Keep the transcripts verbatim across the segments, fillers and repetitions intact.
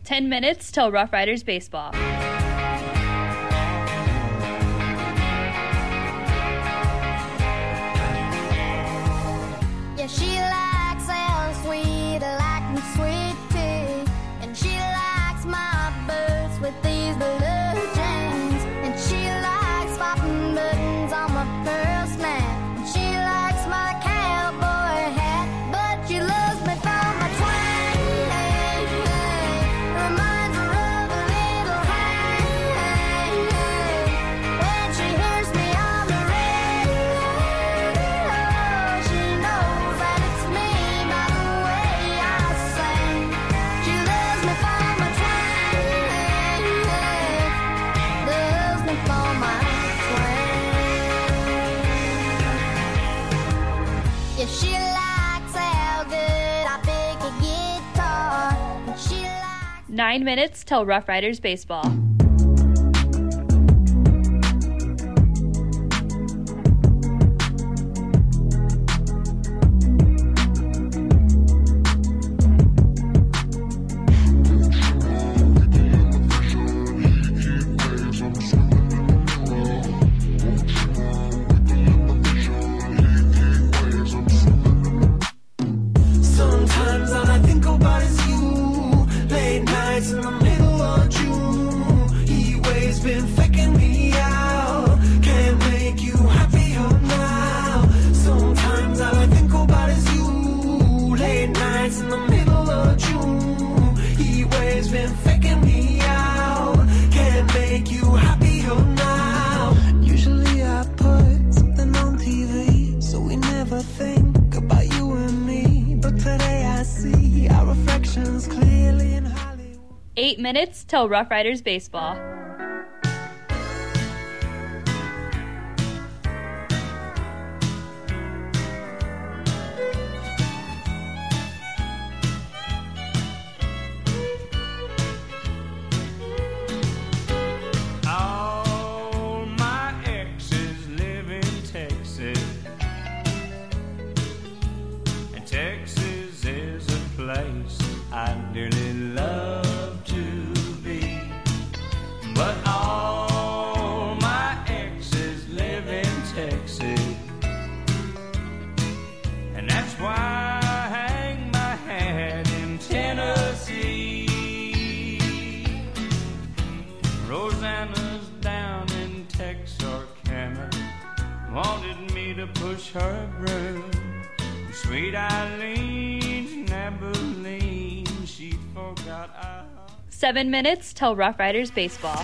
Ten minutes till Rough Riders baseball. Yeah, she likes L sweet, I like me sweet tea. And she likes my boots with these blue jeans. And she likes popping buttons on my pearl snap. And she likes my cowboy hat, but she loves me for my twang. Reminds her of a little hang. When she hears me on the radio, she knows that it's me by the way I sing. She loves me for my twang, loves me for my twang. Yeah, she likes how good I pick a guitar. And she likes Nine minutes till Rough Riders baseball. Sometimes all I think about is you. Late nights in the middle of June. He waves been faking me out. Can't make you happier now. Sometimes all I think about is you. Late nights in the middle of June. He waves been faking me out. Can't make you happier now. Usually I put something on T V, so we never think about you and me. But today I see our reflections clearly in Hollywood. Eight minutes till Rough Riders baseball. All my exes live in Texas, and Texas is a place I dearly love to be. But all my exes live in Texas, and that's why I hang my hat in Tennessee. Rosanna's down in Texarkana, wanted me to push her broom. Sweet Eileen's in Abilene, she forgot I... Seven minutes till Rough Riders baseball.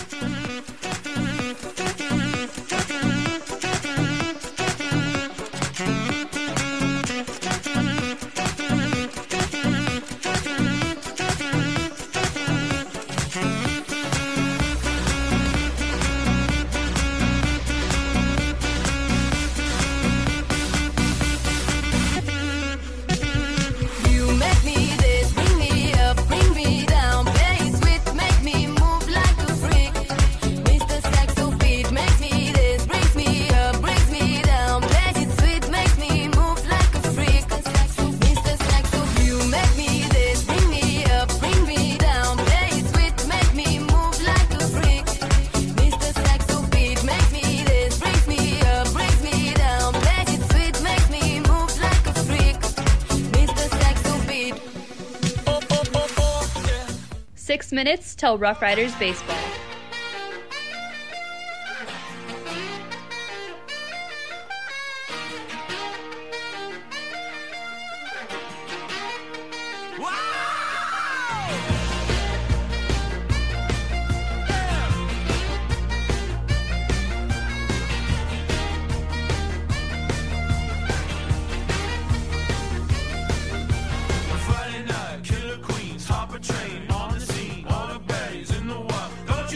You make me this, bring me up, bring me down, play sweet, make me move like a freak. Mister Saxo beat makes me this, brings me up, brings me down, play it sweet, makes me move like a freak. Mister Saxo, you make me this, bring me up, bring me down, play it sweet, make me move like a freak. Mister Saxo beat makes me this, brings me up, brings me down, play it sweet, makes me move like a freak. Mister Saxo beat. Six minutes till Rough Riders baseball. Friday night, killer queens, hop a train on the scene, all the baddies in the wild. Gonna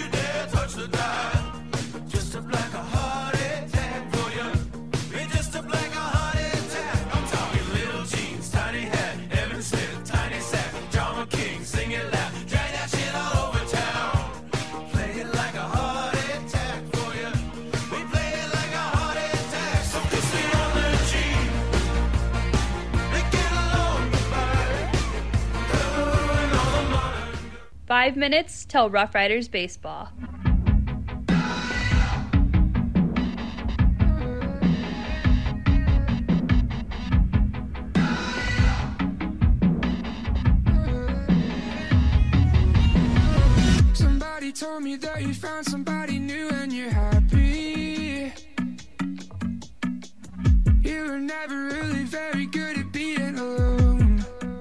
Five minutes till Rough Riders baseball. Somebody told me that you found somebody new and you're happy. You were never really very good at being alone.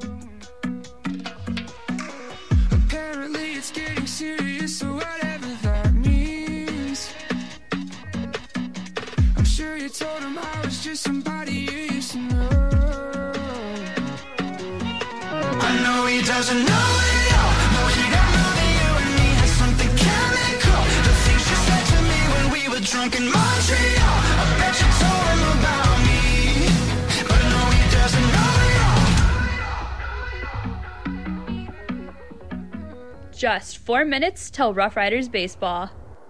Apparently it's getting serious, so whatever that means. I'm sure you told him I was just somebody you used to know. I know he doesn't know it all. No, he don't know that you and me had something chemical. The things you said to me when we were drunk in Montreal. I bet you told him about me, but no, he doesn't know it all. Just four minutes till Rough Riders baseball.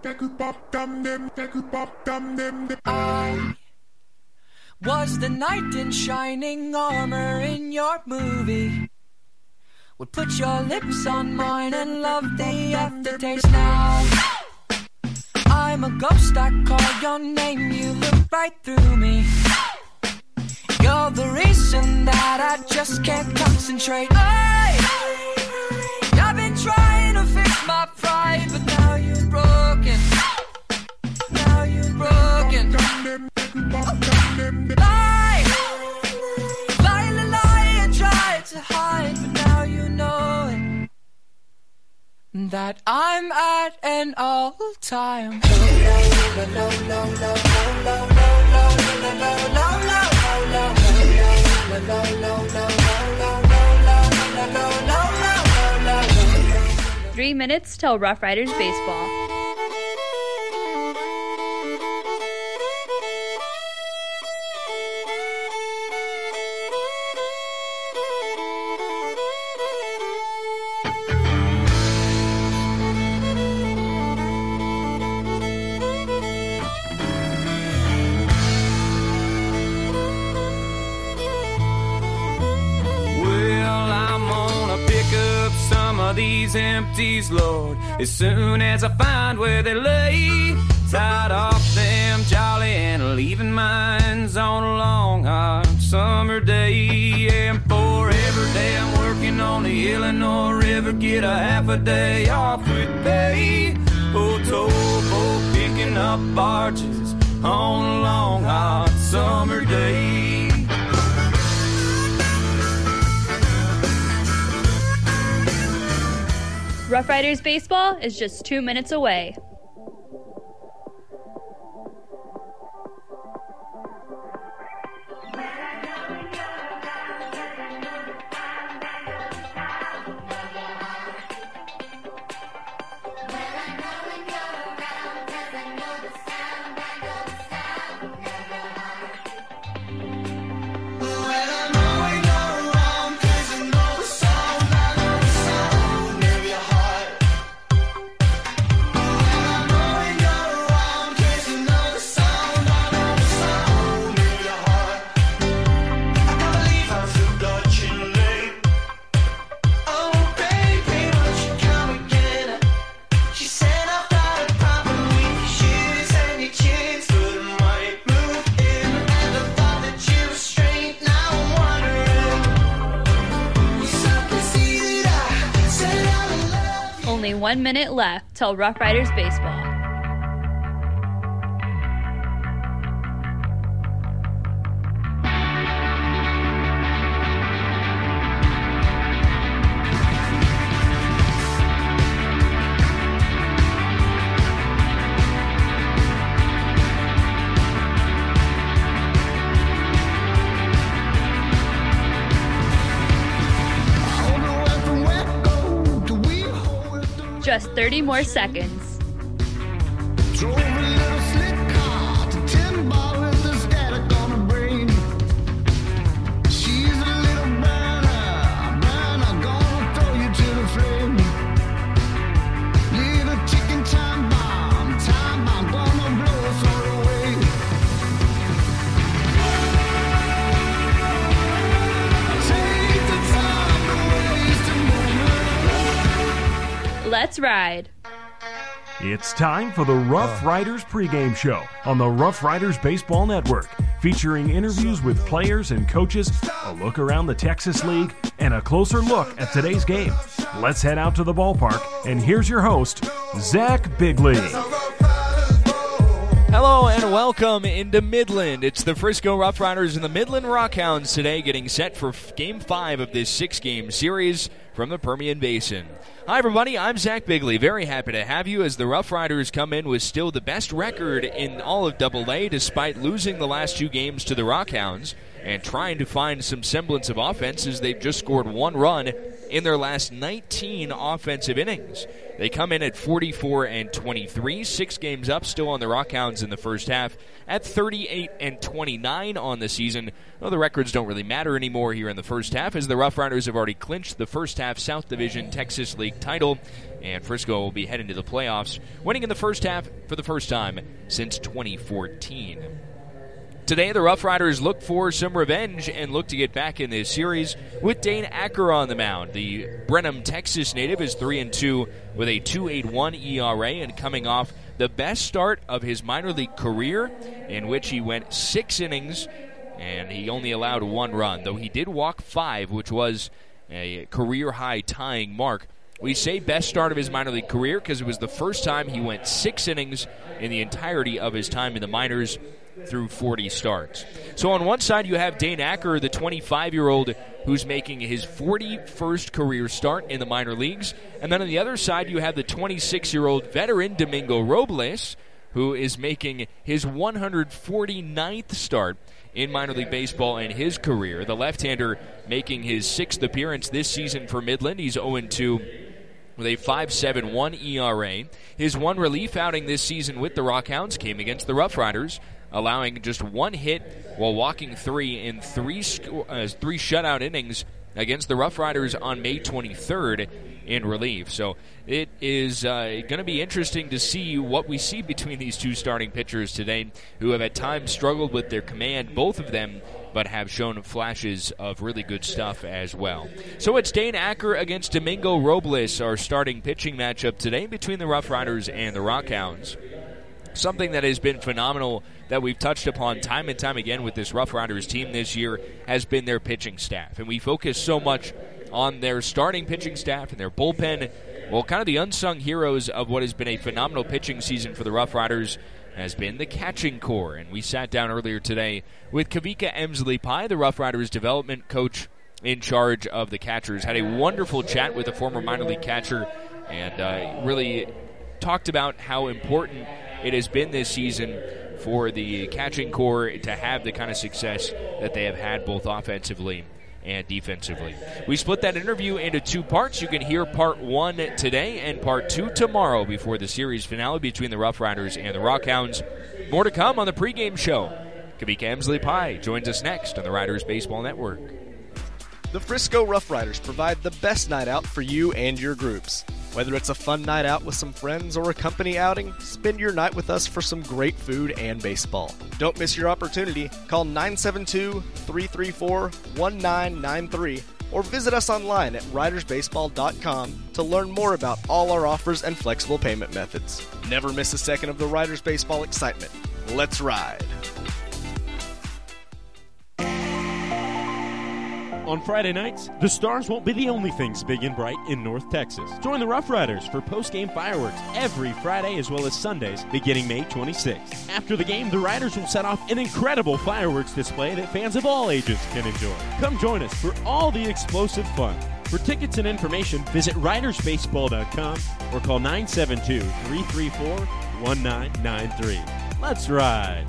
I was the knight in shining armor in your movie. Would put your lips on mine and love the aftertaste now. I'm a ghost, I call your name, you look right through me. You're the reason that I just can't concentrate. Hey! I've been trying to fix my pride, but now you're broken. Now you're broken. Lie, lie, lie, lie, I tried to hide, but now you know it. That I'm at an all-time. Three minutes till Rough Riders baseball. These empties, Lord, as soon as I find where they lay, tied off them jolly and leaving mines on a long hot summer day. And for every day I'm working on the Illinois River, get a half a day off with pay. Oh, towboat picking up barges on a long hot summer day. Rough Riders baseball is just two minutes away. Only one minute left till Rough Riders baseball. Just thirty more seconds. Drove a little slick car to Timber with the static on her brain. She's a little burner, burner, gonna throw you to the flame. Little chicken time bomb, time bomb, gonna blow us all away. Take the time to waste a moment. Let's ride. It's time for the Rough Riders pregame show on the Rough Riders Baseball Network, featuring interviews with players and coaches, a look around the Texas League, and a closer look at today's game. Let's head out to the ballpark, and here's your host, Zach Bigley. Hello and welcome into Midland. It's the Frisco Rough Riders and the Midland Rockhounds today getting set for Game five of this six-game series from the Permian Basin. Hi everybody, I'm Zach Bigley. Very happy to have you as the Rough Riders come in with still the best record in all of double A despite losing the last two games to the Rockhounds and trying to find some semblance of offense as they've just scored one run in their last nineteen offensive innings. They come in at forty-four and twenty-three, six games up still on the Rockhounds in the first half at thirty-eight and twenty-nine on the season. Well, the records don't really matter anymore here in the first half as the Rough Riders have already clinched the first half South Division Texas League title, and Frisco will be heading to the playoffs, winning in the first half for the first time since twenty fourteen. Today, the Rough Riders look for some revenge and look to get back in this series with Dane Acker on the mound. The Brenham, Texas native is three and two with a two point eight one E R A and coming off the best start of his minor league career, in which he went six innings and he only allowed one run, though he did walk five, which was a career-high tying mark. We say best start of his minor league career because it was the first time he went six innings in the entirety of his time in the minors through forty starts. So on one side you have Dane Acker, the twenty-five-year-old who's making his forty-first career start in the minor leagues. And then on the other side you have the twenty-six-year-old veteran Domingo Robles, who is making his one hundred forty-ninth start in minor league baseball in his career. The left-hander making his sixth appearance this season for Midland. He's oh and two with a five point seven one E R A. His one relief outing this season with the Rockhounds came against the Rough Riders, allowing just one hit while walking three in three sc- uh, three shutout innings against the Rough Riders on May twenty-third in relief. So it is uh, going to be interesting to see what we see between these two starting pitchers today, who have at times struggled with their command, both of them, but have shown flashes of really good stuff as well. So it's Dane Acker against Domingo Robles, our starting pitching matchup today between the Rough Riders and the Rockhounds. Something that has been phenomenal that we've touched upon time and time again with this Rough Riders team this year has been their pitching staff. And we focus so much on their starting pitching staff and their bullpen. Well, kind of the unsung heroes of what has been a phenomenal pitching season for the Rough Riders has been the catching core. And we sat down earlier today with Kavika Emsley-Pye, the Rough Riders development coach in charge of the catchers. Had a wonderful chat with a former minor league catcher and uh, really talked about how important it has been this season for the catching core to have the kind of success that they have had both offensively and defensively. We split that interview into two parts. You can hear part one today and part two tomorrow before the series finale between the Rough Riders and the Rockhounds. More to come on the pregame show. Kavika Emsley-Pye joins us next on the Riders Baseball Network. The Frisco Rough Riders provide the best night out for you and your groups. Whether it's a fun night out with some friends or a company outing, spend your night with us for some great food and baseball. Don't miss your opportunity. Call nine seven two, three three four, one nine nine three or visit us online at riders baseball dot com to learn more about all our offers and flexible payment methods. Never miss a second of the Riders Baseball excitement. Let's ride. On Friday nights, the stars won't be the only things big and bright in North Texas. Join the Rough Riders for post-game fireworks every Friday as well as Sundays beginning May twenty-sixth. After the game, the Riders will set off an incredible fireworks display that fans of all ages can enjoy. Come join us for all the explosive fun. For tickets and information, visit riders baseball dot com or call nine seven two, three three four, one nine nine three. Let's ride.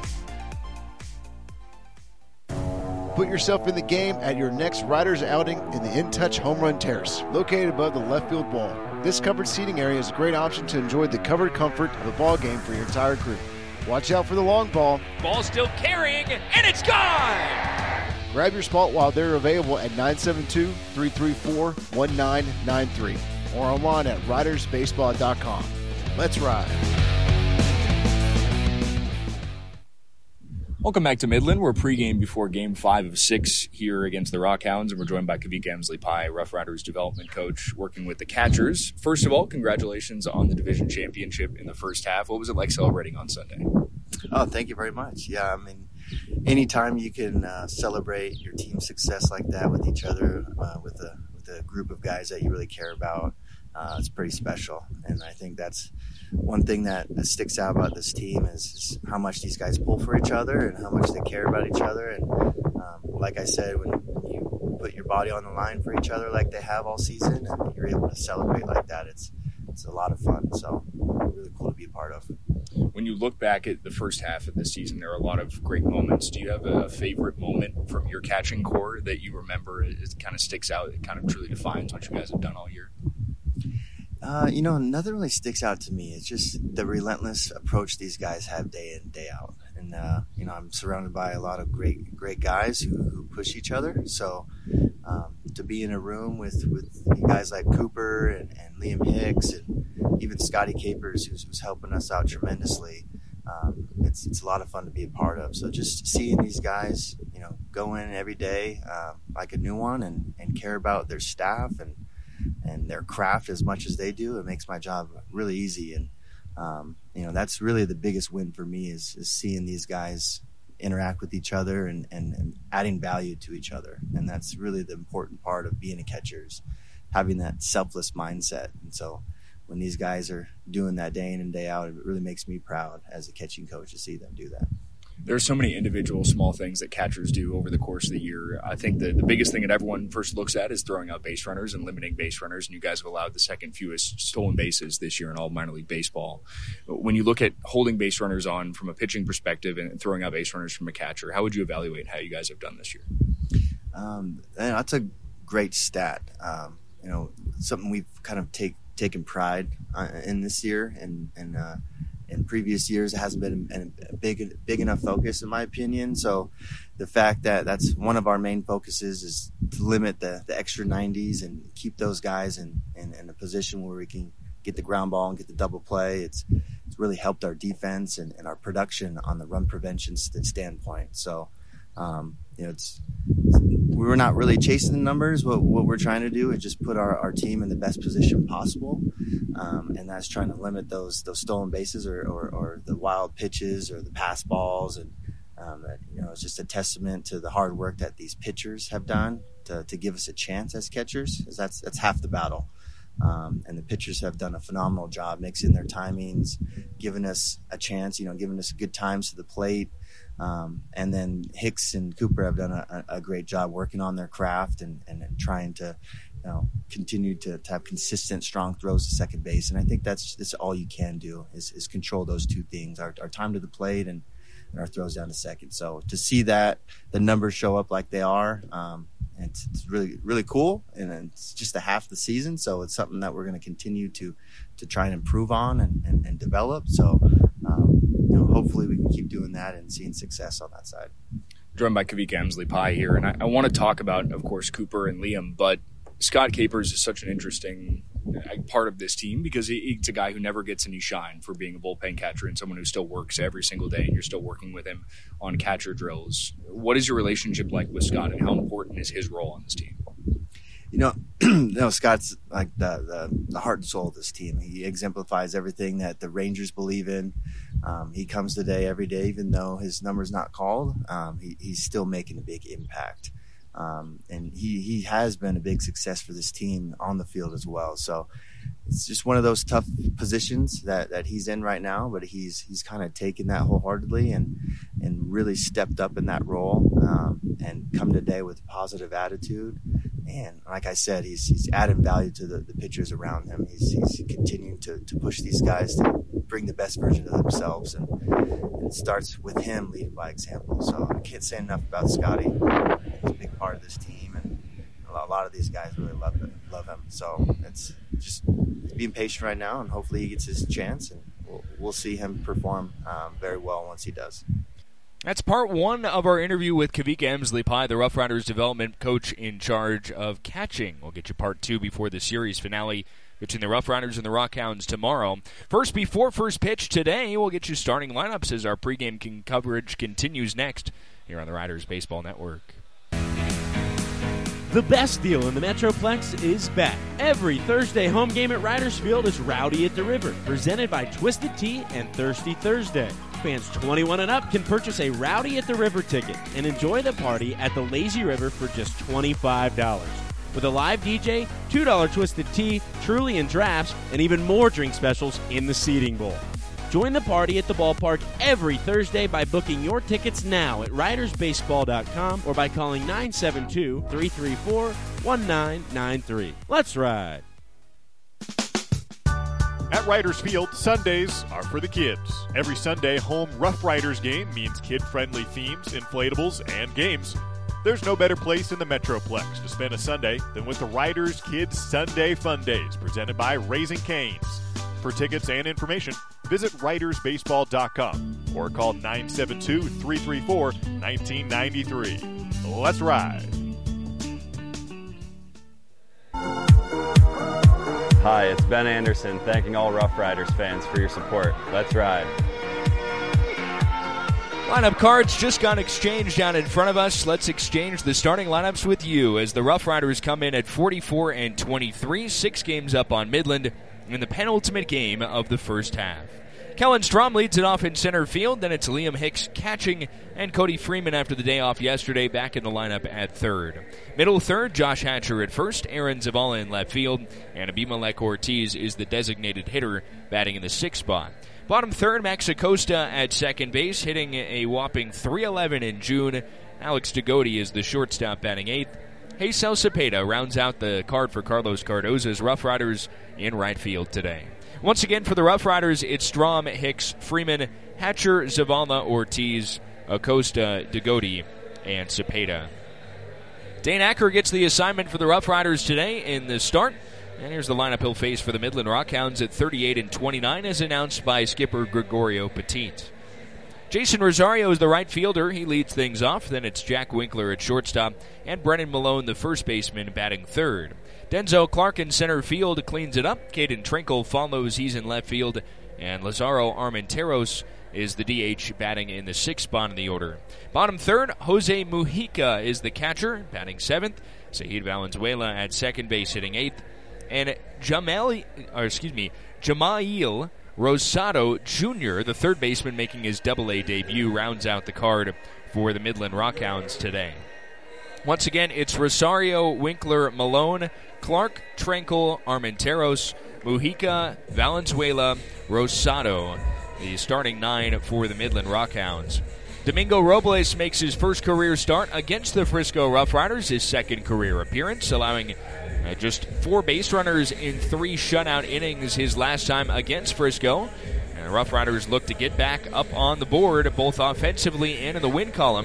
Put yourself in the game at your next Riders outing in the In Touch Home Run Terrace, located above the left field wall. This covered seating area is a great option to enjoy the covered comfort of a ball game for your entire group. Watch out for the long ball. Ball still carrying, and it's gone! Grab your spot while they're available at nine seven two, three three four, one nine nine three or online at riders baseball dot com. Let's ride. Welcome back to Midland. We're pregame before Game Five of Six here against the Rockhounds, and we're joined by Kavik Emsley-Pye, Rough Riders development coach, working with the Catchers. First of all, congratulations on the division championship in the first half. What was it like celebrating on Sunday? Oh, thank you very much. Yeah, I mean, anytime you can uh, celebrate your team's success like that with each other, uh, with a with a group of guys that you really care about, uh, it's pretty special. And I think that's one thing that, that sticks out about this team is, is how much these guys pull for each other and how much they care about each other. And um, like I said, when you put your body on the line for each other like they have all season, and you're able to celebrate like that, it's it's a lot of fun. So really cool to be a part of. When you look back at the first half of the season, there are a lot of great moments. Do you have a favorite moment from your catching core that you remember? It, it kind of sticks out. It kind of truly defines what you guys have done all year. Uh, you know, nothing really sticks out to me. It's just the relentless approach these guys have day in, day out. And, uh, you know, I'm surrounded by a lot of great, great guys who, who push each other. So um, to be in a room with, with guys like Cooper and, and Liam Hicks and even Scotty Capers, who's, who's helping us out tremendously, um, it's it's a lot of fun to be a part of. So just seeing these guys, you know, go in every day uh, like a new one and, and care about their staff and and their craft as much as they do, it makes my job really easy. And, um, you know, that's really the biggest win for me is, is seeing these guys interact with each other and, and, and adding value to each other. And that's really the important part of being a catcher is having that selfless mindset. And so when these guys are doing that day in and day out, it really makes me proud as a catching coach to see them do that. There are so many individual small things that catchers do over the course of the year. I think the, the biggest thing that everyone first looks at is throwing out base runners and limiting base runners, and you guys have allowed the second fewest stolen bases this year in all minor league baseball. When you look at holding base runners on from a pitching perspective and throwing out base runners from a catcher, how would you evaluate how you guys have done this year? Um, that's a great stat. Um, you know, something we've kind of take, taken pride uh, in this year, and, and uh, in previous years, it hasn't been a big, big enough focus, in my opinion. So the fact that that's one of our main focuses is to limit the, the extra nineties and keep those guys in, in, in a position where we can get the ground ball and get the double play. It's it's really helped our defense and, and our production on the run prevention st- standpoint. So, um, you know, it's we're not really chasing the numbers. What what we're trying to do is just put our, our team in the best position possible, um, and that's trying to limit those those stolen bases or, or, or the wild pitches or the pass balls. And um, that, you know, it's just a testament to the hard work that these pitchers have done to, to give us a chance as catchers. Because that's that's half the battle. Um, and the pitchers have done a phenomenal job mixing their timings, giving us a chance, you know, giving us good times to the plate. Um, and then Hicks and Cooper have done a, a great job working on their craft and, and, and trying to, you know, continue to, to have consistent, strong throws to second base. And I think that's, that's all you can do is, is control those two things, our, our time to the plate and, and our throws down to second. So to see that the numbers show up like they are, um, It's, it's really, really cool, and it's just a half the season, so it's something that we're going to continue to to try and improve on and, and, and develop. So, um, you know, hopefully we can keep doing that and seeing success on that side. Joined by Kavik Emsley-Pye here, and I, I want to talk about, of course, Cooper and Liam, but Scott Capers is such an interesting part of this team because he, he's a guy who never gets any shine for being a bullpen catcher and someone who still works every single day, and you're still working with him on catcher drills. What is your relationship like with Scott, and how important is his role on this team? You know, you know Scott's like the, the the heart and soul of this team. He exemplifies everything that the Rangers believe in. Um, he comes today every day, even though his number's not called. Um, he, he's still making a big impact. Um, and he, he has been a big success for this team on the field as well. So it's just one of those tough positions that, that he's in right now, but he's he's kind of taken that wholeheartedly and and really stepped up in that role um, and come today with a positive attitude. And like I said, he's he's adding value to the, the pitchers around him. He's he's continuing to, to push these guys to bring the best version of themselves, and, and it starts with him leading by example. So I can't say enough about Scotty. He's a big part of this team, and a lot of these guys really love him. Love him. So it's just being patient right now, and hopefully he gets his chance, and we'll, we'll see him perform um, very well once he does. That's part one of our interview with Kavik Emsley-Pye, the Rough Riders development coach in charge of catching. We'll get you part two before the series finale between the Rough Riders and the Rockhounds tomorrow. First, before first pitch today, we'll get you starting lineups as our pregame con- coverage continues next here on the Riders Baseball Network. The best deal in the Metroplex is back. Every Thursday home game at Riders Field is Rowdy at the River, presented by Twisted Tea and Thirsty Thursday. Fans twenty-one and up can purchase a Rowdy at the River ticket and enjoy the party at the Lazy River for just twenty-five dollars. With a live D J, two dollars Twisted Tea, Truly and drafts, and even more drink specials in the seating bowl. Join the party at the ballpark every Thursday by booking your tickets now at riders baseball dot com or by calling nine seven two, three three four, one nine nine three. Let's ride. At Riders Field, Sundays are for the kids. Every Sunday home Rough Riders game means kid-friendly themes, inflatables, and games. There's no better place in the Metroplex to spend a Sunday than with the Riders Kids Sunday Fun Days, presented by Raising Cane's. For tickets and information, visit riders baseball dot com or call nine seven two, three three four, one nine nine three. Let's ride. Hi, it's Ben Anderson, thanking all Rough Riders fans for your support. Let's ride. Lineup cards just got exchanged down in front of us. Let's exchange the starting lineups with you as the Rough Riders come in at forty-four and twenty-three, six games up on Midland in the penultimate game of the first half. Kellen Strom leads it off in center field. Then it's Liam Hicks catching, and Cody Freeman after the day off yesterday back in the lineup at third. Middle third, Josh Hatcher at first, Aaron Zavala in left field, and Abimelech Ortiz is the designated hitter batting in the sixth spot. Bottom third, Max Acosta at second base, hitting a whopping three eleven in June. Alex Degodi is the shortstop batting eighth. Haysel Cepeda rounds out the card for Carlos Cardoza's Rough Riders in right field today. Once again, for the Rough Riders, it's Strom, Hicks, Freeman, Hatcher, Zavala, Ortiz, Acosta, Degodi, and Cepeda. Dane Acker gets the assignment for the Rough Riders today in the start. And here's the lineup he'll face for the Midland Rockhounds at thirty-eight and twenty-nine, as announced by skipper Gregorio Petit. Jason Rosario is the right fielder. He leads things off. Then it's Jack Winkler at shortstop, and Brennan Malone, the first baseman, batting third. Denzel Clark in center field cleans it up. Caden Trinkle follows. He's in left field. And Lazaro Armenteros is the D H batting in the sixth spot in the order. Bottom third, Jose Mujica is the catcher, batting seventh. Saheed Valenzuela at second base, hitting eighth. And Jamali, or excuse me, Jamail Rosado Junior, the third baseman making his double-A debut, rounds out the card for the Midland Rockhounds today. Once again, it's Rosario, Winkler, Malone, Clark, Trinkle, Armenteros, Mujica, Valenzuela, Rosado, the starting nine for the Midland Rockhounds. Domingo Robles makes his first career start against the Frisco Rough Riders, his second career appearance, allowing uh, just four base runners in three shutout innings his last time against Frisco. And the Rough Riders look to get back up on the board, both offensively and in the win column.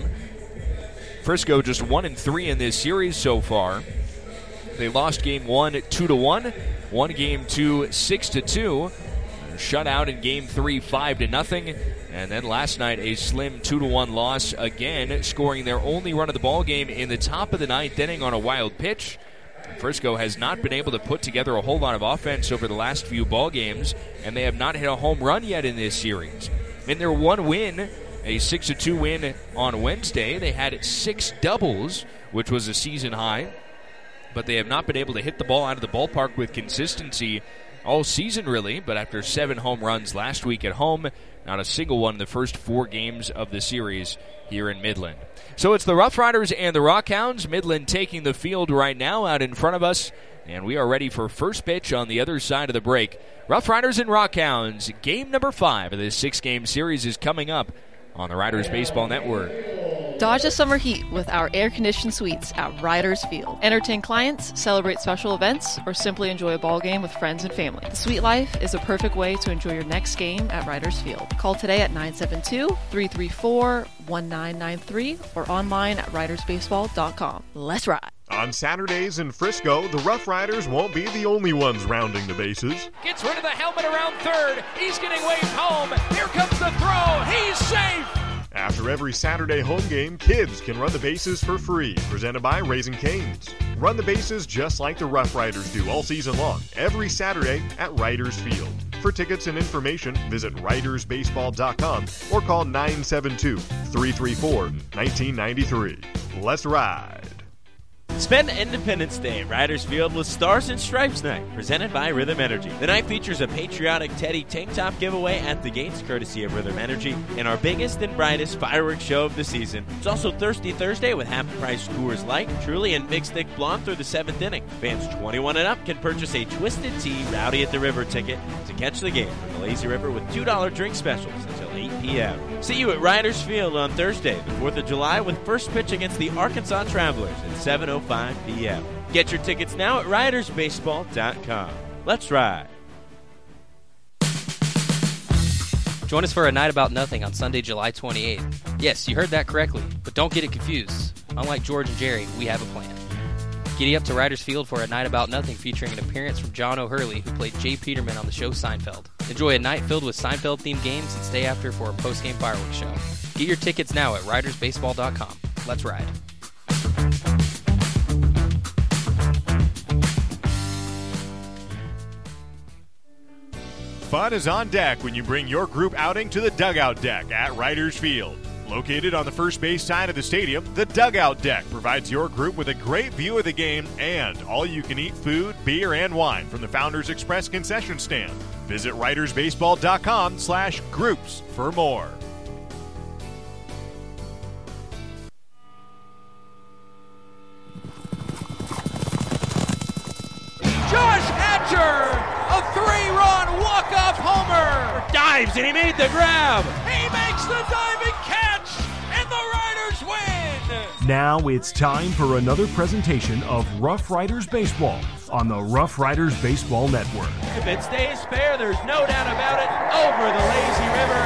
Frisco just one and three in this series so far. They lost game one two to one, won game two six to two, shut out in game three five to nothing, and then last night a slim two to one loss again, scoring their only run of the ball game in the top of the ninth inning on a wild pitch. Frisco has not been able to put together a whole lot of offense over the last few ball games, and they have not hit a home run yet in this series. In their one win, a six to two win on Wednesday, they had six doubles, which was a season high, but they have not been able to hit the ball out of the ballpark with consistency all season, really. But after seven home runs last week at home, not a single one in the first four games of the series here in Midland. So it's the Rough Riders and the Rockhounds. Midland taking the field right now out in front of us, and we are ready for first pitch on the other side of the break. Rough Riders and Rockhounds, game number five of this six-game series is coming up on the Riders Baseball Network. Dodge the summer heat with our air-conditioned suites at Riders Field. Entertain clients, celebrate special events, or simply enjoy a ball game with friends and family. The suite life is a perfect way to enjoy your next game at Riders Field. Call today at nine seven two, three three four, one nine nine three or online at riders baseball dot com. Let's ride. On Saturdays in Frisco, the Rough Riders won't be the only ones rounding the bases. Gets rid of the helmet around third. He's getting waved home. Here comes the throw. He's safe. After every Saturday home game, kids can run the bases for free. Presented by Raising Cane's. Run the bases just like the Rough Riders do all season long, every Saturday at Riders Field. For tickets and information, visit riders baseball dot com or call nine seven two, three three four, one nine nine three. Let's ride. Spend Independence Day at Riders Field with Stars and Stripes Night, presented by Rhythm Energy. The night features a patriotic Teddy tank top giveaway at the gates, courtesy of Rhythm Energy, and our biggest and brightest fireworks show of the season. It's also Thirsty Thursday with half-price Coors Light, Truly, and Big Stick Blonde through the seventh inning. Fans twenty-one and up can purchase a Twisted Tea Rowdy at the River ticket to catch the game from the Lazy River with two dollar drink specials until eight p.m. See you at Riders Field on Thursday, the fourth of July, with first pitch against the Arkansas Travelers at seven oh five p.m. Get your tickets now at riders baseball dot com. Let's ride. Join us for a night about nothing on Sunday, July twenty-eighth. Yes, you heard that correctly, but don't get it confused. Unlike George and Jerry, we have a plan. Giddy up to Riders Field for a night about nothing featuring an appearance from John O'Hurley, who played Jay Peterman on the show Seinfeld. Enjoy a night filled with Seinfeld-themed games and stay after for a post-game fireworks show. Get your tickets now at riders baseball dot com. Let's ride. Fun is on deck when you bring your group outing to the Dugout Deck at Riders Field. Located on the first base side of the stadium, the Dugout Deck provides your group with a great view of the game and all-you-can-eat food, beer, and wine from the Founders Express concession stand. Visit riders baseball dot com slash groups for more. Josh Hatcher, a three-run walk-off homer. Dives, and he made the grab. He makes the diving catch, and the Riders win. Now it's time for another presentation of Rough Riders Baseball on the Rough Riders Baseball Network. If it stays fair, there's no doubt about it. Over the lazy river.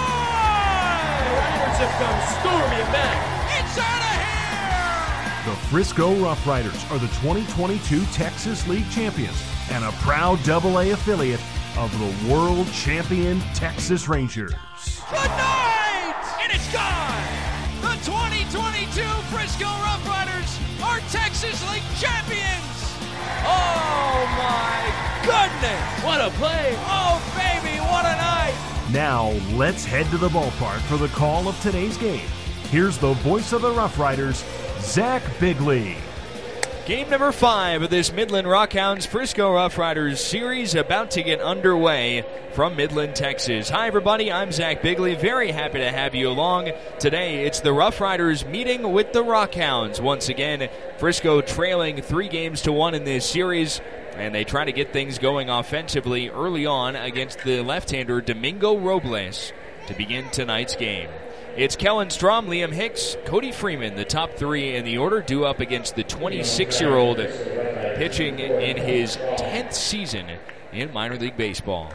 The Riders have come storming back. It's out of here. The Frisco Rough Riders are the twenty twenty-two Texas League champions and a proud double A affiliate of the world champion Texas Rangers. Good night! And it's gone! The twenty twenty-two Frisco Rough Riders are Texas League champions! Oh my goodness! What a play! Oh baby, what a night! Now let's head to the ballpark for the call of today's game. Here's the voice of the Rough Riders, Zach Bigley. Game number five of this Midland Rockhounds Frisco Rough Riders series about to get underway from Midland, Texas. Hi, everybody. I'm Zach Bigley. Very happy to have you along. Today, it's the Rough Riders meeting with the Rockhounds. Once again, Frisco trailing three games to one in this series, and they try to get things going offensively early on against the left-hander Domingo Robles to begin tonight's game. It's Kellen Strom, Liam Hicks, Cody Freeman, the top three in the order, due up against the twenty-six-year-old pitching in his tenth season in minor league baseball.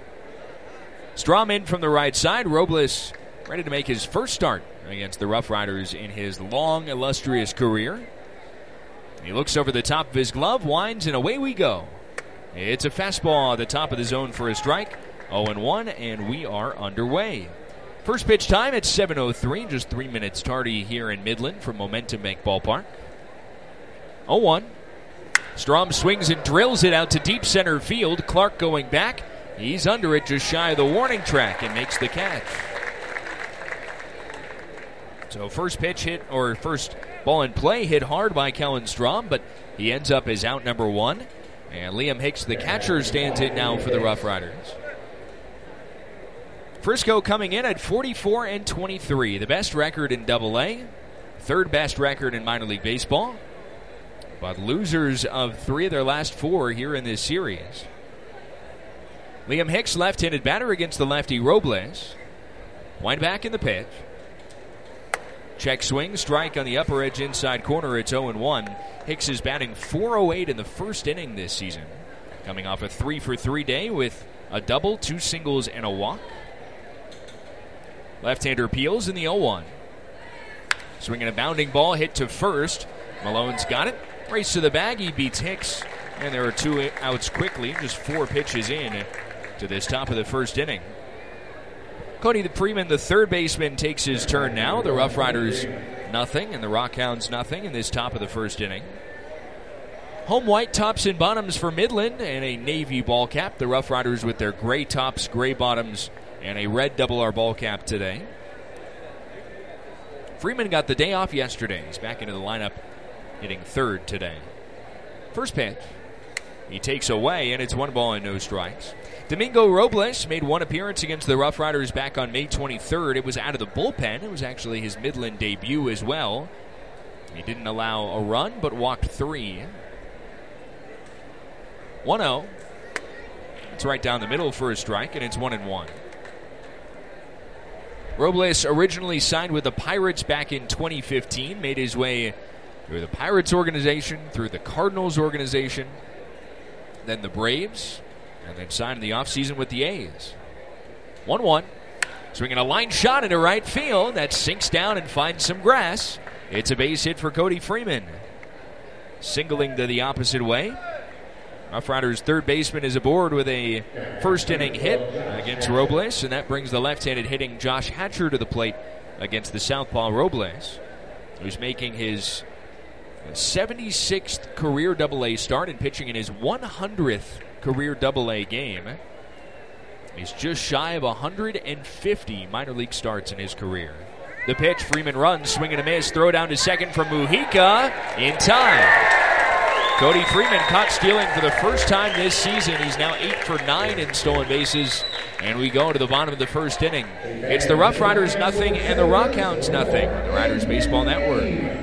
Strom in from the right side. Robles ready to make his first start against the Rough Riders in his long, illustrious career. He looks over the top of his glove, winds, and away we go. It's a fastball at the top of the zone for a strike. oh and one, and we are underway. First pitch time at seven oh three, just three minutes tardy here in Midland from Momentum Bank Ballpark. oh one. Strom swings and drills it out to deep center field. Clark going back. He's under it just shy of the warning track and makes the catch. So first pitch hit, or first ball in play, hit hard by Kellen Strom, but he ends up as out number one. And Liam Hicks, the catcher, stands in now for the Rough Riders. Frisco coming in at forty-four and twenty-three, the best record in double A, third best record in minor league baseball, but losers of three of their last four here in this series. Liam Hicks, left-handed batter against the lefty Robles. Wind back in the pitch. Check swing, strike on the upper edge inside corner. It's oh and one. Hicks is batting four oh eight in the first inning this season, coming off a three for three day with a double, two singles, and a walk. Left-hander peels in the oh one. Swinging a bounding ball, hit to first. Malone's got it. Race to the bag, he beats Hicks. And there are two outs quickly, just four pitches in to this top of the first inning. Cody Freeman, the third baseman, takes his turn now. The Rough Riders nothing, and the Rockhounds nothing in this top of the first inning. Home white tops and bottoms for Midland and a navy ball cap. The Rough Riders with their gray tops, gray bottoms, and a red double R ball cap today. Freeman got the day off yesterday. He's back into the lineup, hitting third today. First pitch. He takes away, and it's one ball and no strikes. Domingo Robles made one appearance against the Rough Riders back on May twenty-third. It was out of the bullpen. It was actually his Midland debut as well. He didn't allow a run, but walked three. one oh. It's right down the middle for a strike, and it's one and one. Robles originally signed with the Pirates back in twenty fifteen, made his way through the Pirates organization, through the Cardinals organization, then the Braves, and then signed in the offseason with the A's. one one. Swinging a line shot into right field. That sinks down and finds some grass. It's a base hit for Cody Freeman. Singling to the opposite way. Rough Riders' third baseman is aboard with a first inning hit against Robles, and that brings the left-handed hitting Josh Hatcher to the plate against the southpaw Robles, who's making his seventy-sixth career double A start and pitching in his one hundredth career double A game. He's just shy of one hundred fifty minor league starts in his career. The pitch, Freeman runs, swing and a miss, throw down to second from Mujica in time. Cody Freeman caught stealing for the first time this season. He's now eight for nine in stolen bases, and we go to the bottom of the first inning. It's the Rough Riders nothing and the Rockhounds nothing. The Riders Baseball Network.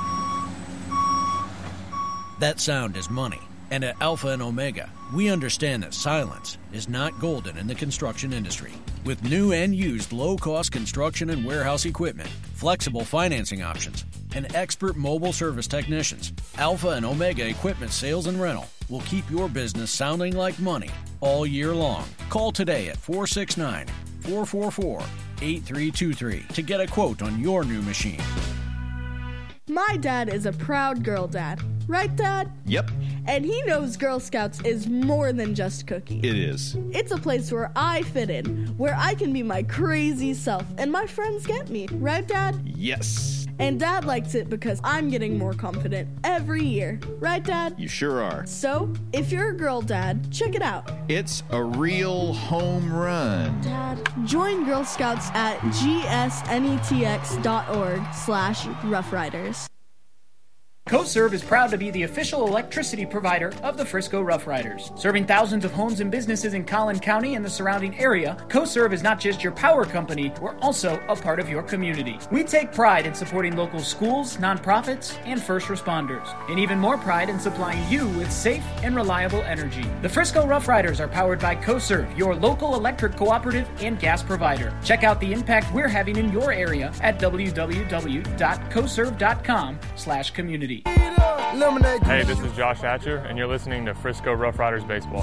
That sound is money. And at Alpha and Omega, we understand that silence is not golden in the construction industry. With new and used low-cost construction and warehouse equipment, flexible financing options, and expert mobile service technicians, Alpha and Omega Equipment Sales and Rental will keep your business sounding like money all year long. Call today at four six nine, four four four, eight three two three to get a quote on your new machine. My dad is a proud girl dad. Right, Dad? Yep. And he knows Girl Scouts is more than just cookies. It is. It's a place where I fit in, where I can be my crazy self, and my friends get me. Right, Dad? Yes. And Dad likes it because I'm getting more confident every year. Right, Dad? You sure are. So, if you're a girl dad, check it out. It's a real home run. Dad, join Girl Scouts at gsnetx.org slash Rough Riders. CoServe is proud to be the official electricity provider of the Frisco Rough Riders. Serving thousands of homes and businesses in Collin County and the surrounding area, CoServe is not just your power company, we're also a part of your community. We take pride in supporting local schools, nonprofits, and first responders, and even more pride in supplying you with safe and reliable energy. The Frisco Rough Riders are powered by CoServe, your local electric cooperative and gas provider. Check out the impact we're having in your area at w w w dot coserve dot com slash community. Hey, this is Josh Hatcher, and you're listening to Frisco Rough Riders Baseball.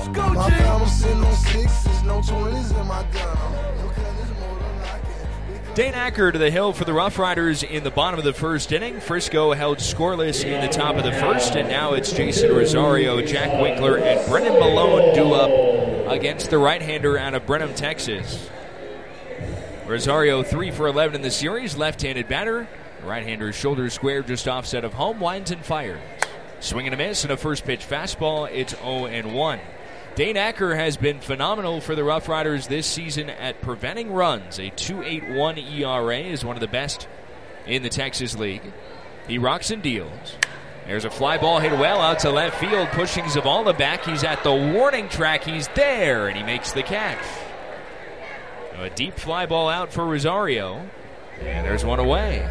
Dane Acker to the hill for the Rough Riders in the bottom of the first inning. Frisco held scoreless in the top of the first, and now it's Jason Rosario, Jack Winkler, and Brennan Malone due up against the right-hander out of Brenham, Texas. Rosario three for eleven in the series, left-handed batter. The right-hander shoulder square just offset of home, winds and fires. Swing and a miss and a first pitch fastball. It's oh and one. Dane Acker has been phenomenal for the Rough Riders this season at preventing runs. A two point eight one E R A is one of the best in the Texas League. He rocks and deals. There's a fly ball hit well out to left field, pushing Zavala back. He's at the warning track. He's there, and he makes the catch. A deep fly ball out for Rosario, and there's one away.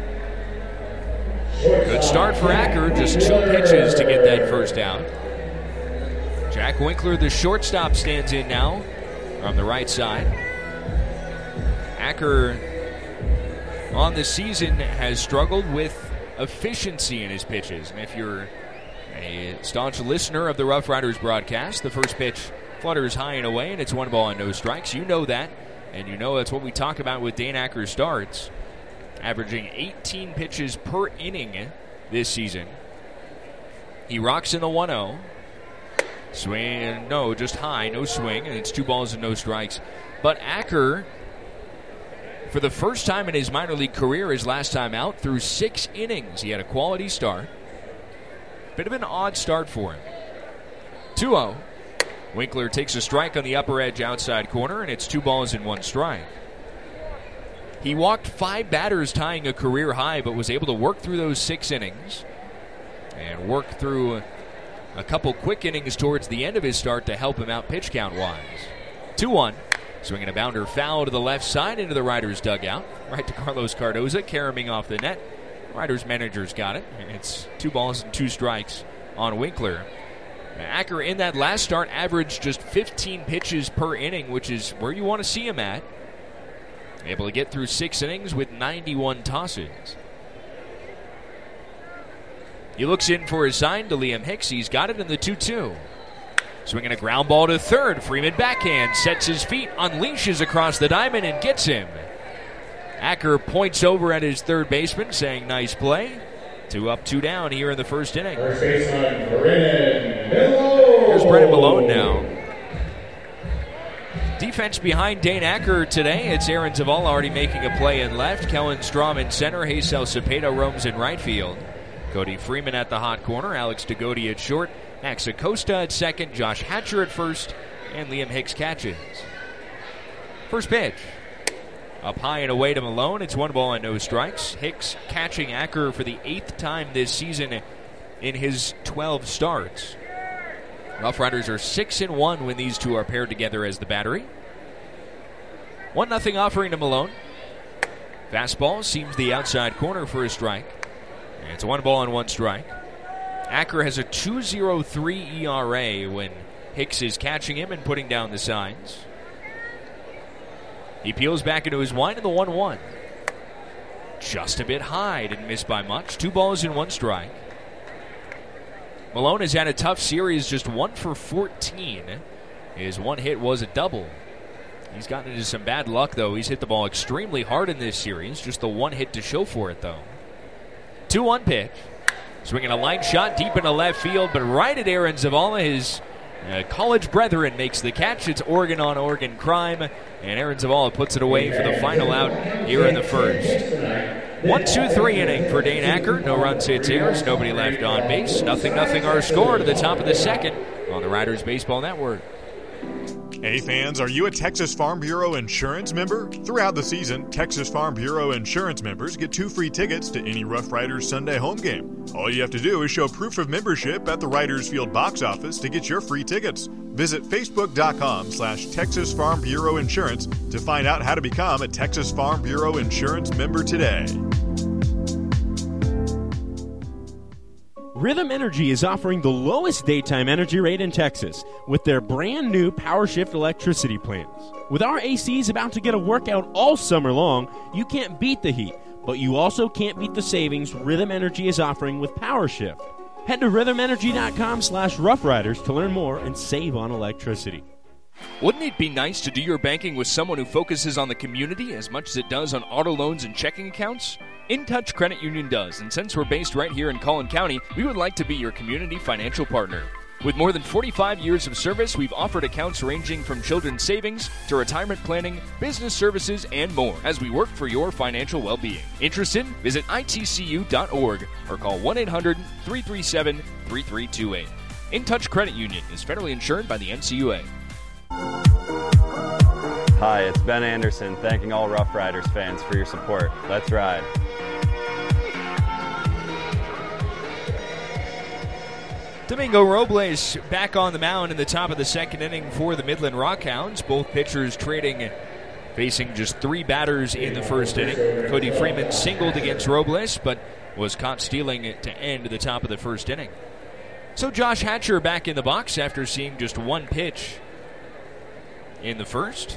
Good start for Acker, just two pitches to get that first out. Jack Winkler, the shortstop, stands in now from the right side. Acker on the season has struggled with efficiency in his pitches. And if you're a staunch listener of the Rough Riders broadcast, the first pitch flutters high and away, and it's one ball and no strikes. You know that, and you know that's what we talk about with Dane Acker's starts. Averaging eighteen pitches per inning this season. He rocks in the one oh. Swing, no, just high, no swing, and it's two balls and no strikes. But Acker, for the first time in his minor league career, his last time out, through six innings, he had a quality start. Bit of an odd start for him. two oh. Winkler takes a strike on the upper edge outside corner, and it's two balls and one strike. He walked five batters, tying a career high, but was able to work through those six innings and work through a couple quick innings towards the end of his start to help him out pitch count-wise. two one. Swinging a bounder foul to the left side into the Riders' dugout. Right to Carlos Cardoza, caroming off the net. Riders' manager's got it, and it's two balls and two strikes on Winkler. Acker in that last start averaged just fifteen pitches per inning, which is where you want to see him at. Able to get through six innings with ninety-one tosses. He looks in for his sign to Liam Hicks. He's got it in the two two. Swinging a ground ball to third. Freeman backhand, sets his feet, unleashes across the diamond, and gets him. Acker points over at his third baseman, saying nice play. Two up, two down here in the first inning. First baseman, Brennan Malone. Here's Brennan Malone now. Defense behind Dane Acker today. It's Aaron Zavala already making a play in left. Kellen Strom in center. Hazel Cepeda roams in right field. Cody Freeman at the hot corner. Alex Degodi at short. Max Acosta at second. Josh Hatcher at first. And Liam Hicks catches. First pitch. Up high and away to Malone. It's one ball and no strikes. Hicks catching Acker for the eighth time this season in his twelve starts. Rough Riders are six and one when these two are paired together as the battery. one nothing offering to Malone. Fastball seems the outside corner for a strike. And it's one ball and one strike. Acker has a two oh three E R A when Hicks is catching him and putting down the signs. He peels back into his wind in the one one. Just a bit high, didn't miss by much. Two balls and one strike. Malone has had a tough series, just one for fourteen. His one hit was a double. He's gotten into some bad luck, though. He's hit the ball extremely hard in this series. Just the one hit to show for it, though. two one pitch. Swinging a line shot deep into left field, but right at Aaron Zavala, his uh, college brethren, makes the catch. It's Oregon on Oregon crime, and Aaron Zavala puts it away for the final out here in the first. one two three inning for Dane Acker. No runs, hits, errors, nobody left on base. Nothing, nothing our score to the top of the second on the Riders Baseball Network. Hey fans, are you a Texas Farm Bureau insurance member? Throughout the season, Texas Farm Bureau insurance members get two free tickets to any Rough Riders Sunday home game. All you have to do is show proof of membership at the Riders Field box office to get your free tickets. Visit facebook.com slash Texas Farm Bureau Insurance to find out how to become a Texas Farm Bureau insurance member today. Rhythm Energy is offering the lowest daytime energy rate in Texas with their brand new PowerShift electricity plans. With our A Cs about to get a workout all summer long, you can't beat the heat, but you also can't beat the savings Rhythm Energy is offering with PowerShift. Head to rhythmenergy.com slash Rough Riders to learn more and save on electricity. Wouldn't it be nice to do your banking with someone who focuses on the community as much as it does on auto loans and checking accounts? InTouch Credit Union does, and since we're based right here in Collin County, we would like to be your community financial partner. With more than forty-five years of service, we've offered accounts ranging from children's savings to retirement planning, business services, and more as we work for your financial well-being. Interested? Visit I T C U dot org or call one eight hundred three three seven three three two eight. InTouch Credit Union is federally insured by the N C U A. Hi, it's Ben Anderson, thanking all Rough Riders fans for your support. Let's ride. Domingo Robles back on the mound in the top of the second inning for the Midland Rockhounds. Both pitchers trading, facing just three batters in the first inning. Cody Freeman singled against Robles, but was caught stealing to end the top of the first inning. So Josh Hatcher back in the box after seeing just one pitch in the first.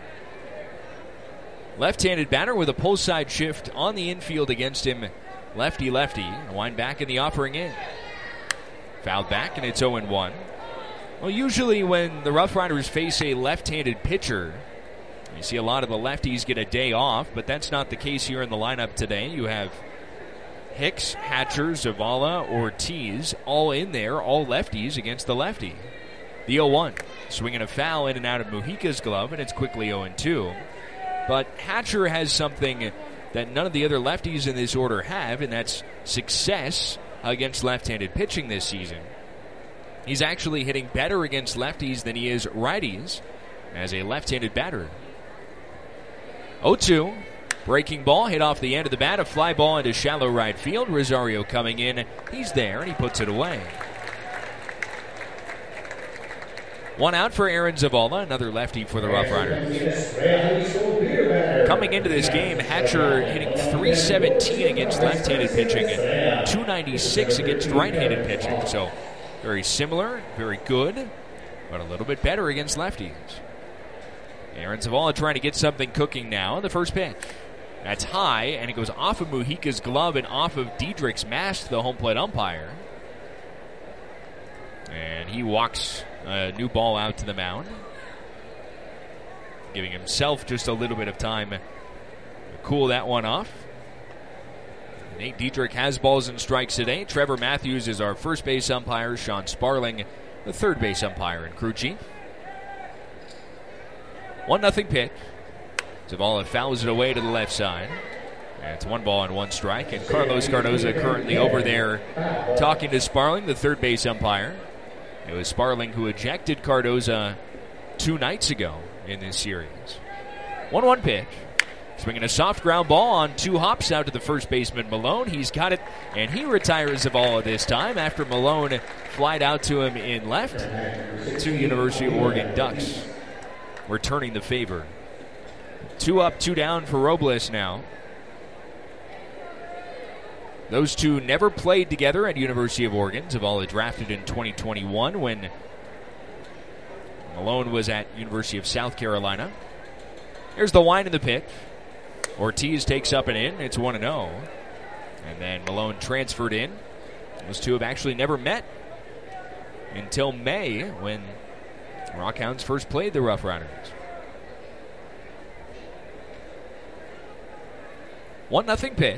Left-handed batter with a pull side shift on the infield against him. Lefty-lefty. Wind back in the offering in. Fouled back, and it's oh one. Well, usually when the Rough Riders face a left-handed pitcher, you see a lot of the lefties get a day off, but that's not the case here in the lineup today. You have Hicks, Hatcher, Zavala, Ortiz, all in there, all lefties against the lefty. The oh one. Swinging a foul in and out of Mujica's glove, and it's quickly oh two. But Hatcher has something that none of the other lefties in this order have, and that's success against left-handed pitching this season. He's actually hitting better against lefties than he is righties as a left-handed batter. oh two. Breaking ball hit off the end of the bat. A fly ball into shallow right field. Rosario coming in. He's there, and he puts it away. One out for Aaron Zavala, another lefty for the Rough Riders. Coming into this game, Hatcher hitting three seventeen against left-handed pitching and two ninety-six against right-handed pitching. So very similar, very good, but a little bit better against lefties. Aaron Zavala trying to get something cooking now. The first pitch. That's high, and it goes off of Mujica's glove and off of Diedrich's mask, the home plate umpire. And he walks a new ball out to the mound, giving himself just a little bit of time to cool that one off. Nate Diedrich has balls and strikes today. Trevor Matthews is our first base umpire. Sean Sparling, the third base umpire and crew chief. One nothing pitch. Zavala fouls it away to the left side. And it's one ball and one strike. And Carlos Cardoza currently over there talking to Sparling, the third base umpire. It was Sparling who ejected Cardoza two nights ago in this series. one one pitch. Swinging a soft ground ball on two hops out to the first baseman Malone. He's got it, and he retires Zavala this time after Malone flied out to him in left. The two University of Oregon Ducks returning the favor. Two up, two down for Robles now. Those two never played together at University of Oregon. Zavala drafted in twenty twenty-one when Malone was at University of South Carolina. Here's the wind in the pitch. Ortiz takes up and in. It's one and oh. And then Malone transferred in. Those two have actually never met until May when Rockhounds first played the Rough Riders. One nothing pitch.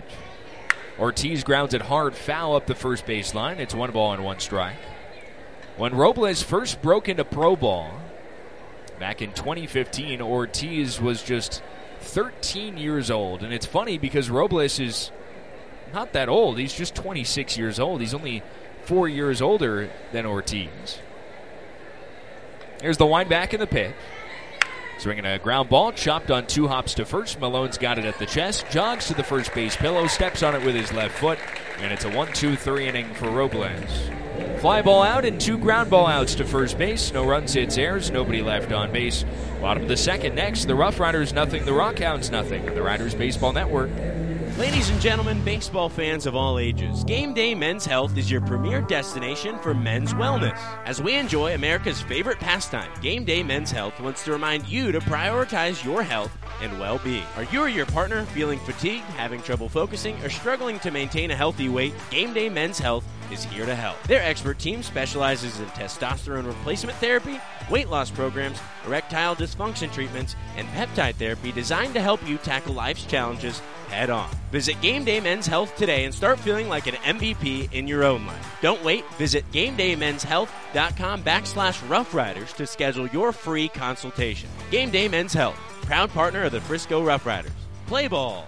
Ortiz grounds it hard foul up the first base line. It's one ball and one strike. When Robles first broke into pro ball back in twenty fifteen, Ortiz was just thirteen years old. And it's funny because Robles is not that old. He's just twenty-six years old. He's only four years older than Ortiz. Here's the wind back in the pitch. Swinging a ground ball, chopped on two hops to first. Malone's got it at the chest, jogs to the first base pillow, steps on it with his left foot, and it's a one two three inning for Robles. Fly ball out and two ground ball outs to first base. No runs, hits, errors, nobody left on base. Bottom of the second next. The Rough Riders nothing, the Rockhounds nothing. The Riders Baseball Network. Ladies and gentlemen, baseball fans of all ages, Game Day Men's Health is your premier destination for men's wellness. As we enjoy America's favorite pastime, Game Day Men's Health wants to remind you to prioritize your health and well-being. Are you or your partner feeling fatigued, having trouble focusing, or struggling to maintain a healthy weight? Game Day Men's Health is here to help. Their expert team specializes in testosterone replacement therapy, weight loss programs, erectile dysfunction treatments, and peptide therapy designed to help you tackle life's challenges head on. Visit Game Day Men's Health today and start feeling like an M V P in your own life. Don't wait. Visit GameDayMen'sHealth.com backslash Rough Riders to schedule your free consultation. Game Day Men's Health, proud partner of the Frisco Rough Riders. Play ball.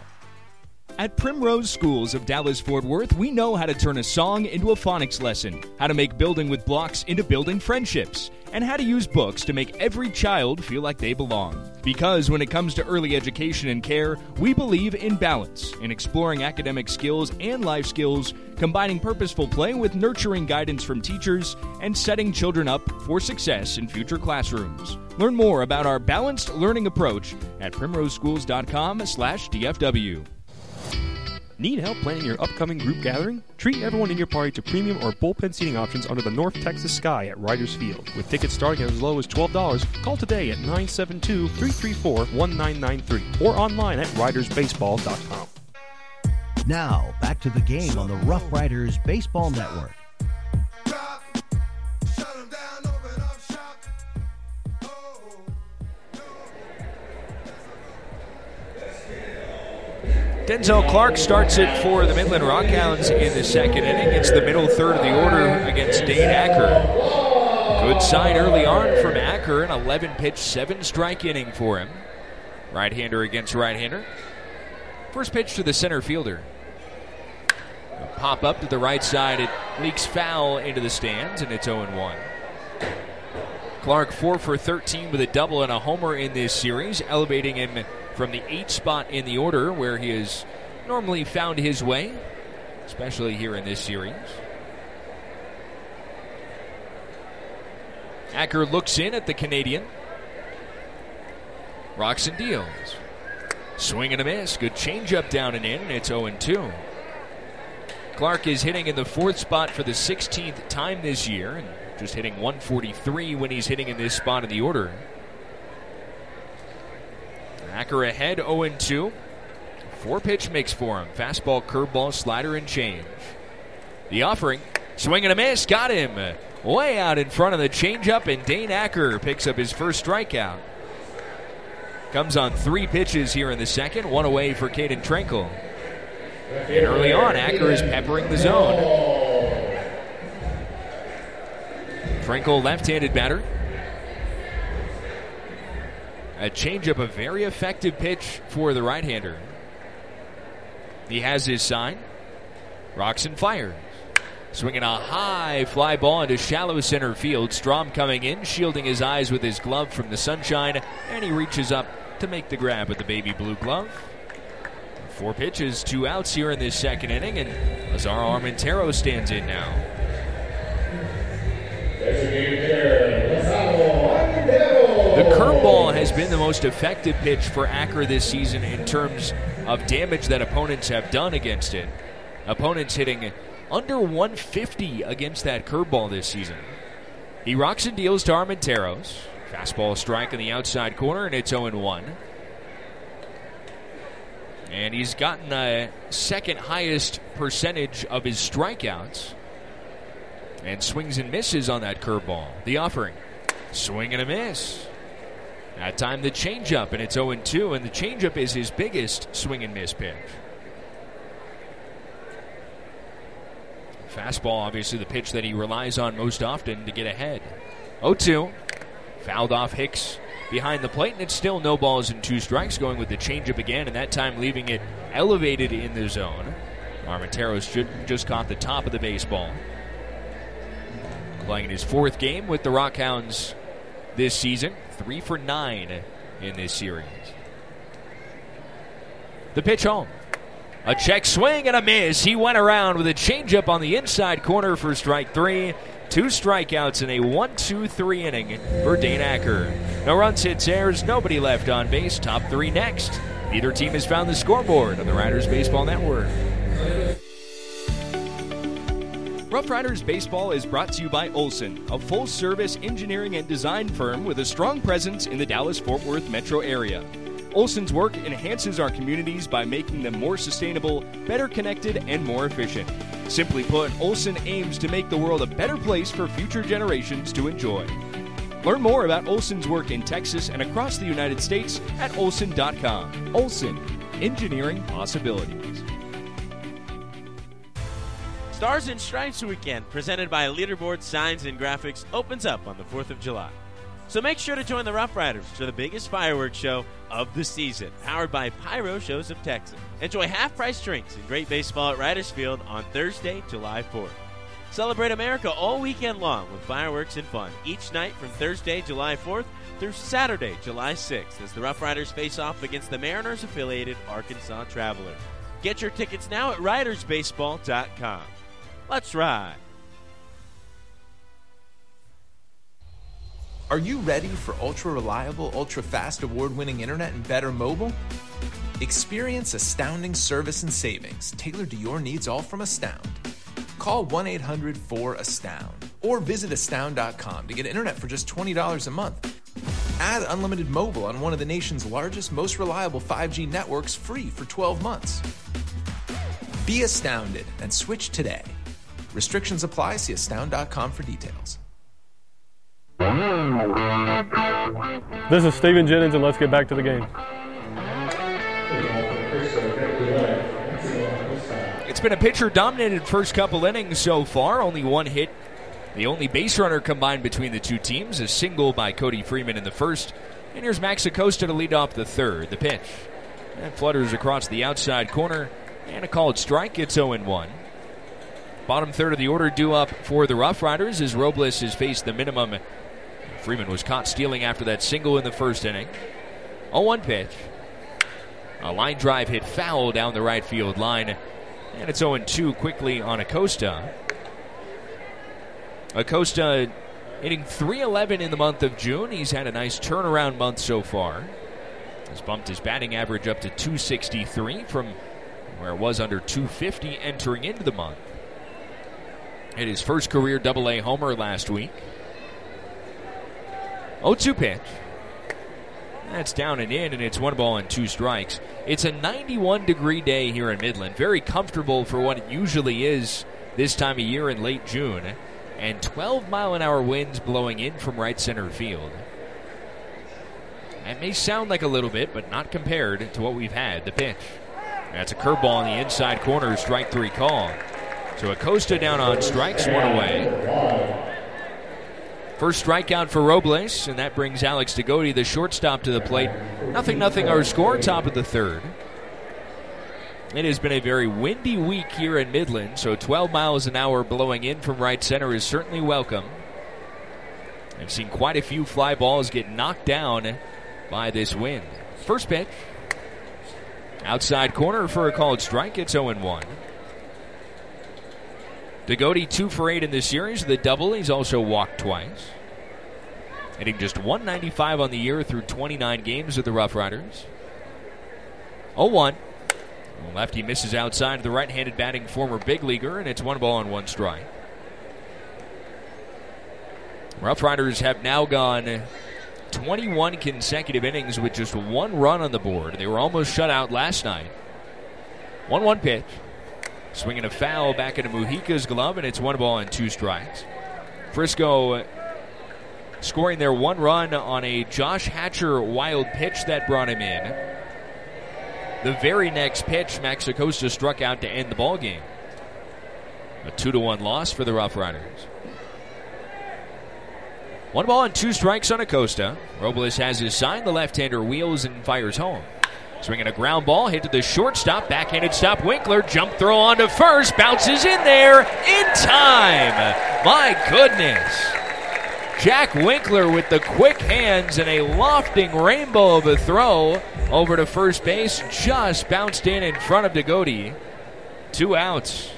At Primrose Schools of Dallas-Fort Worth, we know how to turn a song into a phonics lesson, how to make building with blocks into building friendships, and how to use books to make every child feel like they belong. Because when it comes to early education and care, we believe in balance, in exploring academic skills and life skills, combining purposeful play with nurturing guidance from teachers, and setting children up for success in future classrooms. Learn more about our balanced learning approach at primroseschools.com slash DFW. Need help planning your upcoming group gathering? Treat everyone in your party to premium or bullpen seating options under the North Texas sky at Riders Field. With tickets starting at as low as twelve dollars, call today at nine seven two, three three four, one nine nine three or online at riders baseball dot com. Now, back to the game on the Rough Riders Baseball Network. Denzel Clark starts it for the Midland Rockhounds in the second inning. It's the middle third of the order against Dane Acker. Good sign early on from Acker, an eleven-pitch, seven-strike inning for him. Right-hander against right-hander. First pitch to the center fielder. A pop up to the right side. It leaks foul into the stands, and it's oh and one. Clark four for thirteen with a double and a homer in this series, elevating him from the eighth spot in the order where he has normally found his way, especially here in this series. Acker looks in at the Canadian. Roxon deals. Swing and a miss. Good changeup down and in, and it's oh and two. Clark is hitting in the fourth spot for the sixteenth time this year, and just hitting one forty-three when he's hitting in this spot in the order. Acker ahead oh and two. Four pitch mix for him. Fastball, curveball, slider, and change. The offering. Swing and a miss. Got him. Way out in front of the changeup, and Dane Acker picks up his first strikeout. Comes on three pitches here in the second. One away for Caden Trenkle. And early on, Acker is peppering the zone. Trenkle, left-handed batter. A changeup, a very effective pitch for the right-hander. He has his sign. Roxon fires. Swinging a high fly ball into shallow center field. Strom coming in, shielding his eyes with his glove from the sunshine, and he reaches up to make the grab with the baby blue glove. Four pitches, two outs here in this second inning, and Lazaro Armentero stands in now. The curveball has been the most effective pitch for Acker this season in terms of damage that opponents have done against it. Opponents hitting under one fifty against that curveball this season. He rocks and deals to Armenteros. Fastball strike in the outside corner, and it's oh and one. And he's gotten a second highest percentage of his strikeouts. And swings and misses on that curveball. The offering. Swing and a miss. That time the changeup, and it's oh and two, and the changeup is his biggest swing and miss pitch. Fastball, obviously the pitch that he relies on most often to get ahead. oh two. Fouled off Hicks behind the plate, and it's still no balls and two strikes, going with the changeup again, and that time leaving it elevated in the zone. Armenteros just caught the top of the baseball. Playing in his fourth game with the Rockhounds this season. Three for nine in this series. The pitch home. A check swing and a miss. He went around with a changeup on the inside corner for strike three. Two strikeouts in a one two three inning for Dane Acker. No runs, hits, errors, nobody left on base. Top three next. Neither team has found the scoreboard on the Riders Baseball Network. Rough Riders Baseball is brought to you by Olson, a full-service engineering and design firm with a strong presence in the Dallas-Fort Worth metro area. Olson's work enhances our communities by making them more sustainable, better connected, and more efficient. Simply put, Olson aims to make the world a better place for future generations to enjoy. Learn more about Olson's work in Texas and across the United States at olson dot com. Olson, engineering possibilities. Stars and Stripes Weekend, presented by Leaderboard Signs and Graphics, opens up on the fourth of July. So make sure to join the Rough Riders for the biggest fireworks show of the season, powered by Pyro Shows of Texas. Enjoy half-price drinks and great baseball at Riders Field on Thursday, July fourth. Celebrate America all weekend long with fireworks and fun each night from Thursday, July fourth through Saturday, July sixth, as the Rough Riders face off against the Mariners-affiliated Arkansas Travelers. Get your tickets now at riders baseball dot com. Let's ride. Are you ready for ultra-reliable, ultra-fast, award-winning internet and better mobile? Experience astounding service and savings tailored to your needs, all from Astound. Call one eight hundred four astound or visit astound dot com to get internet for just twenty dollars a month. Add unlimited mobile on one of the nation's largest, most reliable five G networks free for twelve months. Be astounded and switch today. Restrictions apply. See astound dot com for details. This is Steven Jennings, and let's get back to the game. It's been a pitcher-dominated first couple innings so far. Only one hit. The only base runner combined between the two teams. A single by Cody Freeman in the first. And here's Max Acosta to lead off the third. The pitch. And flutters across the outside corner. And a called strike. It's oh and one. Bottom third of the order due up for the Rough Riders as Robles has faced the minimum. Freeman was caught stealing after that single in the first inning. oh one pitch. A line drive hit foul down the right field line. And it's oh two quickly on Acosta. Acosta hitting three eleven in the month of June. He's had a nice turnaround month so far. He's bumped his batting average up to two sixty-three from where it was under two fifty entering into the month. Hit his first career double A homer last week. oh two pitch. That's down and in, and it's one ball and two strikes. It's a ninety-one degree day here in Midland. Very comfortable for what it usually is this time of year in late June. And twelve mile an hour winds blowing in from right center field. That may sound like a little bit, but not compared to what we've had. The pitch. That's a curveball on the inside corner, strike three call. So Acosta down on strikes, one away. First strikeout for Robles, and that brings Alex Degodi, the shortstop, to the plate. Nothing, nothing, our score, top of the third. It has been a very windy week here in Midland, so twelve miles an hour blowing in from right center is certainly welcome. I've seen quite a few fly balls get knocked down by this wind. First pitch. Outside corner for a called strike. It's oh one. Degodi two for eight in this series with a double. He's also walked twice. Hitting just one ninety-five on the year through twenty-nine games with the Rough Riders. oh one. Lefty misses outside the right-handed batting former big leaguer, and it's one ball and one strike. Rough Riders have now gone twenty-one consecutive innings with just one run on the board. They were almost shut out last night. one one pitch. Swinging a foul back into Mujica's glove, and it's one ball and two strikes. Frisco scoring their one run on a Josh Hatcher wild pitch that brought him in. The very next pitch, Max Acosta struck out to end the ball game. A two to one loss for the Rough Riders. One ball and two strikes on Acosta. Robles has his sign. The left-hander wheels and fires home. Swinging a ground ball, hit to the shortstop, backhanded stop. Winkler, jump throw onto first, bounces in there in time. My goodness. Jack Winkler with the quick hands and a lofting rainbow of a throw over to first base, just bounced in in front of Degodi. Two outs.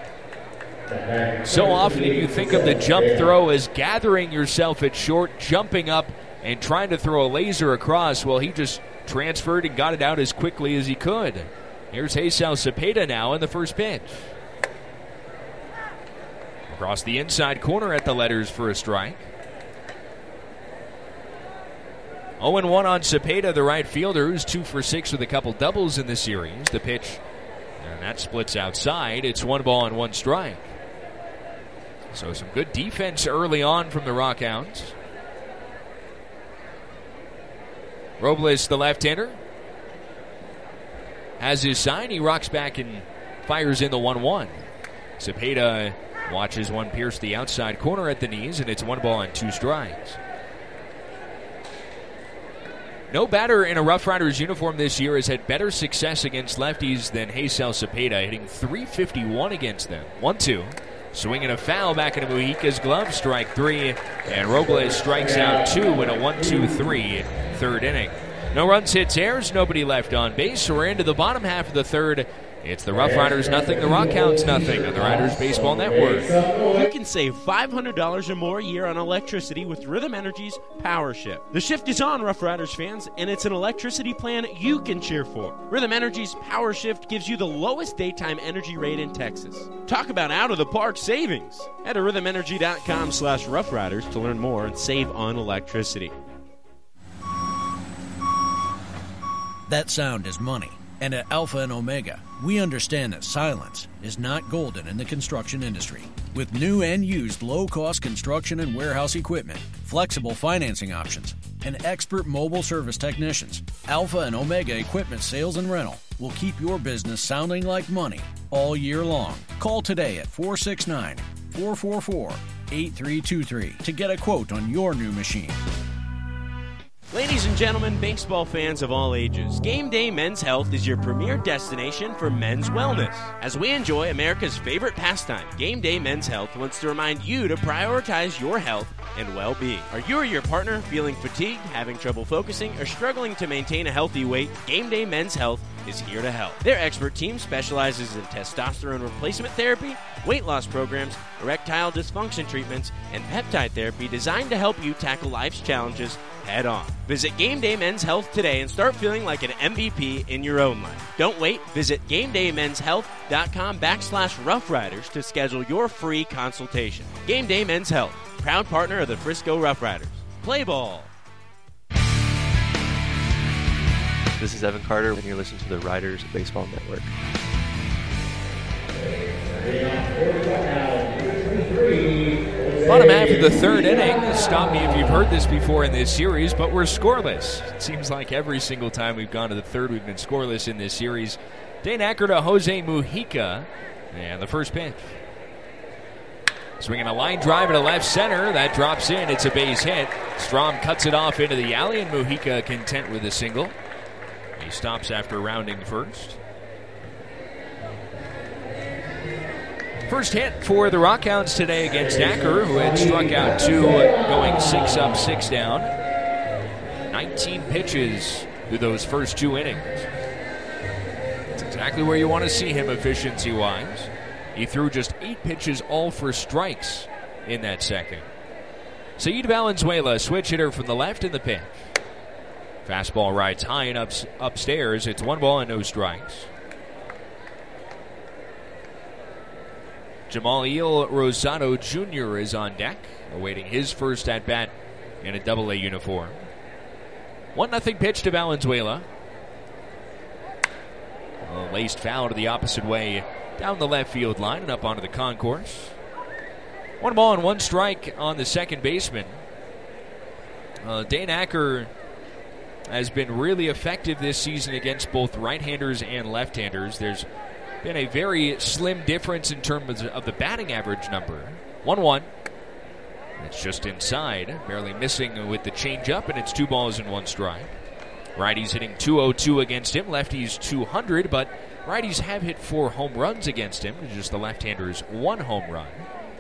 So often you think of the jump throw as gathering yourself at short, jumping up and trying to throw a laser across. Well, he just transferred and got it out as quickly as he could. Here's Haysel Cepeda now in the first pitch. Across the inside corner at the letters for a strike. oh one on Cepeda, the right fielder, who's two for six with a couple doubles in the series. The pitch, and that splits outside. It's one ball and one strike. So some good defense early on from the Rockhounds. Robles, the left-hander, has his sign. He rocks back and fires in the one one. Cepeda watches one pierce the outside corner at the knees, and it's one ball and two strikes. No batter in a Rough Riders uniform this year has had better success against lefties than Haysel Cepeda, hitting three fifty-one against them. one two. Swinging a foul back into Mujica's glove, strike three, and Robles strikes out two in a one two three third inning. No runs, hits, errors, nobody left on base, so we're into the bottom half of the third. It's the Rough Riders nothing, the Rockhounds nothing on the Riders Baseball Network. You can save five hundred dollars or more a year on electricity with Rhythm Energy's Power Shift. The shift is on, Rough Riders fans, and it's an electricity plan you can cheer for. Rhythm Energy's Power Shift gives you the lowest daytime energy rate in Texas. Talk about out-of-the-park savings. Head to rhythm energy dot com slash rough riders to learn more and save on electricity. That sound is money. And at Alpha and Omega, we understand that silence is not golden in the construction industry. With new and used low-cost construction and warehouse equipment, flexible financing options, and expert mobile service technicians, Alpha and Omega Equipment Sales and Rental will keep your business sounding like money all year long. Call today at four six nine, four four four, eight three two three to get a quote on your new machine. Ladies and gentlemen, baseball fans of all ages, Game Day Men's Health is your premier destination for men's wellness. As we enjoy America's favorite pastime, Game Day Men's Health wants to remind you to prioritize your health and well-being. Are you or your partner feeling fatigued, having trouble focusing, or struggling to maintain a healthy weight? Game Day Men's Health is here to help. Their expert team specializes in testosterone replacement therapy, weight loss programs, erectile dysfunction treatments, and peptide therapy designed to help you tackle life's challenges head on. Visit Game Day Men's Health today and start feeling like an M V P in your own life. Don't wait. Visit GameDayMen'sHealth.com backslash Rough Riders to schedule your free consultation. Game Day Men's Health, proud partner of the Frisco Rough Riders. Play ball. This is Evan Carter, and you're listening to the Riders Baseball Network. Bottom half of the third inning. Stop me if you've heard this before in this series, but we're scoreless. It seems like every single time we've gone to the third, we've been scoreless in this series. Dane Acker to Jose Mujica, and the first pitch. Swinging a line drive to left center. That drops in. It's a base hit. Strom cuts it off into the alley, and Mujica content with a single. He stops after rounding first. First hit for the Rockhounds today against Acker, who had struck out two, going six up, six down. nineteen pitches through those first two innings. That's exactly where you want to see him efficiency-wise. He threw just eight pitches, all for strikes in that second. Said Valenzuela, switch hitter from the left in the pitch. Fastball rides high and up, upstairs. It's one ball and no strikes. Jamaliel Rosado Junior is on deck, awaiting his first at-bat in a double A uniform. one nothing pitch to Valenzuela. A laced foul to the opposite way down the left field line and up onto the concourse. One ball and one strike on the second baseman. Uh, Dane Acker has been really effective this season against both right-handers and left-handers. There's been a very slim difference in terms of the batting average number. one one. It's just inside, barely missing with the changeup, and it's two balls and one strike. Righties hitting two oh two against him, lefties two hundred, but righties have hit four home runs against him, just the left-handers one home run.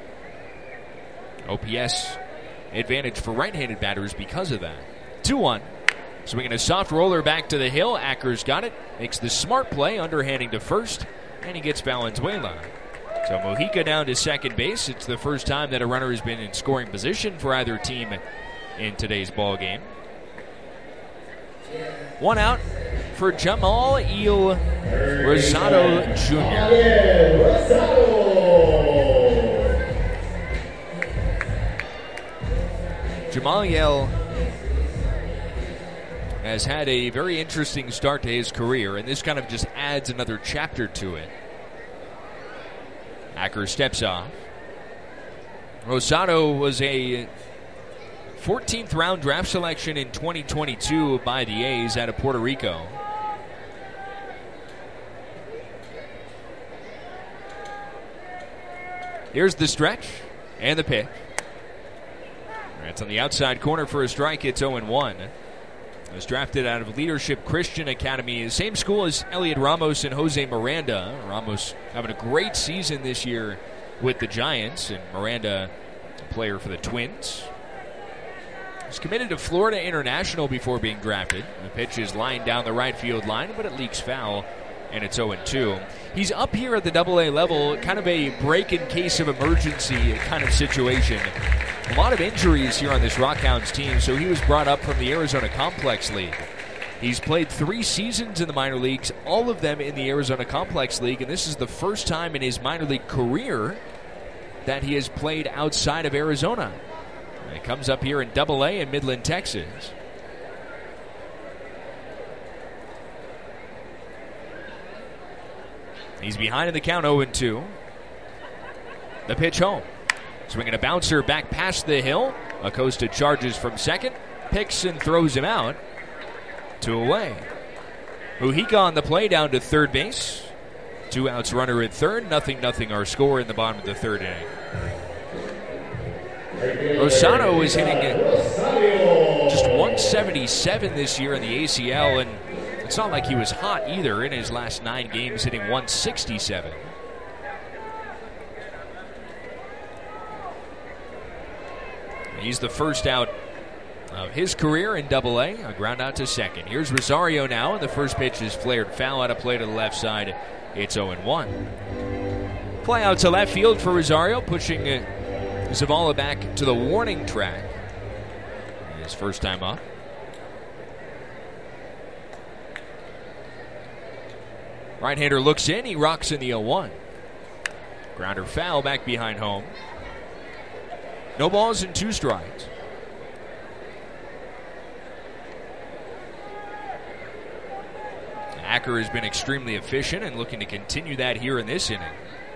O P S advantage for right-handed batters because of that. two one. Swinging a soft roller back to the hill. Acker's got it. Makes the smart play, underhanding to first, and he gets Valenzuela. So Mujica down to second base. It's the first time that a runner has been in scoring position for either team in today's ball game. One out for Jamaliel Rosado Junior Jamaliel has had a very interesting start to his career, and this kind of just adds another chapter to it. Acker steps off. Rosado was a fourteenth round draft selection in twenty twenty-two by the A's out of Puerto Rico. Here's the stretch and the pitch. That's on the outside corner for a strike. It's oh one. Was drafted out of Leadership Christian Academy, same school as Elliot Ramos and Jose Miranda. Ramos having a great season this year with the Giants, and Miranda, a player for the Twins. Was committed to Florida International before being drafted. The pitch is lined down the right field line, but it leaks foul, and it's oh two. He's up here at the double A level, kind of a break in case of emergency kind of situation. A lot of injuries here on this Rockhounds team, so he was brought up from the Arizona Complex League. He's played three seasons in the minor leagues, all of them in the Arizona Complex League, and this is the first time in his minor league career that he has played outside of Arizona. And he comes up here in double A in Midland, Texas. He's behind in the count, oh two. The pitch home. Swinging a bouncer back past the hill. Acosta charges from second, picks and throws him out. Two away. Mujica on the play down to third base. Two outs, runner at third. Nothing, nothing our score in the bottom of the third inning. Rosado is hitting just one seventy-seven this year in the A C L, and it's not like he was hot either in his last nine games, hitting one sixty-seven. He's the first out of his career in Double A, a ground out to second. Here's Rosario now, and the first pitch is flared foul out of play to the left side. It's oh one. Fly out to left field for Rosario, pushing uh, Zavala back to the warning track. His first time up. Right-hander looks in, he rocks in the oh one. Grounder foul back behind home. No balls and two strikes. Acker has been extremely efficient and looking to continue that here in this inning.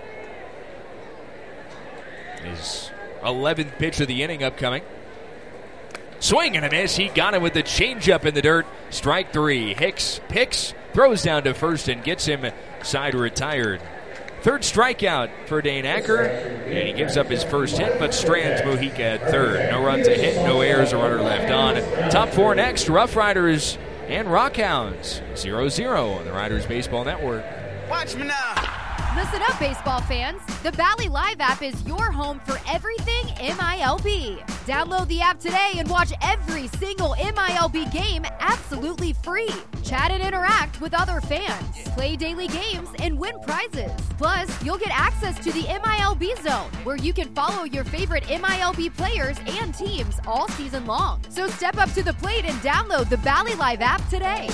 His eleventh pitch of the inning upcoming. Swing and a miss. He got him with the changeup in the dirt. Strike three. Hicks picks, throws down to first and gets him side retired. Third strikeout for Dane Acker, and he gives up his first hit, but strands Mojica at third. No runs a hit, no errors, a runner left on. Top four next, Rough Riders and Rockhounds. zero zero on the Riders Baseball Network. Watch me now. Listen up, baseball fans. The Bally Live app is your home for everything M I L B. Download the app today and watch every single M I L B game absolutely free. Chat and interact with other fans. Play daily games and win prizes. Plus, you'll get access to the M I L B Zone, where you can follow your favorite M I L B players and teams all season long. So step up to the plate and download the Bally Live app today.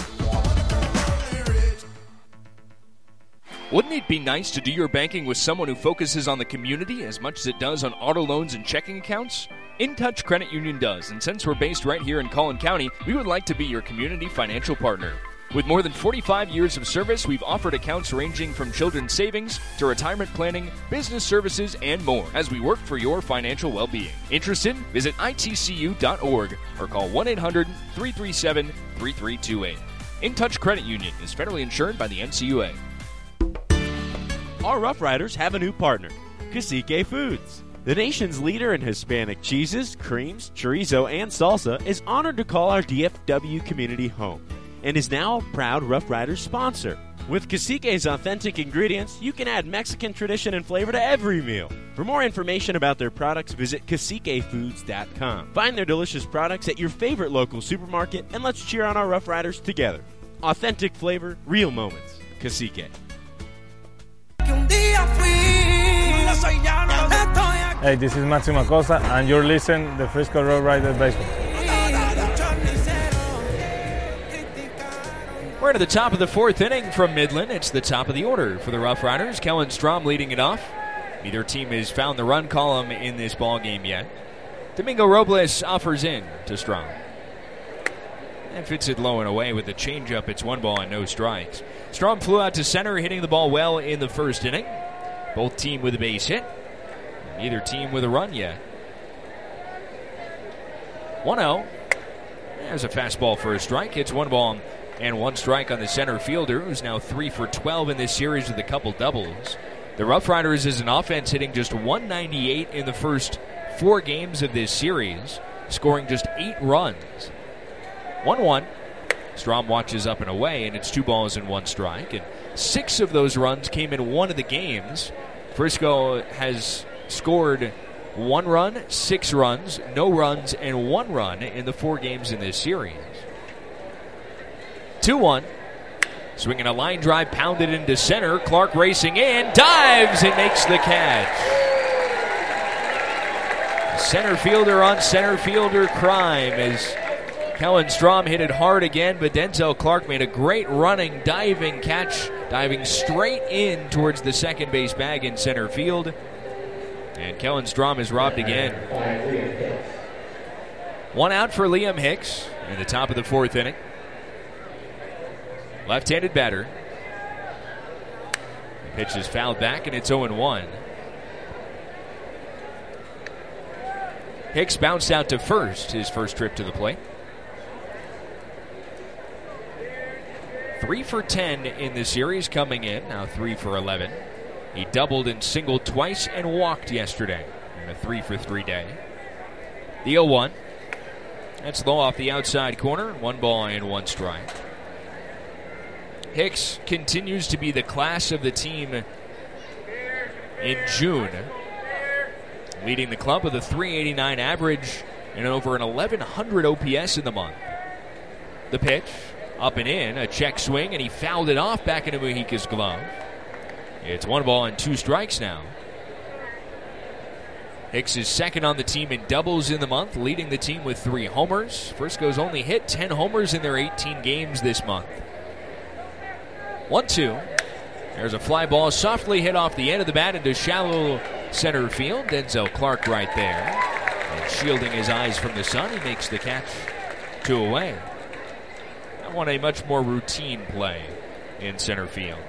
Wouldn't it be nice to do your banking with someone who focuses on the community as much as it does on auto loans and checking accounts? InTouch Credit Union does, and since we're based right here in Collin County, we would like to be your community financial partner. With more than forty-five years of service, we've offered accounts ranging from children's savings to retirement planning, business services, and more as we work for your financial well-being. Interested? Visit I T C U dot org or call one eight hundred, three three seven, three three two eight. InTouch Credit Union is federally insured by the N C U A. Our Rough Riders have a new partner, Cacique Foods. The nation's leader in Hispanic cheeses, creams, chorizo, and salsa is honored to call our D F W community home and is now a proud Rough Riders sponsor. With Cacique's authentic ingredients, you can add Mexican tradition and flavor to every meal. For more information about their products, visit cacique foods dot com. Find their delicious products at your favorite local supermarket, and let's cheer on our Rough Riders together. Authentic flavor, real moments. Cacique. Hey, this is Máximo Acosta, and you're listening to the Frisco Rough Riders Baseball. We're to the top of the fourth inning from Midland. It's the top of the order for the Rough Riders. Kellen Strom leading it off. Neither team has found the run column in this ball game yet. Domingo Robles offers in to Strom. And fits it low and away with the changeup. It's one ball and no strikes. Strom flew out to center, hitting the ball well in the first inning. Both team with a base hit. Neither team with a run yet. one oh. There's a fastball for a strike. It's one ball and one strike on the center fielder, who's now three for twelve in this series with a couple doubles. The Rough Riders is an offense hitting just one ninety-eight in the first four games of this series, scoring just eight runs. one one. Strom watches up and away, and it's two balls and one strike. And six of those runs came in one of the games. Frisco has scored one run, six runs, no runs, and one run in the four games in this series. two one. Swinging a line drive, pounded into center. Clark racing in, dives, and makes the catch. Center fielder on center fielder crime as Kellen Strom hit it hard again, but Denzel Clark made a great running, diving catch, diving straight in towards the second base bag in center field. And Kellen Strom is robbed again. One out for Liam Hicks in the top of the fourth inning. Left-handed batter. The pitch is fouled back, and it's oh one. Hicks bounced out to first, his first trip to the plate. Three for ten in the series coming in, now three for eleven. He doubled and singled twice and walked yesterday in a three for three day. The oh one. That's low off the outside corner. One ball and one strike. Hicks continues to be the class of the team in June, leading the club with a three eighty-nine average and over an eleven hundred O P S in the month. The pitch, up and in, a check swing, and he fouled it off back into Mujica's glove. It's one ball and two strikes now. Hicks is second on the team in doubles in the month, leading the team with three homers. Frisco's only hit ten homers in their eighteen games this month. one two. There's a fly ball softly hit off the end of the bat into shallow center field. Denzel Clark right there. And shielding his eyes from the sun, he makes the catch two away. I want a much more routine play in center field.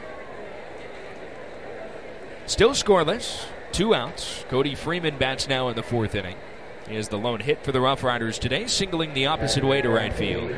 Still scoreless. Two outs. Cody Freeman bats now in the fourth inning. He is the lone hit for the Rough Riders today, singling the opposite way to right field.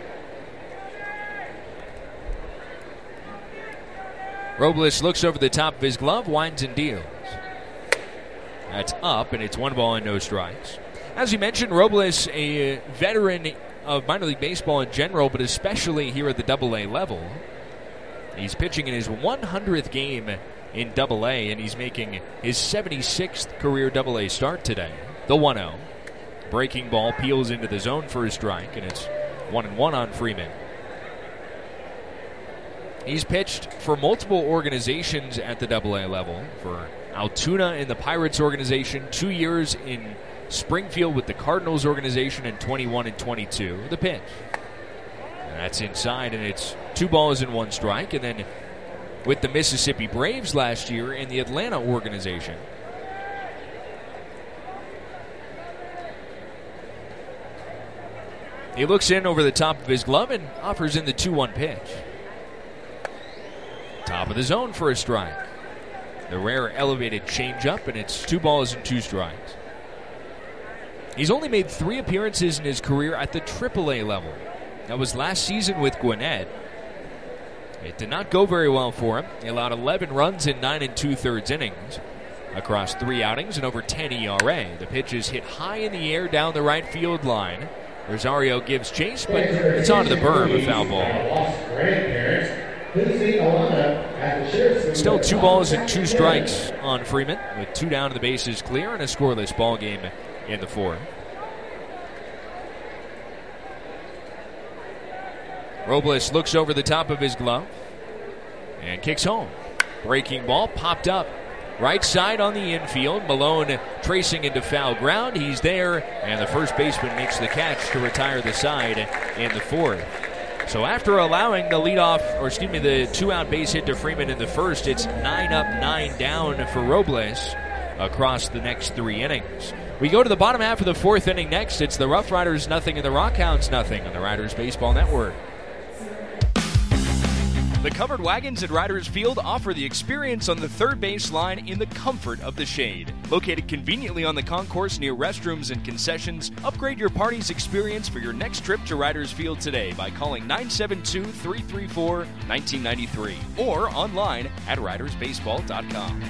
Robles looks over the top of his glove, winds and deals. That's up, and it's one ball and no strikes. As you mentioned, Robles, a veteran of minor league baseball in general, but especially here at the double A level. He's pitching in his one hundredth game in double A, and he's making his seventy-sixth career double A start today. The one oh. Breaking ball peels into the zone for a strike, and it's one and one on Freeman. He's pitched for multiple organizations at the double A level. For Altoona in the Pirates organization, two years in Springfield with the Cardinals organization, and twenty-one and twenty-two. The pitch. And that's inside, and it's two balls and one strike. And then with the Mississippi Braves last year in the Atlanta organization. He looks in over the top of his glove and offers in the two one pitch. Top of the zone for a strike. The rare elevated changeup, and it's two balls and two strikes. He's only made three appearances in his career at the triple A level. That was last season with Gwinnett. It did not go very well for him. He allowed eleven runs in nine and two-thirds innings across three outings and over ten E R A. The pitch is hit high in the air down the right field line. Rosario gives chase, but it's onto the berm, a foul ball. Still two balls and two strikes on Freeman, with two down and the bases clear and a scoreless ball game in the fourth. Robles looks over the top of his glove and kicks home. Breaking ball popped up right side on the infield. Malone tracing into foul ground. He's there, and the first baseman makes the catch to retire the side in the fourth. So after allowing the leadoff, or excuse me, the two-out base hit to Freeman in the first, it's nine up, nine down for Robles across the next three innings. We go to the bottom half of the fourth inning next. It's the Rough Riders nothing and the Rockhounds nothing on the Riders Baseball Network. The covered wagons at Riders Field offer the experience on the third base line in the comfort of the shade. Located conveniently on the concourse near restrooms and concessions, upgrade your party's experience for your next trip to Riders Field today by calling nine seven two, three three four, one nine nine three or online at riders baseball dot com.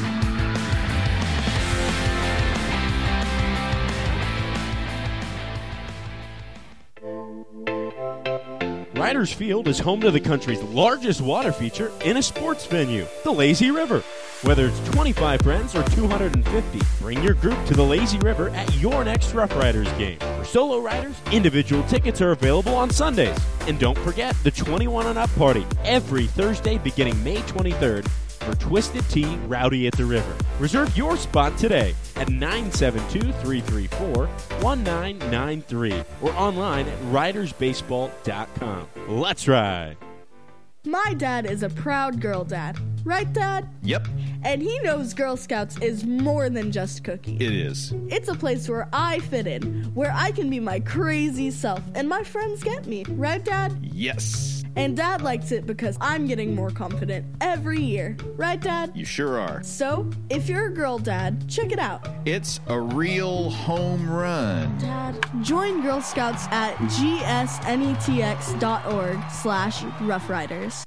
Riders Field is home to the country's largest water feature in a sports venue, the Lazy River. Whether it's twenty-five friends or two hundred fifty, bring your group to the Lazy River at your next Rough Riders game. For solo riders, individual tickets are available on Sundays. And don't forget the twenty-one and up party every Thursday beginning May twenty-third for Twisted Tea Rowdy at the River. Reserve your spot today at nine seven two, three three four, one nine nine three or online at riders baseball dot com. Let's ride! My dad is a proud girl dad. Right, Dad? Yep. And he knows Girl Scouts is more than just cookies. It is. It's a place where I fit in, where I can be my crazy self, and my friends get me. Right, Dad? Yes. And Dad likes it because I'm getting more confident every year. Right, Dad? You sure are. So, if you're a girl dad, check it out. It's a real home run. Dad, join Girl Scouts at g s n e t x dot org slash Rough Riders.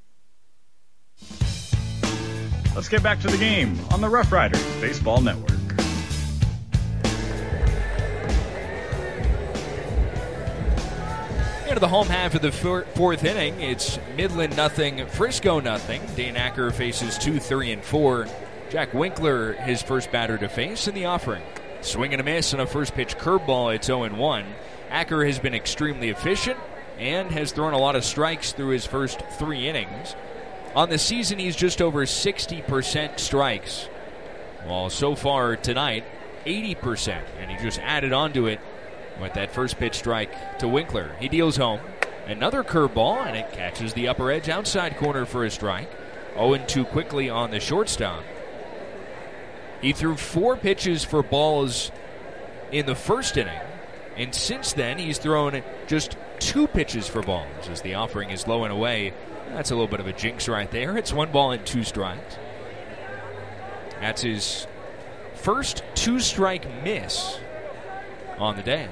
Let's get back to the game on the Rough Riders Baseball Network. into the home half of the four, fourth inning. It's Midland nothing, Frisco nothing. Dane Acker faces two, three, and four. Jack Winkler, his first batter to face in the offering. Swing and a miss on a first pitch curveball. It's oh and one. Acker has been extremely efficient and has thrown a lot of strikes through his first three innings. On the season, he's just over sixty percent strikes. Well, so far tonight, eighty percent, and he just added on to it with that first pitch strike to Winkler. He deals home. Another curveball, and it catches the upper edge outside corner for a strike. oh and two quickly on the shortstop. He threw four pitches for balls in the first inning, and since then he's thrown just two pitches for balls as the offering is low and away. That's a little bit of a jinx right there. It's one ball and two strikes. That's his first two-strike miss on the day.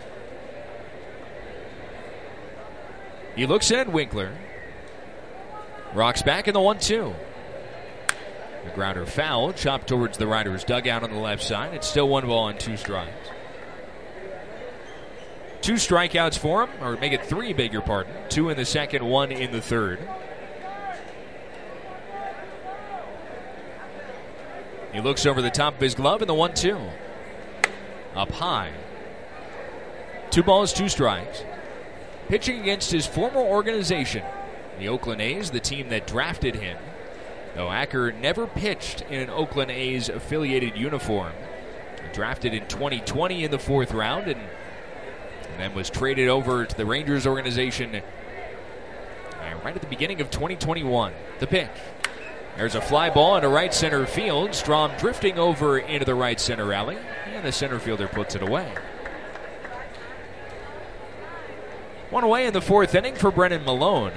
He looks at Winkler. Rocks back in the one two. The grounder foul, chopped towards the Riders' dugout on the left side. It's still one ball and two strikes. Two strikeouts for him, or make it three, beg your pardon. Two in the second, one in the third. He looks over the top of his glove in the one two. Up high. Two balls, two strikes. Pitching against his former organization, the Oakland A's, the team that drafted him. Though Acker never pitched in an Oakland A's affiliated uniform. Drafted in twenty twenty in the fourth round and, and then was traded over to the Rangers organization uh, right at the beginning of twenty twenty-one. The pitch. There's a fly ball into right center field. Strom drifting over into the right center alley, and the center fielder puts it away. One away in the fourth inning for Brennan Malone.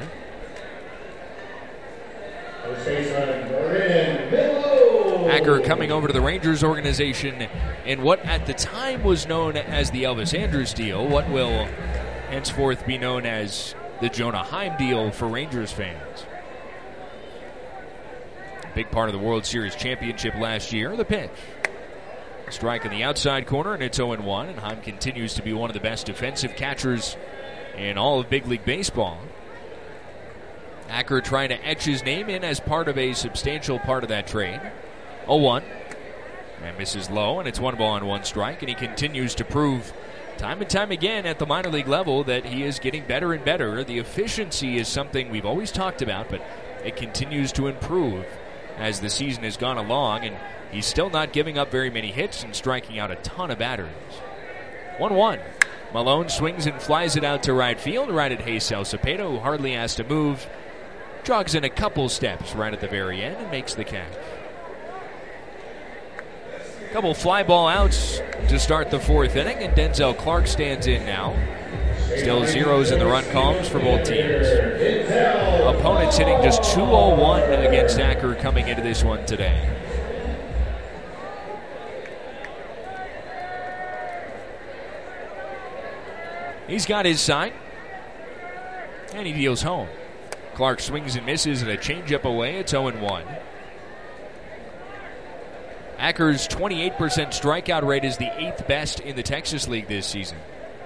Acker coming over to the Rangers organization in what at the time was known as the Elvis Andrus deal, what will henceforth be known as the Jonah Heim deal for Rangers fans. A big part of the World Series championship last year, the pitch. A strike in the outside corner, and it's oh and one, and Heim continues to be one of the best defensive catchers in all of Big League Baseball. Acker trying to etch his name in as part of a substantial part of that trade. oh one. And misses low, and it's one ball and one strike, and he continues to prove time and time again at the minor league level that he is getting better and better. The efficiency is something we've always talked about, but it continues to improve as the season has gone along, and he's still not giving up very many hits and striking out a ton of batters. one one. Malone swings and flies it out to right field, right at Haysel Cepeda, who hardly has to move. Jogs in a couple steps right at the very end and makes the catch. Couple fly ball outs to start the fourth inning, and Denzel Clark stands in now. Still zeros in the run columns for both teams. Opponents hitting just two oh one against Acker coming into this one today. He's got his sign, and he deals home. Clark swings and misses at a changeup away. It's oh and one. Acker's twenty-eight percent strikeout rate is the eighth best in the Texas League this season.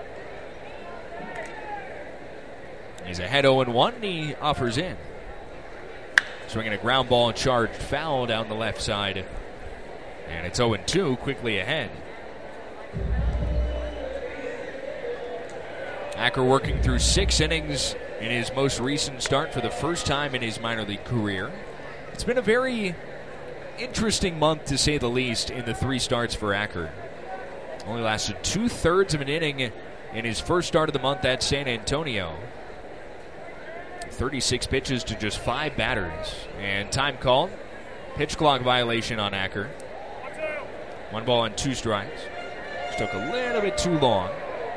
He's ahead oh and one, and he offers in. Swinging a ground ball, charged foul down the left side. And it's oh and two, quickly ahead. Acker working through six innings in his most recent start for the first time in his minor league career. It's been a very interesting month, to say the least, in the three starts for Acker. Only lasted two-thirds of an inning in his first start of the month at San Antonio. thirty-six pitches to just five batters. And time called. Pitch clock violation on Acker. One ball and two strikes. Just took a little bit too long.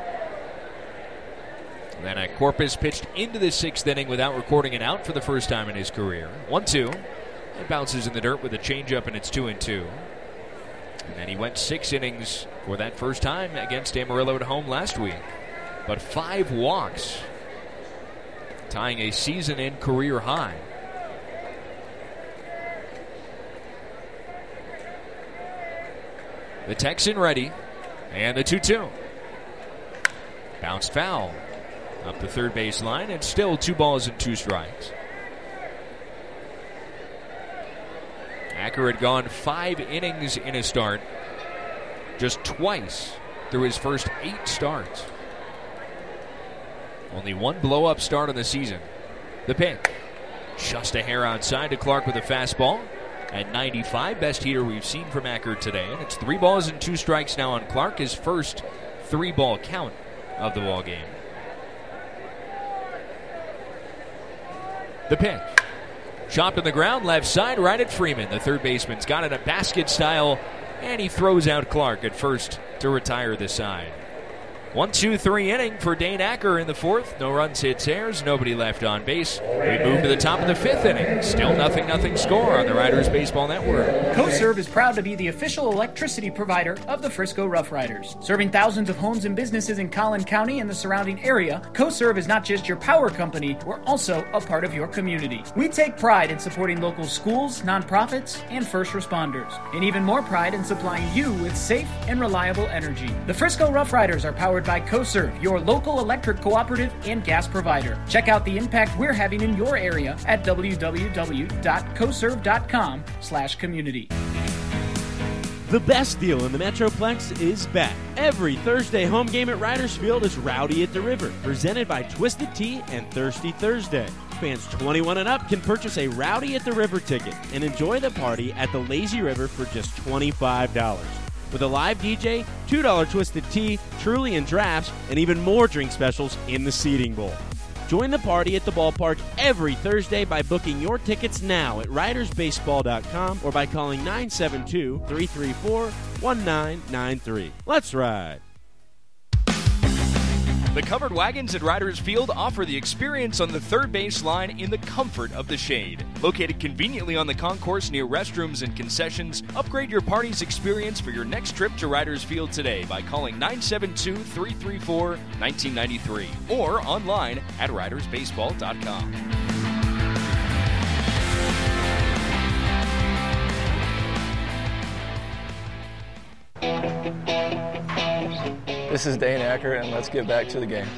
Then a Corpus pitched into the sixth inning without recording an out for the first time in his career. one two. It bounces in the dirt with a changeup, and it's two and two. And then he went six innings for that first time against Amarillo at home last week. But five walks, tying a season-end career high. The Texan ready, and the two two. Bounced foul. Up the third base line. It's still two balls and two strikes. Acker had gone five innings in a start, just twice through his first eight starts. Only one blow-up start on the season. The pitch. Just a hair outside to Clark with a fastball. At ninety-five, best heater we've seen from Acker today. And it's three balls and two strikes now on Clark, his first three-ball count of the ball game. The pitch. Chopped on the ground, left side, right at Freeman. The third baseman's got it a basket style, and he throws out Clark at first to retire the side. One, two, three inning for Dane Acker in the fourth. No runs, hits, errors, nobody left on base. We move to the top of the fifth inning. Still nothing, nothing score on the Riders Baseball Network. CoServe is proud to be the official electricity provider of the Frisco Rough Riders. Serving thousands of homes and businesses in Collin County and the surrounding area, CoServe is not just your power company, we're also a part of your community. We take pride in supporting local schools, nonprofits, and first responders, and even more pride in supplying you with safe and reliable energy. The Frisco Rough Riders are powered by CoServe, your local electric cooperative and gas provider. Check out the impact we're having in your area at w w w dot coserve dot com slash community. The best deal in the Metroplex is back. Every Thursday home game at Riders Field is Rowdy at the River, presented by Twisted Tea and Thirsty Thursday. Fans twenty-one and up can purchase a Rowdy at the River ticket and enjoy the party at the Lazy River for just twenty-five dollars. With a live D J, two dollar Twisted Tea, Truly, and drafts, and even more drink specials in the seating bowl. Join the party at the ballpark every Thursday by booking your tickets now at riders baseball dot com or by calling nine seven two, three three four, one nine nine three. Let's ride. The covered wagons at Riders Field offer the experience on the third base line in the comfort of the shade. Located conveniently on the concourse near restrooms and concessions, upgrade your party's experience for your next trip to Riders Field today by calling nine seven two, three three four, one nine nine three or online at riders baseball dot com. This is Dane Acker, and let's get back to the game.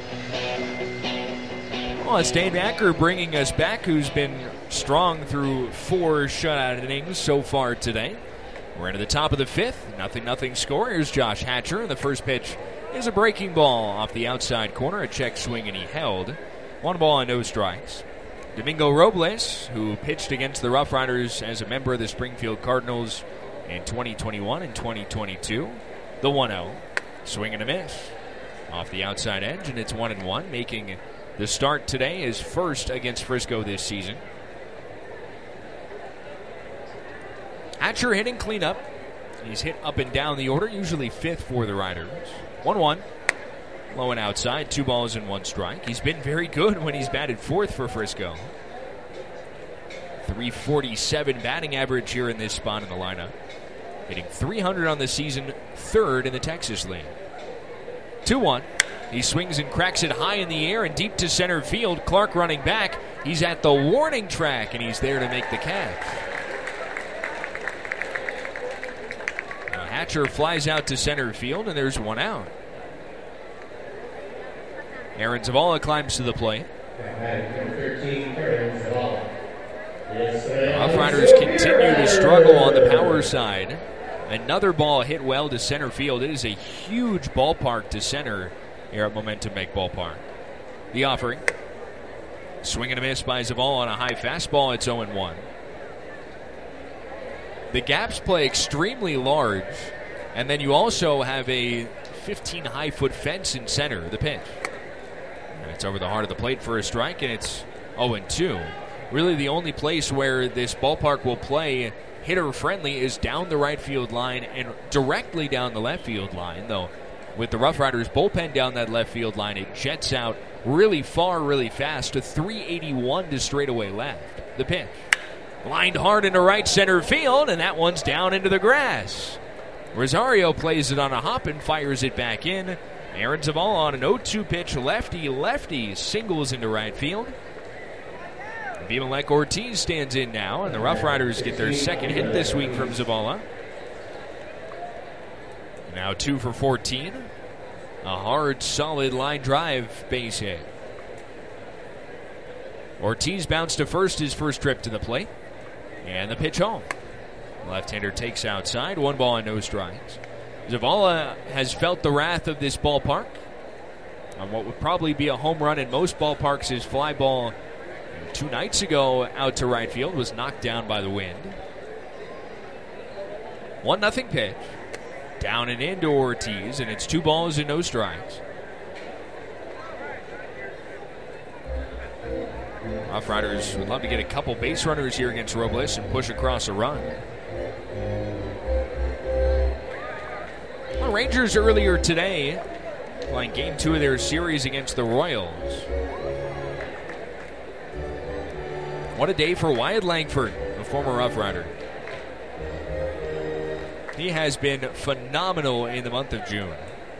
Well, it's Dane Acker bringing us back, who's been strong through four shutout innings so far today. We're into the top of the fifth. Nothing, nothing score. Here's Josh Hatcher, and the first pitch is a breaking ball off the outside corner. A check swing, and he held. One ball and no strikes. Domingo Robles, who pitched against the Rough Riders as a member of the Springfield Cardinals in twenty twenty-one and twenty twenty-two. The one oh. Swing and a miss off the outside edge, and it's one and one, making the start today his first against Frisco this season. Hatcher hitting cleanup. He's hit up and down the order, usually fifth for the Riders. one one. Low and outside, two balls and one strike. He's been very good when he's batted fourth for Frisco. three forty-seven batting average here in this spot in the lineup. Hitting three hundred on the season, third in the Texas League. two one. He swings and cracks it high in the air and deep to center field. Clark running back. He's at the warning track, and he's there to make the catch. Now Hatcher flies out to center field, and there's one out. Aaron Zavala climbs to the plate. Rough Riders continue to struggle on the power side. Another ball hit well to center field. It is a huge ballpark to center here at Momentum Bank Ballpark. The offering. Swing and a miss by Zavala on a high fastball. It's oh and one. The gaps play extremely large, and then you also have a fifteen high foot fence in center. The pitch. And it's over the heart of the plate for a strike, and it's oh and two. Really the only place where this ballpark will play hitter-friendly is down the right field line and directly down the left field line, though with the Rough Riders bullpen down that left field line, it jets out really far, really fast to three eighty-one to straightaway left. The pitch. Lined hard into right center field, and that one's down into the grass. Rosario plays it on a hop and fires it back in. Aaron Zavala on an oh two pitch, lefty-lefty, singles into right field. Abimelec Ortiz stands in now, and the Rough Riders get their second hit this week from Zavala. Now two for fourteen A hard, solid line drive base hit. Ortiz bounced to first his first trip to the plate. And the pitch home. Left-hander takes outside. One ball and no strikes. Zavala has felt the wrath of this ballpark on what would probably be a home run in most ballparks. His fly ball two nights ago out to right field was knocked down by the wind. One nothing pitch. Down and into Ortiz, and it's two balls and no strikes. Rough Riders would love to get a couple base runners here against Robles and push across a run. Well, Rangers earlier today playing game two of their series against the Royals. What a day for Wyatt Langford, a former Rough Rider. He has been phenomenal in the month of June.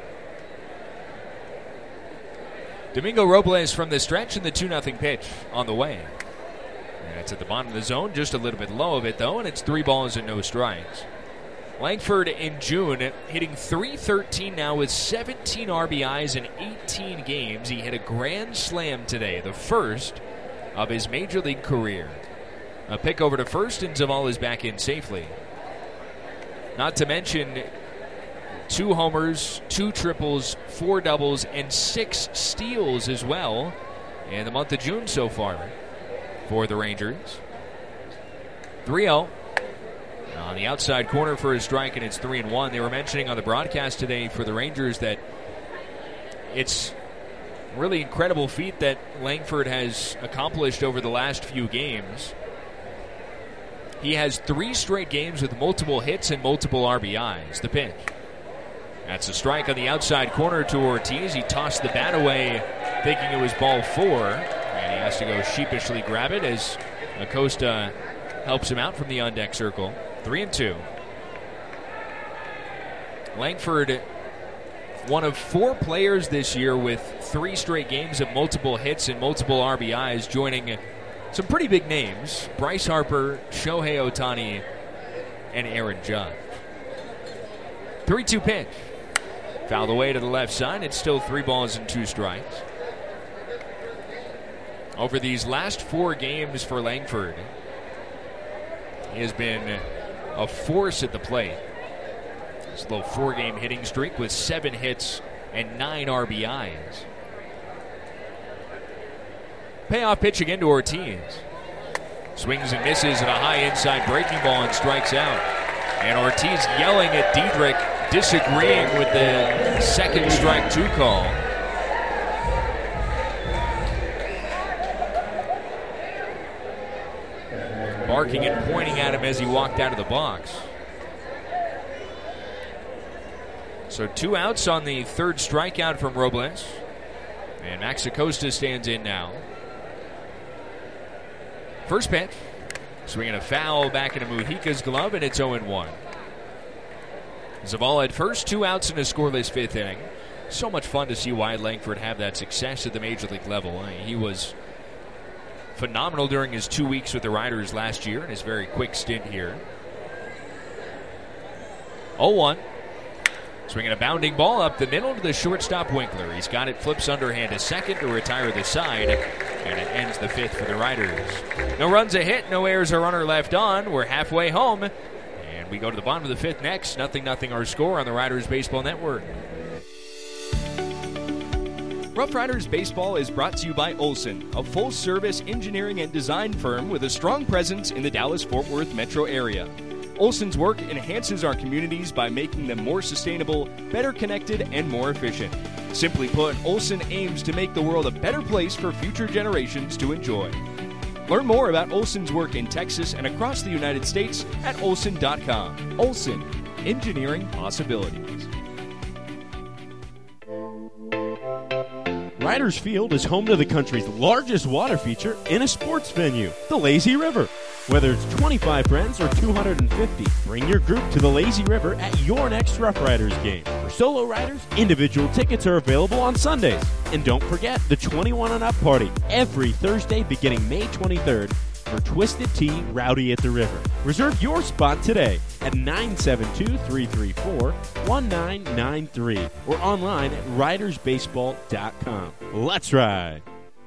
Domingo Robles from the stretch and the two nothing pitch on the way. And it's at the bottom of the zone, just a little bit low of it though, and it's three balls and no strikes. Langford in June hitting three thirteen now with seventeen R B Is in eighteen games. He hit a grand slam today, the first of his major league career. A pick over to first, and Zavala is back in safely. Not to mention two homers, two triples, four doubles, and six steals as well in the month of June so far for the Rangers. three oh. On the outside corner for a strike, and it's three and one. They were mentioning on the broadcast today for the Rangers that it's a really incredible feat that Langford has accomplished over the last few games. He has three straight games with multiple hits and multiple R B Is. The pitch. That's a strike on the outside corner to Ortiz. He tossed the bat away thinking it was ball four, and he has to go sheepishly grab it as Acosta helps him out from the on-deck circle. Three and two. Langford, one of four players this year with three straight games of multiple hits and multiple R B Is, joining some pretty big names: Bryce Harper, Shohei Ohtani, and Aaron Judge. three two pitch. Fouled away to the left side. It's still three balls and two strikes. Over these last four games for Langford, he has been a force at the plate. This little four-game hitting streak with seven hits and nine R B Is. Payoff pitch again to Ortiz. Swings and misses at a high inside breaking ball and strikes out. And Ortiz yelling at Diedrich, disagreeing with the second strike two call. Barking and pointing at him as he walked out of the box. So two outs on the third strikeout from Robles. And Max Acosta stands in now. First pitch. Swinging a foul back into Mujica's glove, and it's oh and one. Zavala at first, two outs in a scoreless fifth inning. So much fun to see Wyatt Langford have that success at the major league level. I mean, he was phenomenal during his two weeks with the Riders last year and his very quick stint here. oh one. Swinging a bounding ball up the middle to the shortstop Winkler. He's got it, flips underhand to second to retire the side, and it ends the fifth for the Riders. No runs a hit, no errors or runner left on. We're halfway home, and we go to the bottom of the fifth next. Nothing, nothing our score on the Riders Baseball Network. Rough Riders Baseball is brought to you by Olson, a full-service engineering and design firm with a strong presence in the Dallas-Fort Worth metro area. Olson's work enhances our communities by making them more sustainable, better connected, and more efficient. Simply put, Olson aims to make the world a better place for future generations to enjoy. Learn more about Olson's work in Texas and across the United States at olson dot com. Olson, engineering possibilities. Riders Field is home to the country's largest water feature in a sports venue, the Lazy River. Whether it's twenty-five friends or two hundred fifty, bring your group to the Lazy River at your next Rough Riders game. For solo riders, individual tickets are available on Sundays. And don't forget the twenty-one and up party every Thursday beginning May twenty-third. for Twisted Tea Rowdy at the River. Reserve your spot today at nine seven two, three three four, one nine nine three or online at riders baseball dot com. Let's ride!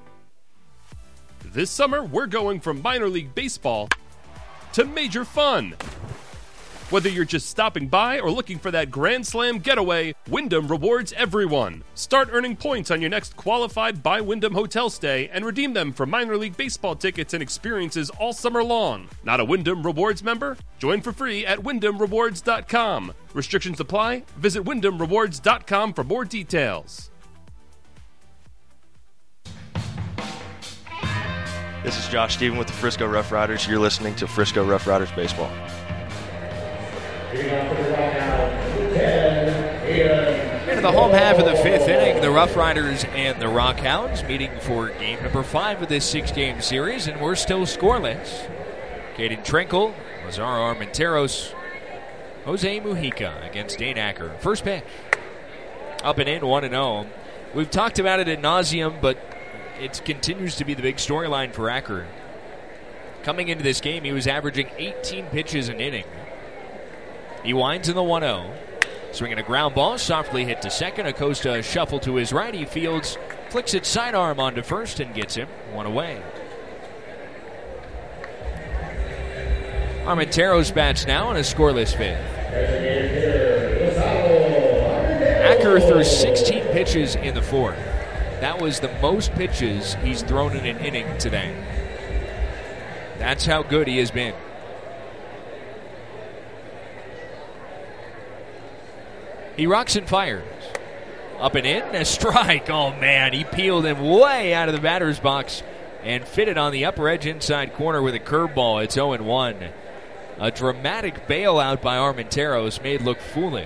This summer, we're going from minor league baseball to major fun. Whether you're just stopping by or looking for that Grand Slam getaway, Wyndham rewards everyone. Start earning points on your next qualified by Wyndham hotel stay and redeem them for minor league baseball tickets and experiences all summer long. Not a Wyndham Rewards member? Join for free at wyndham rewards dot com. Restrictions apply. Visit wyndham rewards dot com for more details. This is Josh Stephen with the Frisco Rough Riders. You're listening to Frisco Rough Riders Baseball. Into the home half of the fifth inning, the Rough Riders and the Rockhounds meeting for game number five of this six-game series, and we're still scoreless. Caden Trinkle, Lazaro Armenteros, Jose Mujica against Dane Acker. First pitch, up and in, one and oh. We've talked about it ad nauseum, but it continues to be the big storyline for Acker. Coming into this game, he was averaging eighteen pitches an inning. He winds in the one oh. Swinging a ground ball, softly hit to second. Acosta shuffle to his right. He fields, flicks it sidearm onto first, and gets him one away. Armenteros bats now in a scoreless fifth. Acker threw sixteen pitches in the fourth. That was the most pitches he's thrown in an inning today. That's how good he has been. He rocks and fires. Up and in, a strike. Oh, man, he peeled him way out of the batter's box and fitted on the upper edge inside corner with a curveball. It's oh and one. A dramatic bailout by Armenteros made look foolish.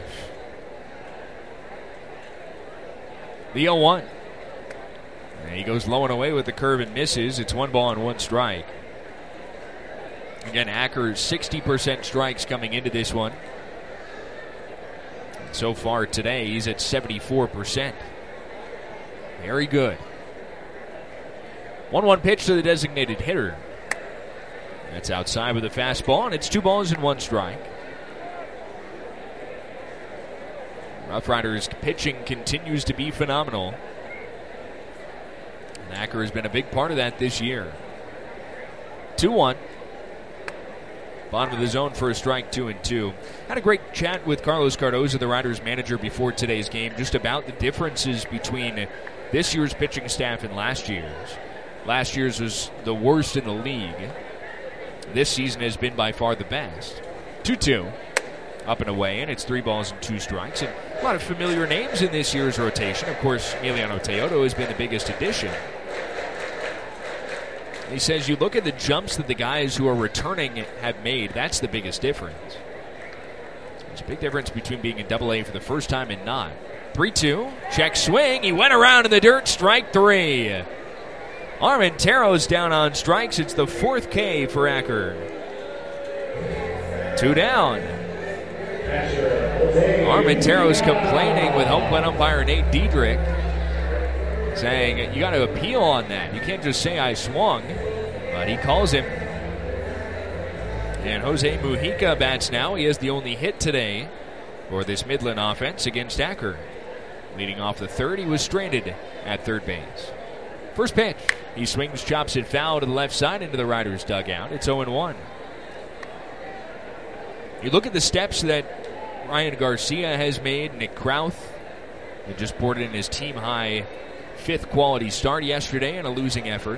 The oh one. And he goes low and away with the curve and misses. It's one ball and one strike. Again, Acker's sixty percent strikes coming into this one. So far today, he's at seventy-four percent. Very good. one one pitch to the designated hitter. That's outside with a fastball, and it's two balls and one strike. Rough Riders pitching continues to be phenomenal. And Acker has been a big part of that this year. two one. Bottom of the zone for a strike, two and two. Had a great chat with Carlos Cardozo, the Riders manager, before today's game, just about the differences between this year's pitching staff and last year's. Last year's was the worst in the league. This season has been by far the best. two two. Up and away, and it's three balls and two strikes. And a lot of familiar names in this year's rotation. Of course, Emiliano Teodo has been the biggest addition. He says you look at the jumps that the guys who are returning have made. That's the biggest difference. There's a big difference between being in Double A for the first time and not. three two. Check swing. He went around in the dirt. Strike three. Armenteros down on strikes. It's the fourth K for Acker. Two down. Armenteros complaining with home plate umpire Nate Diedrich, saying, you got to appeal on that. You can't just say I swung. But he calls him. And Jose Mujica bats now. He has the only hit today for this Midland offense against Acker. Leading off the third, he was stranded at third base. First pitch. He swings, chops it foul to the left side into the Riders' dugout. It's oh and one. You look at the steps that Ryan Garcia has made. Nick Krauth had just poured in his team-high fifth quality start yesterday in a losing effort.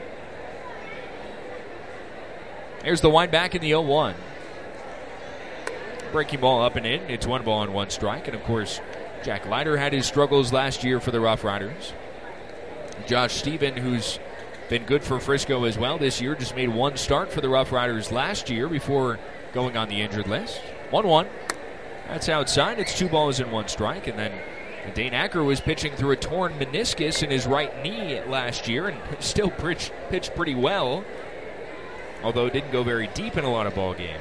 Here's the wind back in the oh one. Breaking ball up and in. It's one ball and one strike. And, of course, Jack Leiter had his struggles last year for the Rough Riders. Josh Stephen, who's been good for Frisco as well this year, just made one start for the Rough Riders last year before going on the injured list. one one. That's outside. It's two balls and one strike. And then Dane Acker was pitching through a torn meniscus in his right knee last year and still pitched, pitched pretty well, although didn't go very deep in a lot of ball games.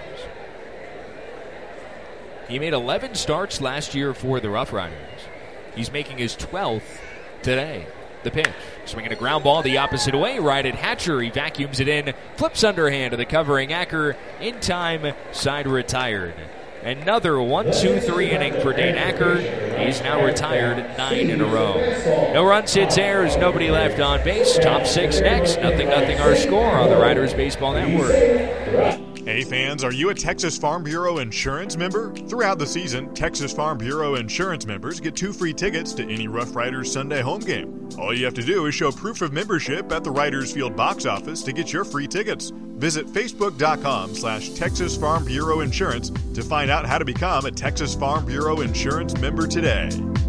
He made eleven starts last year for the Rough Riders. He's making his twelfth today. The pitch. Swinging a ground ball the opposite way. Right at Hatcher. He vacuums it in. Flips underhand to the covering Acker. In time, side retired. Another one two three inning for Dane Acker. He's now retired nine in a row. No runs, hits, errors, nobody left on base. Top six next. Nothing, nothing our score on the Riders Baseball Network. Hey fans, are you a Texas Farm Bureau Insurance member? Throughout the season, Texas Farm Bureau Insurance members get two free tickets to any Rough Riders Sunday home game. All you have to do is show proof of membership at the Riders Field box office to get your free tickets. Visit facebook.com slash Texas Farm Bureau Insurance to find out how to become a Texas Farm Bureau Insurance member today.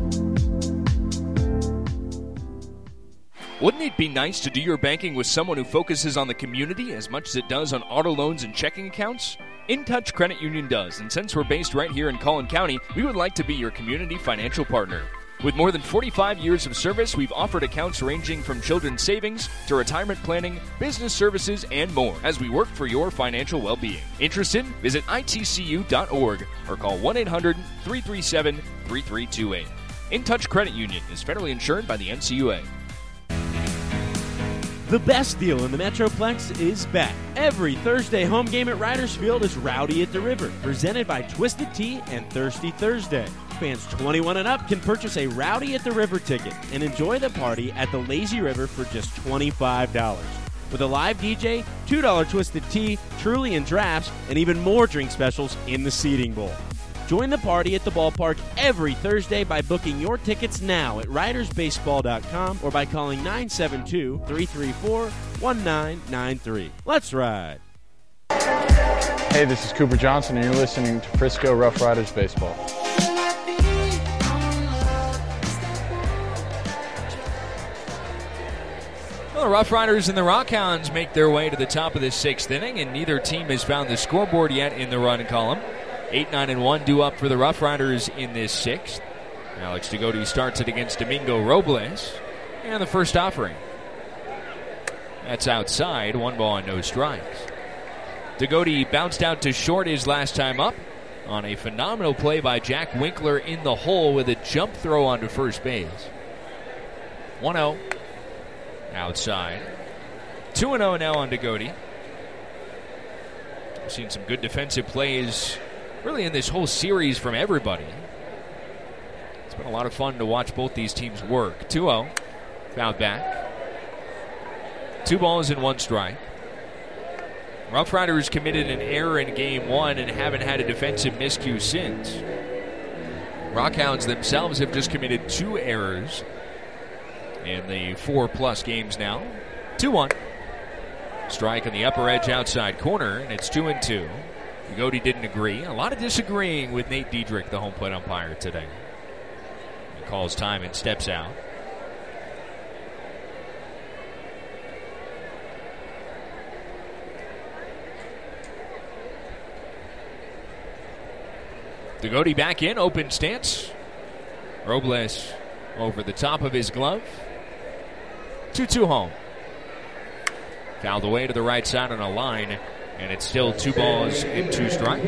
Wouldn't it be nice to do your banking with someone who focuses on the community as much as it does on auto loans and checking accounts? InTouch Credit Union does, and since we're based right here in Collin County, we would like to be your community financial partner. With more than forty-five years of service, we've offered accounts ranging from children's savings to retirement planning, business services, and more as we work for your financial well-being. Interested? Visit I T C U dot org or call one eight hundred three three seven three three two eight. InTouch Credit Union is federally insured by the N C U A. The best deal in the Metroplex is back. Every Thursday home game at Riders Field is Rowdy at the River, presented by Twisted Tea and Thirsty Thursday. Fans twenty-one and up can purchase a Rowdy at the River ticket and enjoy the party at the Lazy River for just twenty-five dollars. With a live D J, two dollars Twisted Tea, Truly and drafts, and even more drink specials in the seating bowl. Join the party at the ballpark every Thursday by booking your tickets now at riders baseball dot com or by calling nine seven two, three three four, one nine nine three. Let's ride. Hey, this is Cooper Johnson, and you're listening to Frisco Rough Riders Baseball. Well, the Rough Riders and the Rockhounds make their way to the top of the sixth inning, and neither team has found the scoreboard yet in the run column. eight nine and one due up for the Rough Riders in this sixth. Alex Degodi starts it against Domingo Robles. And the first offering. That's outside. One ball and no strikes. Degodi bounced out to short his last time up on a phenomenal play by Jack Winkler in the hole with a jump throw onto first base. one oh. Outside. two and oh now on Degodi. We've seen some good defensive plays really in this whole series from everybody. It's been a lot of fun to watch both these teams work. two oh. Fouled back. Two balls and one strike. Rough Riders committed an error in game one and haven't had a defensive miscue since. Rockhounds themselves have just committed two errors in the four-plus games now. two one. Strike on the upper edge outside corner, and it's two and two. Degodi didn't agree. A lot of disagreeing with Nate Diedrich, the home plate umpire, today. He calls time and steps out. Degodi back in, open stance. Robles over the top of his glove. two two home. Fouled away to the right side on a line, and it's still two balls and two strikes.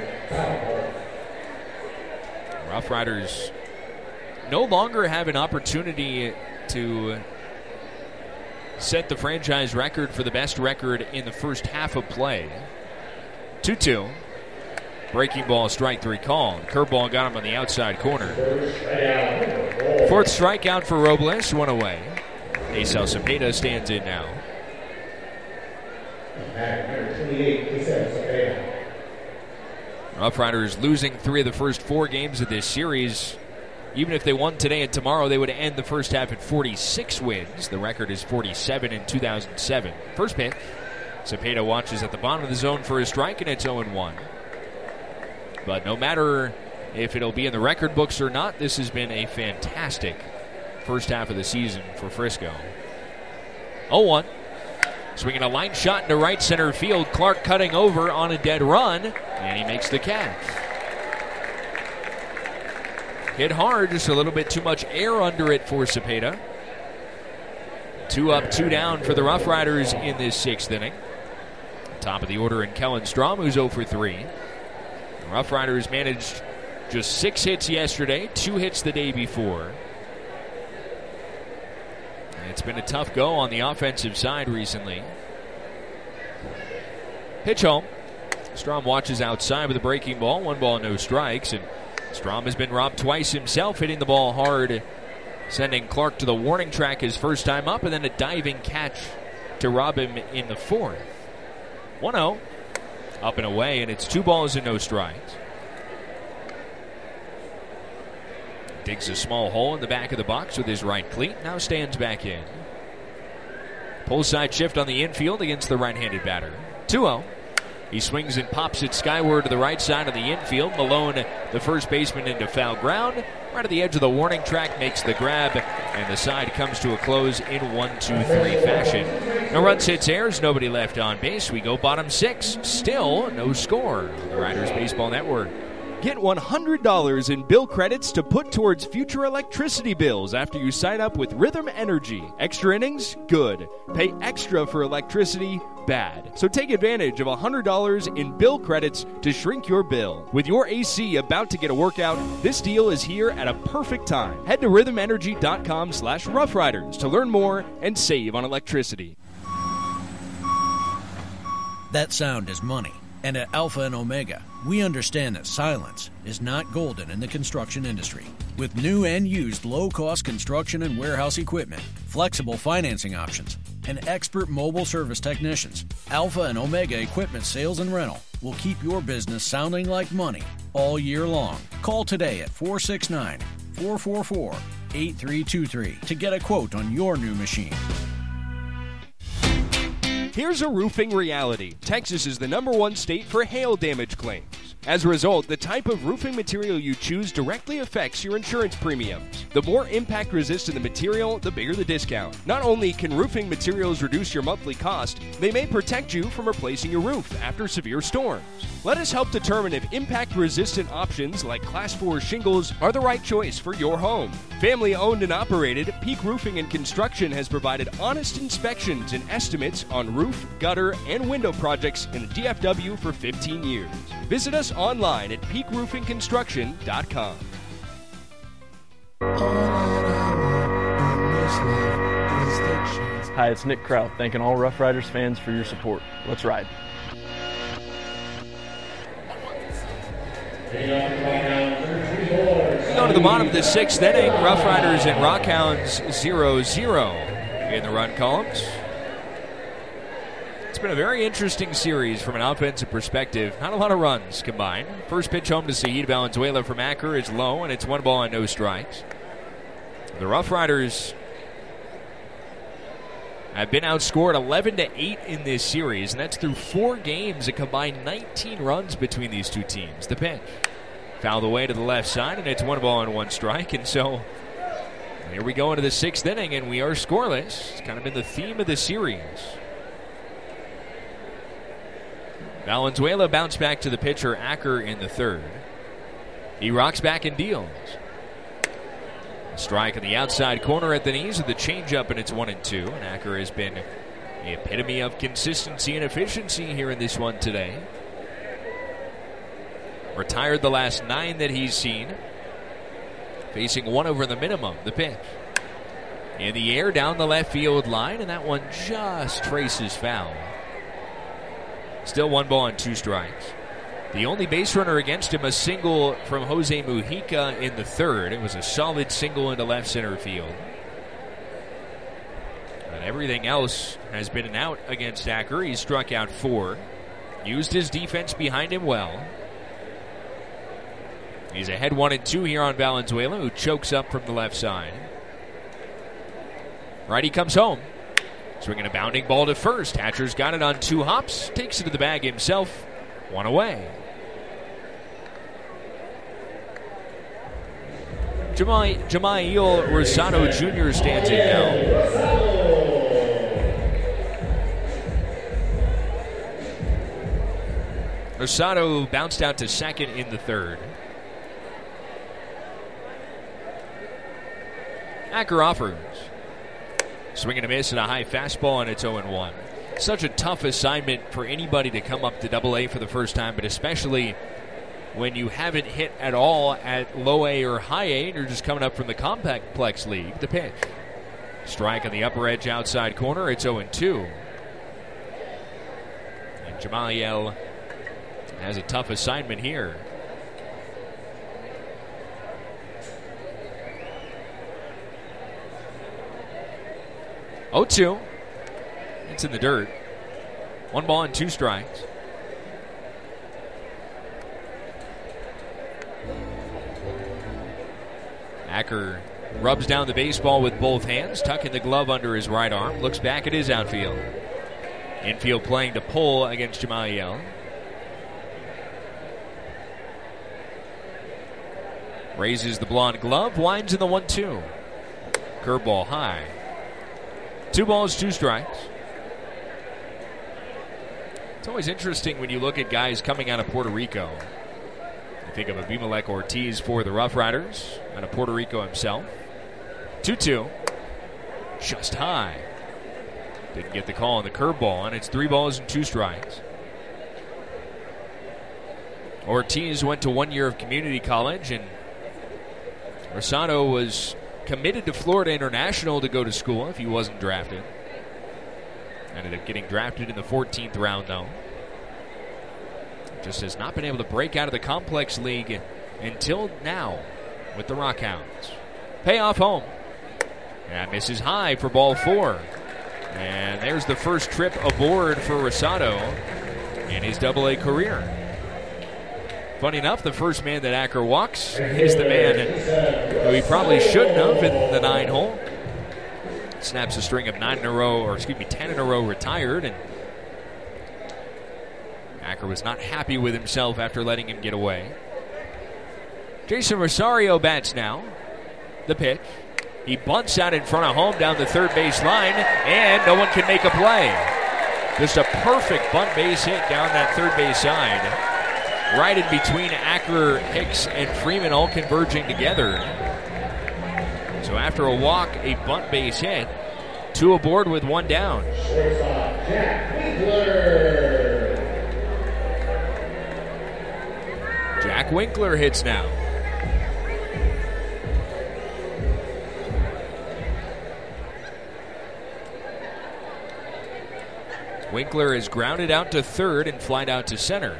Rough Riders no longer have an opportunity to set the franchise record for the best record in the first half of play. two two. Breaking ball, strike three call. Curveball got him on the outside corner. Fourth strikeout for Robles, one away. Acel Cepeda stands in now. Rough Riders losing three of the first four games of this series. Even if they won today and tomorrow, they would end the first half at forty-six wins. The record is forty-seven in two thousand seven. First pitch, Cepeda watches at the bottom of the zone for a strike, and it's oh and one. But no matter if it'll be in the record books or not, this has been a fantastic first half of the season for Frisco. oh one. Swinging a line shot into right center field. Clark cutting over on a dead run, and he makes the catch. Hit hard, just a little bit too much air under it for Cepeda. Two up, two down for the Rough Riders in this sixth inning. Top of the order in Kellen Strom, who's oh for three. The Rough Riders managed just six hits yesterday, two hits the day before. It's been a tough go on the offensive side recently. Pitch home. Strom watches outside with a breaking ball. One ball, no strikes. And Strom has been robbed twice himself, hitting the ball hard, sending Clark to the warning track his first time up, and then a diving catch to rob him in the fourth. one oh. Up and away, and it's two balls and no strikes. Digs a small hole in the back of the box with his right cleat. Now stands back in. Pull side shift on the infield against the right-handed batter. two oh. He swings and pops it skyward to the right side of the infield. Malone, the first baseman, into foul ground. Right at the edge of the warning track, makes the grab, and the side comes to a close in one two three fashion. No runs, hits, errors, nobody left on base. We go bottom six. Still no score on the Riders Baseball Network. Get one hundred dollars in bill credits to put towards future electricity bills after you sign up with Rhythm Energy. Extra innings? Good. Pay extra for electricity? Bad. So take advantage of one hundred dollars in bill credits to shrink your bill. With your A C about to get a workout, this deal is here at a perfect time. Head to rhythm energy dot com slash rough riders to learn more and save on electricity. That sound is money. And at Alpha and Omega, we understand that silence is not golden in the construction industry. With new and used low-cost construction and warehouse equipment, flexible financing options, and expert mobile service technicians, Alpha and Omega Equipment Sales and Rental will keep your business sounding like money all year long. Call today at four six nine, four four four, eight three two three to get a quote on your new machine. Here's a roofing reality. Texas is the number one state for hail damage claims. As a result, the type of roofing material you choose directly affects your insurance premiums. The more impact-resistant the material, the bigger the discount. Not only can roofing materials reduce your monthly cost, they may protect you from replacing your roof after severe storms. Let us help determine if impact-resistant options like Class four shingles are the right choice for your home. Family-owned and operated, Peak Roofing and Construction has provided honest inspections and estimates on roof, gutter, and window projects in the D F W for fifteen years. Visit us online at peak roofing construction dot com. Hi, it's Nick Kraut, thanking all Rough Riders fans for your support. Let's ride. Go to the bottom of the sixth inning. Rough Riders and Rockhounds zero zero in the run columns. It's been a very interesting series from an offensive perspective. Not a lot of runs combined. First pitch home to Saheed Valenzuela from Acker is low, and it's one ball and no strikes. The Rough Riders have been outscored eleven to eight in this series, and that's through four games, a combined nineteen runs between these two teams. The pitch fouled away to the left side, and it's one ball and one strike. And so here we go into the sixth inning, and we are scoreless. It's kind of been the theme of the series. Valenzuela bounced back to the pitcher, Acker, in the third. He rocks back and deals. Strike in the outside corner at the knees with the changeup, and it's one and two. And Acker has been the epitome of consistency and efficiency here in this one today. Retired the last nine that he's seen. Facing one over the minimum. The pitch. In the air down the left field line, and that one just traces foul. Still one ball and two strikes. The only base runner against him, a single from Jose Mujica in the third. It was a solid single into left center field. And everything else has been an out against Acker. He struck out four. Used his defense behind him well. He's ahead one and two here on Valenzuela, who chokes up from the left side. Righty comes home. Swinging a bounding ball to first. Hatcher's got it on two hops. Takes it to the bag himself. One away. Jamail Rosado Junior stands in now. Rosado bounced out to second in the third. Acker offers. Swing and a miss and a high fastball, and it's oh and one. Such a tough assignment for anybody to come up to double A for the first time, but especially when you haven't hit at all at low A or high A, and you're just coming up from the Compact Plex League. The pitch. Strike on the upper edge outside corner. It's oh and two. And Jamaliel has a tough assignment here. oh two. It's in the dirt. One ball and two strikes. Acker rubs down the baseball with both hands, tucking the glove under his right arm, looks back at his outfield. Infield playing to pull against Jamaliel. Raises the blonde glove, winds in the one two. Curveball high. Two balls, two strikes. It's always interesting when you look at guys coming out of Puerto Rico. You think of Abimelec Ortiz for the Rough Riders, out of Puerto Rico himself. two two. Just high. Didn't get the call on the curveball, and it's three balls and two strikes. Ortiz went to one year of community college, and Rosado was committed to Florida International to go to school if he wasn't drafted. Ended up getting drafted in the fourteenth round, though. Just has not been able to break out of the complex league until now with the Rockhounds. Payoff home. That misses high for ball four. And there's the first trip aboard for Rosado in his double A career. Funny enough, the first man that Acker walks is the man who he probably shouldn't have in the nine hole. Snaps a string of nine in a row, or excuse me, ten in a row retired, and Acker was not happy with himself after letting him get away. Jason Rosario bats now. The pitch. He bunts out in front of home down the third base line, and no one can make a play. Just a perfect bunt base hit down that third base side. Right in between Acker, Hicks, and Freeman all converging together. So after a walk, a bunt base hit. Two aboard with one down. Jack Winkler hits now. Winkler is grounded out to third and flied out to center.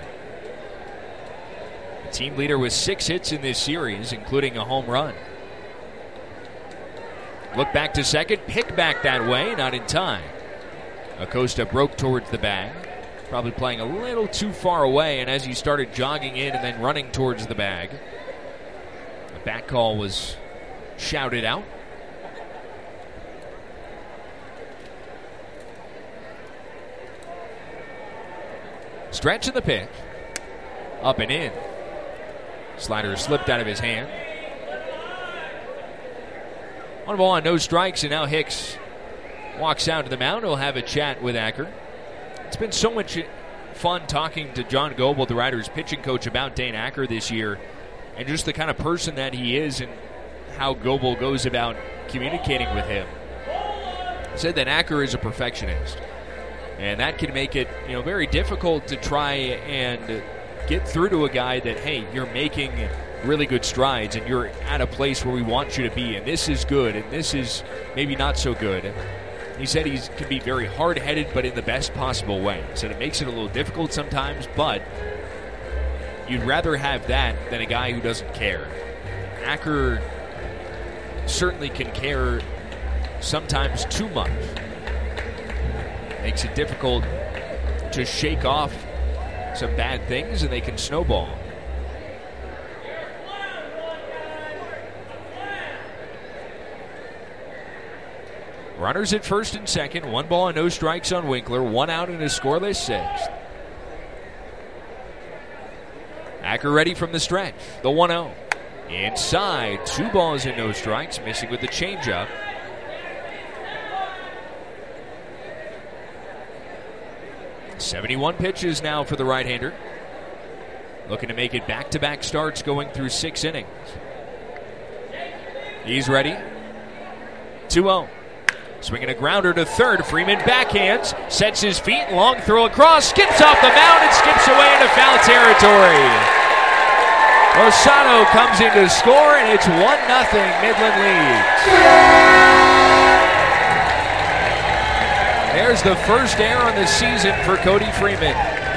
The team leader with six hits in this series, including a home run. Look back to second, pick back that way, not in time. Acosta broke towards the bag, probably playing a little too far away, and as he started jogging in and then running towards the bag, a back call was shouted out. Stretch in the pitch. Up and in. Slider slipped out of his hand. One ball on no strikes, and now Hicks walks out to the mound. He'll have a chat with Acker. It's been so much fun talking to John Goble, the Riders' pitching coach, about Dane Acker this year, and just the kind of person that he is and how Goble goes about communicating with him. He said that Acker is a perfectionist, and that can make it, you know, very difficult to try and get through to a guy that, hey, you're making really good strides and you're at a place where we want you to be, and this is good and this is maybe not so good. He said he can be very hard-headed, but in the best possible way. He said it makes it a little difficult sometimes, but you'd rather have that than a guy who doesn't care. Acker certainly can care sometimes too much. Makes it difficult to shake off some bad things, and they can snowball. Runners at first and second. One ball and no strikes on Winkler. One out in a scoreless sixth. Acker ready from the stretch. The one oh. Inside. Two balls and no strikes. Missing with the changeup. seventy-one pitches now for the right-hander. Looking to make it back-to-back starts going through six innings. He's ready. two oh. Swinging a grounder to third. Freeman backhands, sets his feet, long throw across, skips off the mound and skips away into foul territory. Rosado comes in to score, and it's one nothing Midland leads. There's the first error on the season for Cody Freeman.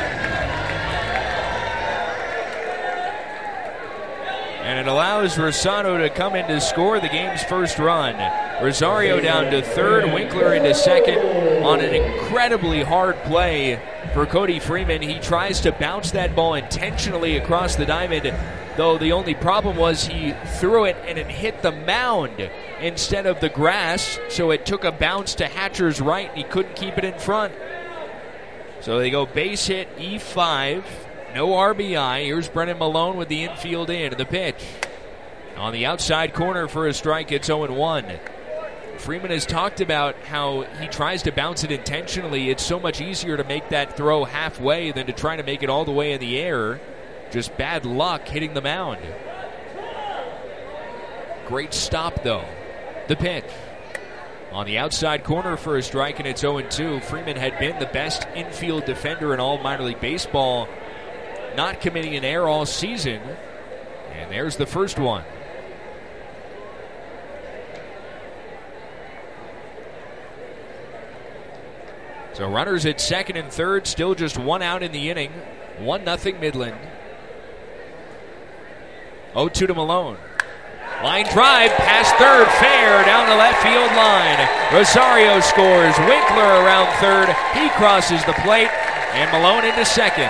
And it allows Rosado to come in to score the game's first run. Rosario down to third, Winkler into second on an incredibly hard play for Cody Freeman. He tries to bounce that ball intentionally across the diamond, though the only problem was he threw it and it hit the mound instead of the grass, so it took a bounce to Hatcher's right and he couldn't keep it in front. So they go base hit, E five. No R B I. Here's Brennan Malone with the infield in. The pitch. On the outside corner for a strike, it's oh one. Freeman has talked about how he tries to bounce it intentionally. It's so much easier to make that throw halfway than to try to make it all the way in the air. Just bad luck hitting the mound. Great stop, though. The pitch. On the outside corner for a strike, and it's oh two. Freeman had been the best infield defender in all minor league baseball, not committing an error all season. And there's the first one. So runners at second and third, still just one out in the inning. one nothing Midland. oh two to Malone. Line drive past third, fair down the left field line. Rosario scores. Winkler around third. He crosses the plate, and Malone into second.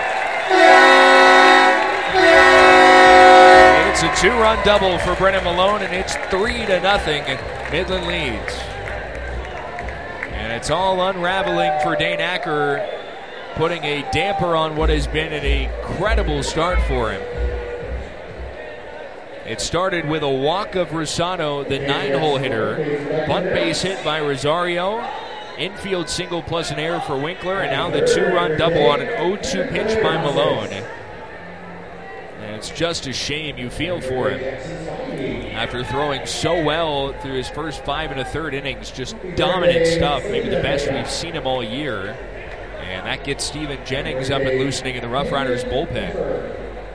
It's a two-run double for Brennan Malone, and it's three to nothing. Midland leads. And it's all unraveling for Dane Acker, putting a damper on what has been an incredible start for him. It started with a walk of Rosado, the nine-hole hitter. Bunt base hit by Rosario. Infield single plus an error for Winkler. And now the two-run double on an oh two pitch by Malone. And it's just a shame. You feel for him. After throwing so well through his first five and a third innings, just dominant stuff. Maybe the best we've seen him all year. And that gets Steven Jennings up and loosening in the Rough Riders bullpen.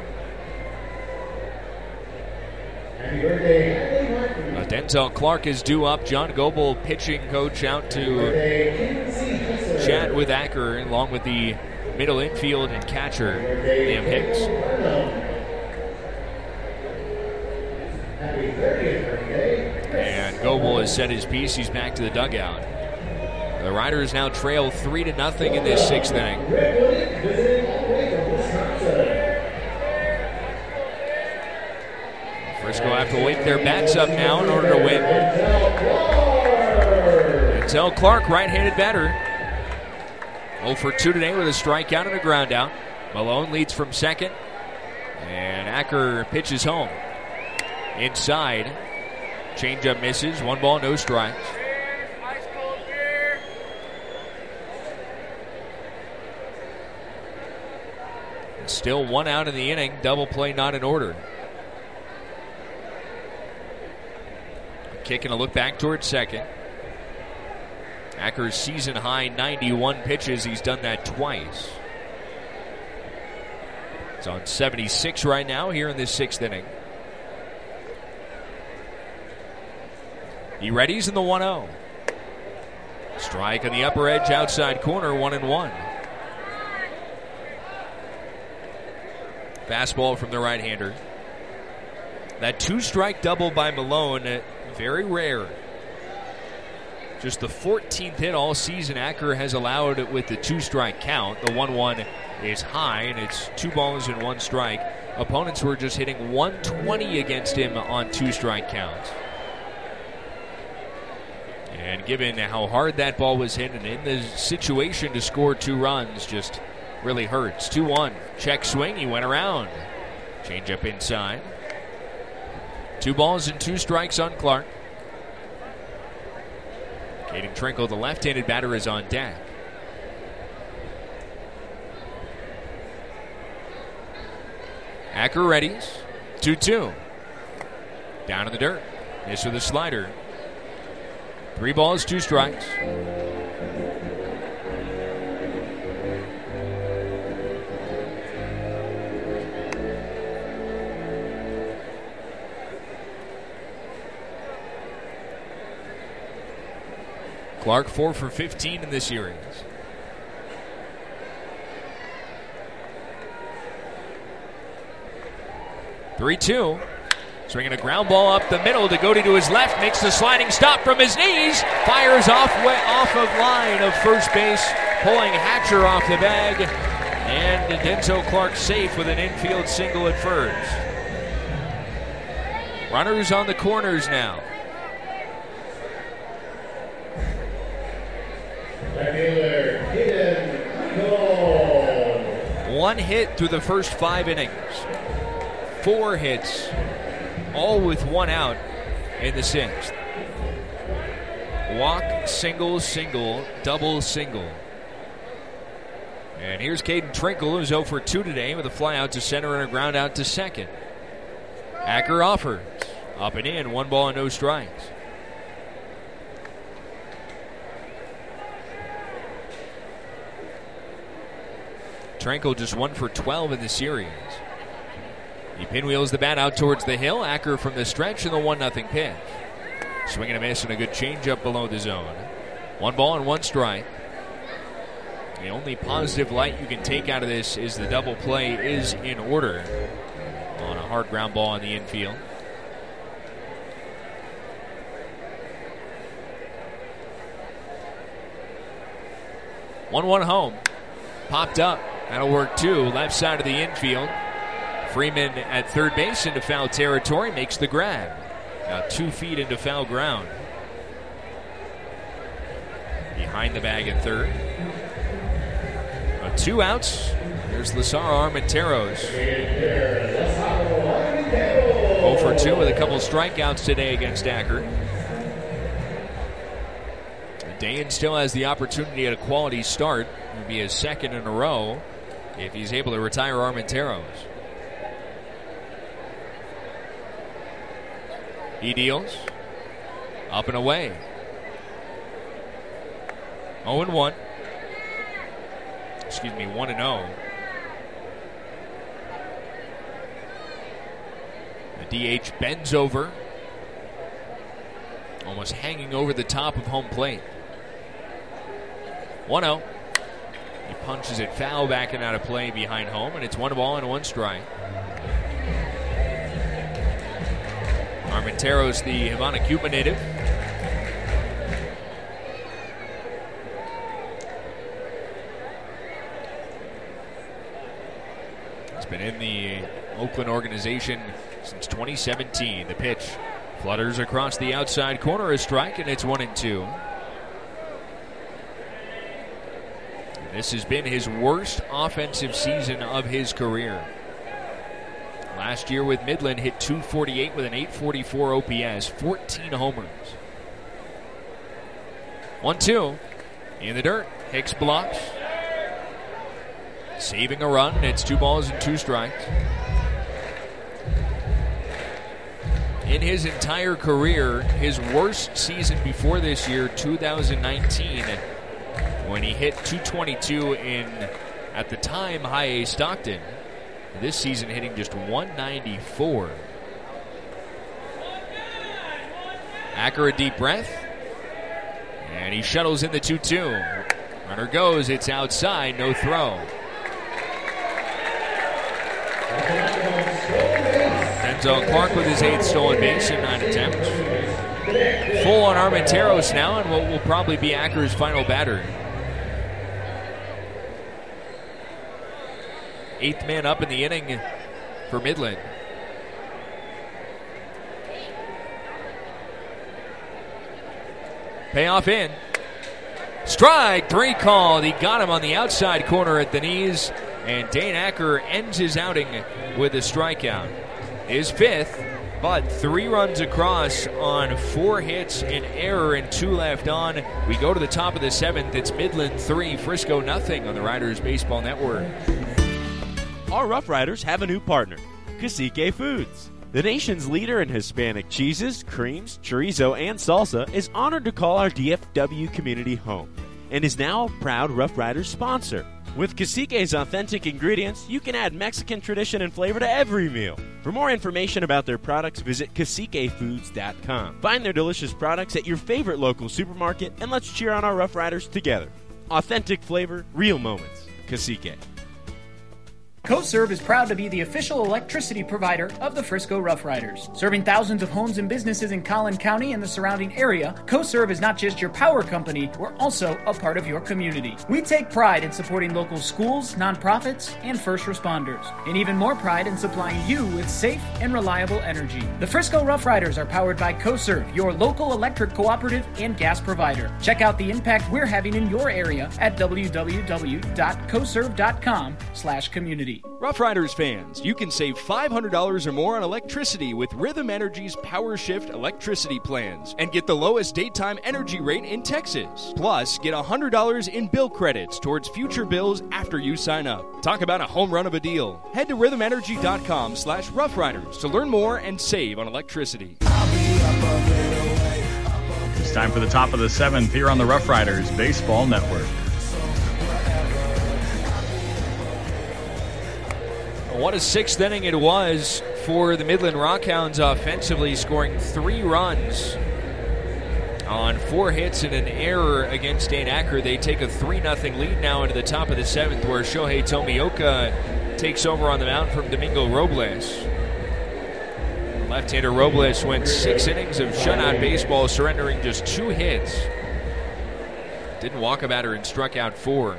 Uh, Denzel Clark is due up. John Goebel, pitching coach, out to chat with Acker, along with the middle infield and catcher, Liam Hicks. And Goebel has said his piece. He's back to the dugout. The Riders now trail three to nothing in this sixth inning. Frisco have to wake their bats up now in order to win. Denzel Clark, right-handed batter. oh for two today with a strikeout and a ground out. Malone leads from second. And Acker pitches home. Inside. Changeup misses. One ball, no strikes. Still one out in the inning. Double play not in order. Kick and a look back towards second. Acker's season high ninety-one pitches. He's done that twice. It's on seventy-six right now here in this sixth inning. He readies in the one oh. Strike on the upper edge, outside corner, one and one. Fastball from the right-hander. That two-strike double by Malone, very rare. Just the fourteenth hit all season Acker has allowed with the two-strike count. The one one is high, and it's two balls and one strike. Opponents were just hitting one twenty against him on two-strike counts. And given how hard that ball was hit and in the situation to score two runs, just really hurts. two one. Check swing. He went around. Change up inside. Two balls and two strikes on Clark. Caden Trinkle, the left-handed batter, is on deck. Acker readies. two two. Down in the dirt. This with a slider. Three balls, two strikes. Clark four for fifteen in the series. three two. Swinging a ground ball up the middle to Goody to his left. Makes the sliding stop from his knees. Fires off way, off of line of first base. Pulling Hatcher off the bag. And Denzel Clark safe with an infield single at first. Runners on the corners now. One hit through the first five innings. Four hits, all with one out in the sixth. Walk, single, single, double, single. And here's Caden Trinkle, who's oh for two today with a fly out to center and a ground out to second. Acker offers. Up and in, one ball and no strikes. Trinkle just one for twelve in the series. He pinwheels the bat out towards the hill. Acker from the stretch and the one nothing pitch. Swing and a miss and a good changeup below the zone. One ball and one strike. The only positive light you can take out of this is the double play is in order on a hard ground ball in the infield. one one home. Popped up. That'll work too. Left side of the infield. Freeman at third base into foul territory. Makes the grab. Now two feet into foul ground. Behind the bag at third. Uh, two outs. There's Lazaro Armenteros. oh for two with a couple strikeouts today against Acker. Dayan still has the opportunity at a quality start. It would be his second in a row if he's able to retire Armenteros. He deals. Up and away. oh and one. Excuse me, one and oh. The D H bends over. Almost hanging over the top of home plate. one oh. He punches it foul back and out of play behind home, and it's one ball and one strike. Armenteros, the Havana, Cuba native. He's been in the Oakland organization since twenty seventeen. The pitch flutters across the outside corner, a strike, and it's one and two. This has been his worst offensive season of his career. Last year with Midland, hit two forty-eight with an eight forty-four O P S, fourteen homers. one two. In the dirt. Hicks blocks. Saving a run. It's two balls and two strikes. In his entire career, his worst season before this year, two thousand nineteen, when he hit two twenty-two in, at the time, high A Stockton. This season hitting just one ninety-four. Acker a deep breath. And he shuttles in the two two. Runner goes, it's outside, no throw. Denzel Clark with his eighth stolen base in nine attempts. Full on Armenteros now, and what will probably be Acker's final batter. Eighth man up in the inning for Midland. Payoff in. Strike three called. He got him on the outside corner at the knees, and Dane Acker ends his outing with a strikeout. His fifth, but three runs across on four hits, an error, and two left on. We go to the top of the seventh. It's Midland three, Frisco nothing on the Riders Baseball Network. Our Rough Riders have a new partner, Cacique Foods. The nation's leader in Hispanic cheeses, creams, chorizo, and salsa is honored to call our D F W community home and is now a proud Rough Riders sponsor. With Cacique's authentic ingredients, you can add Mexican tradition and flavor to every meal. For more information about their products, visit cacique foods dot com. Find their delicious products at your favorite local supermarket, and let's cheer on our Rough Riders together. Authentic flavor, real moments. Cacique. CoServe is proud to be the official electricity provider of the Frisco Rough Riders. Serving thousands of homes and businesses in Collin County and the surrounding area, CoServe is not just your power company, we're also a part of your community. We take pride in supporting local schools, nonprofits, and first responders, and even more pride in supplying you with safe and reliable energy. The Frisco Rough Riders are powered by CoServe, your local electric cooperative and gas provider. Check out the impact we're having in your area at w w w dot coserve dot com slash community. Rough Riders fans, you can save five hundred dollars or more on electricity with Rhythm Energy's Power Shift electricity plans and get the lowest daytime energy rate in Texas. Plus, get one hundred dollars in bill credits towards future bills after you sign up. Talk about a home run of a deal. Head to rhythm energy dot com slash rough riders to learn more and save on electricity. It's time for the top of the seventh here on the Rough Riders Baseball Network. What a sixth inning it was for the Midland Rockhounds offensively, scoring three runs on four hits and an error against Dane Acker. They take a three nothing lead now into the top of the seventh, where Shohei Tomioka takes over on the mound from Domingo Robles. Left-hander Robles went six innings of shutout baseball, surrendering just two hits. Didn't walk a batter and struck out four.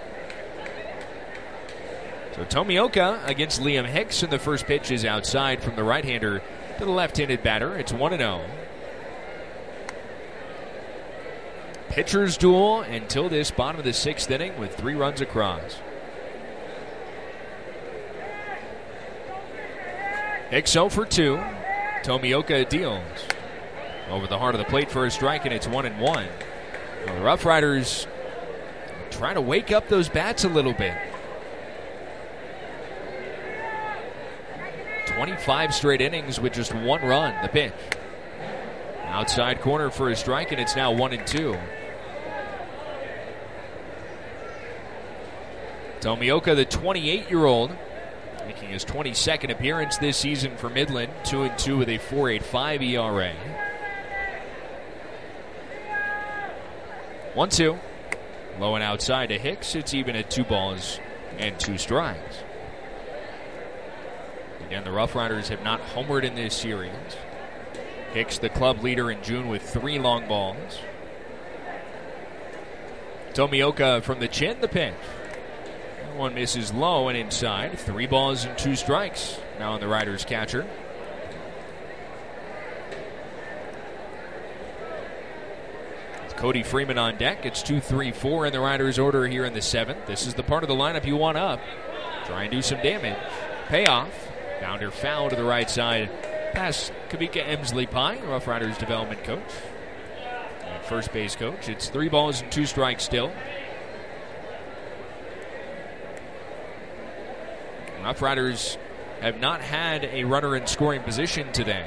So Tomioka against Liam Hicks, and the first pitch is outside from the right-hander to the left-handed batter. It's one and oh. Pitcher's duel until this bottom of the sixth inning with three runs across. Hicks oh for two. Tomioka deals over the heart of the plate for a strike, and it's one and one. Well, the Rough Riders trying to wake up those bats a little bit. twenty-five straight innings with just one run. The pitch. Outside corner for a strike, and it's now one and two. Tomioka, the twenty-eight-year-old, making his twenty-second appearance this season for Midland, two and two with a four point eight five E R A. one two. Low and outside to Hicks. It's even at two balls and two strikes. Again, the Rough Riders have not homered in this series. Hicks, the club leader in June, with three long balls. Tomioka from the chin, the pitch. That one misses low and inside. Three balls and two strikes now on the Riders' catcher. With Cody Freeman on deck, it's two three four in the Riders' order here in the seventh. This is the part of the lineup you want up. Try and do some damage. Payoff. Bounder foul to the right side past Kavika Emsley-Pye, Rough Riders development coach and first base coach. It's three balls and two strikes still. Rough Riders have not had a runner in scoring position today.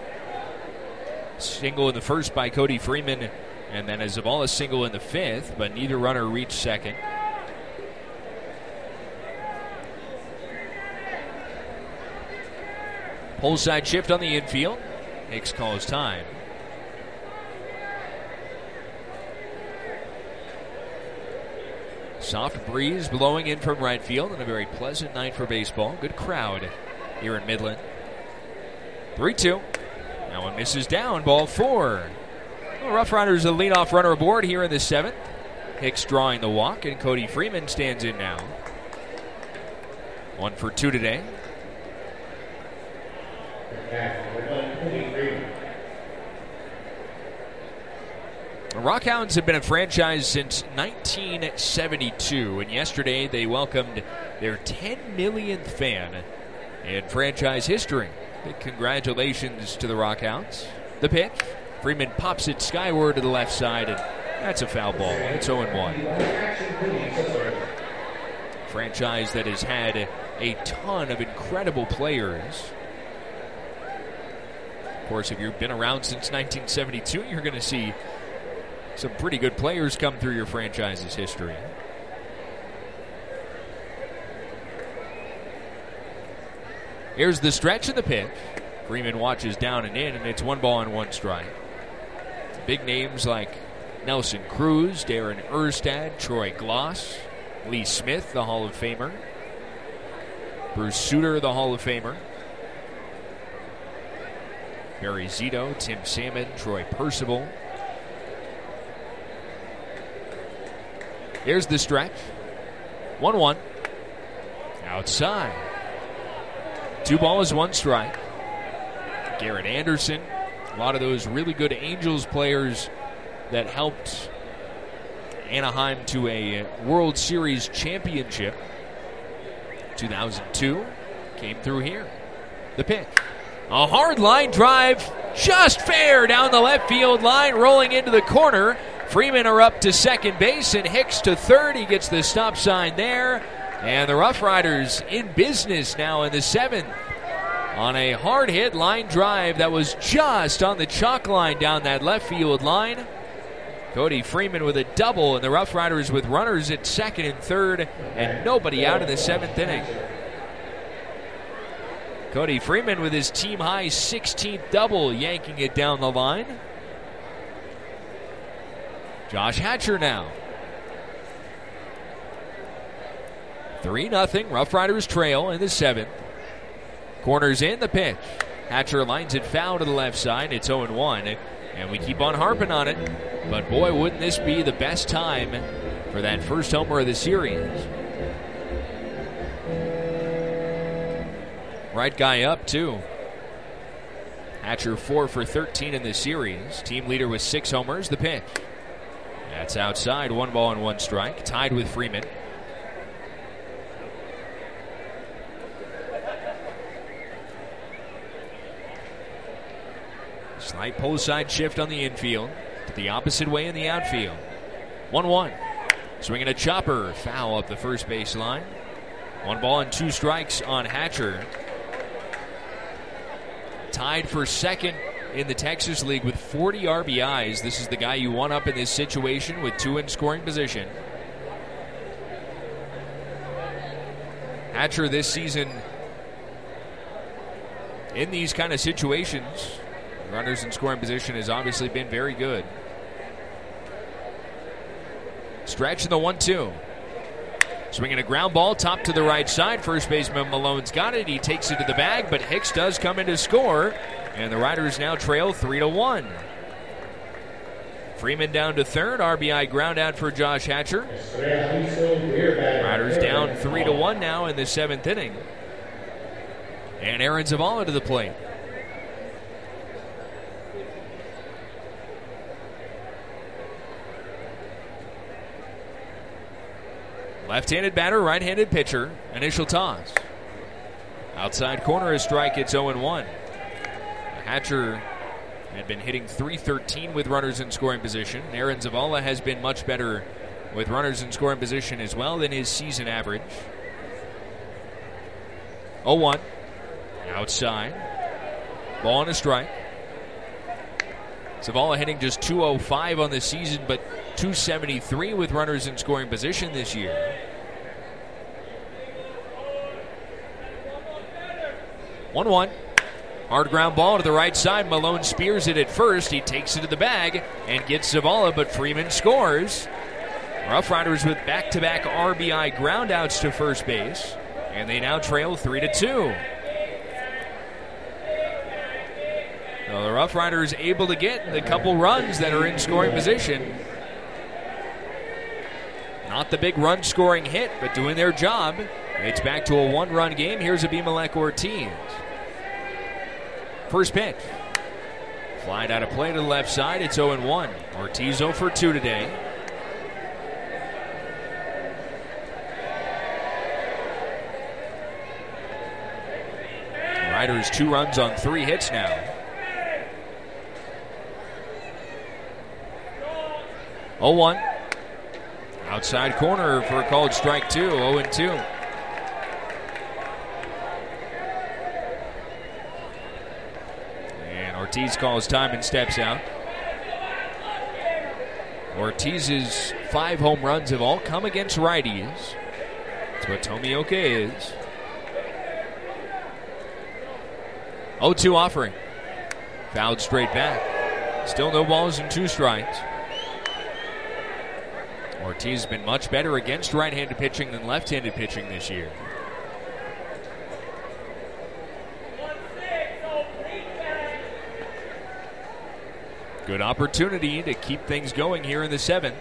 Single in the first by Cody Freeman, and then a Zavala single in the fifth, but neither runner reached second. Pull side shift on the infield. Hicks calls time. Soft breeze blowing in from right field, and a very pleasant night for baseball. Good crowd here in Midland. three two. That one misses down. Ball four. Well, Rough Riders the leadoff runner aboard here in the seventh. Hicks drawing the walk, and Cody Freeman stands in now. One for two today. The Rockhounds have been a franchise since nineteen seventy-two, and yesterday they welcomed their ten millionth fan in franchise history. Big congratulations to the Rockhounds. The pitch. Freeman pops it skyward to the left side, and that's a foul ball. It's oh and one. Franchise that has had a ton of incredible players. Of course, if you've been around since nineteen seventy-two, you're going to see some pretty good players come through your franchise's history. Here's the stretch of the pitch. Freeman watches down and in, and it's one ball and one strike. Big names like Nelson Cruz, Darren Erstad, Troy Gloss, Lee Smith, the Hall of Famer, Bruce Sutter, the Hall of Famer, Barry Zito, Tim Salmon, Troy Percival. Here's the stretch. one one. Outside. Two balls, one strike. Garrett Anderson. A lot of those really good Angels players that helped Anaheim to a World Series championship. two thousand two came through here. The pitch. A hard line drive, just fair down the left field line, rolling into the corner. Freeman are up to second base, and Hicks to third. He gets the stop sign there. And the Rough Riders in business now in the seventh on a hard hit line drive that was just on the chalk line down that left field line. Cody Freeman with a double, and the Rough Riders with runners at second and third, and nobody out in the seventh inning. Cody Freeman with his team-high sixteenth double, yanking it down the line. Josh Hatcher now. three nothing, Rough Riders trail in the seventh. Corners in, the pitch. Hatcher lines it foul to the left side. It's oh one, and we keep on harping on it. But boy, wouldn't this be the best time for that first homer of the series. Right guy up, too. Hatcher four for thirteen in the series. Team leader with six homers. The pitch. That's outside. One ball and one strike. Tied with Freeman. Slight pull side shift on the infield. To the opposite way in the outfield. one one. Swinging a chopper. Foul up the first base line. One ball and two strikes on Hatcher. Tied for second in the Texas League with forty R B Is. This is the guy you want up in this situation with two in scoring position. Hatcher this season in these kind of situations, runners in scoring position, has obviously been very good. Stretch in the one two. Swinging a ground ball, top to the right side. First baseman Malone's got it. He takes it to the bag, but Hicks does come in to score. And the Riders now trail three to one. Freeman down to third. R B I ground out for Josh Hatcher. Riders down three to one now in the seventh inning. And Aaron Zavala to the plate. Left-handed batter, right-handed pitcher. Initial toss. Outside corner, a strike. It's oh one. Hatcher had been hitting three thirteen with runners in scoring position. Aaron Zavala has been much better with runners in scoring position as well than his season average. oh one. Outside. Ball and a strike. Zavala hitting just two oh five on the season, but two seventy-three with runners in scoring position this year. one one. Hard ground ball to the right side. Malone spears it at first. He takes it to the bag and gets Zavala, but Freeman scores. Rough Riders with back-to-back R B I groundouts to first base, and they now trail three to two. So the Rough Riders able to get the couple runs that are in scoring position. Not the big run-scoring hit, but doing their job. It's back to a one-run game. Here's Abimelech Ortiz. First pitch. Flied out of play to the left side. It's oh one. Ortiz oh for two today. Riders two runs on three hits now. oh one. Outside corner for a called strike two. oh two. And Ortiz calls time and steps out. Ortiz's five home runs have all come against righties. That's what Tomioka is. oh two offering. Fouled straight back. Still no balls and two strikes. Ortiz has been much better against right-handed pitching than left-handed pitching this year. Good opportunity to keep things going here in the seventh.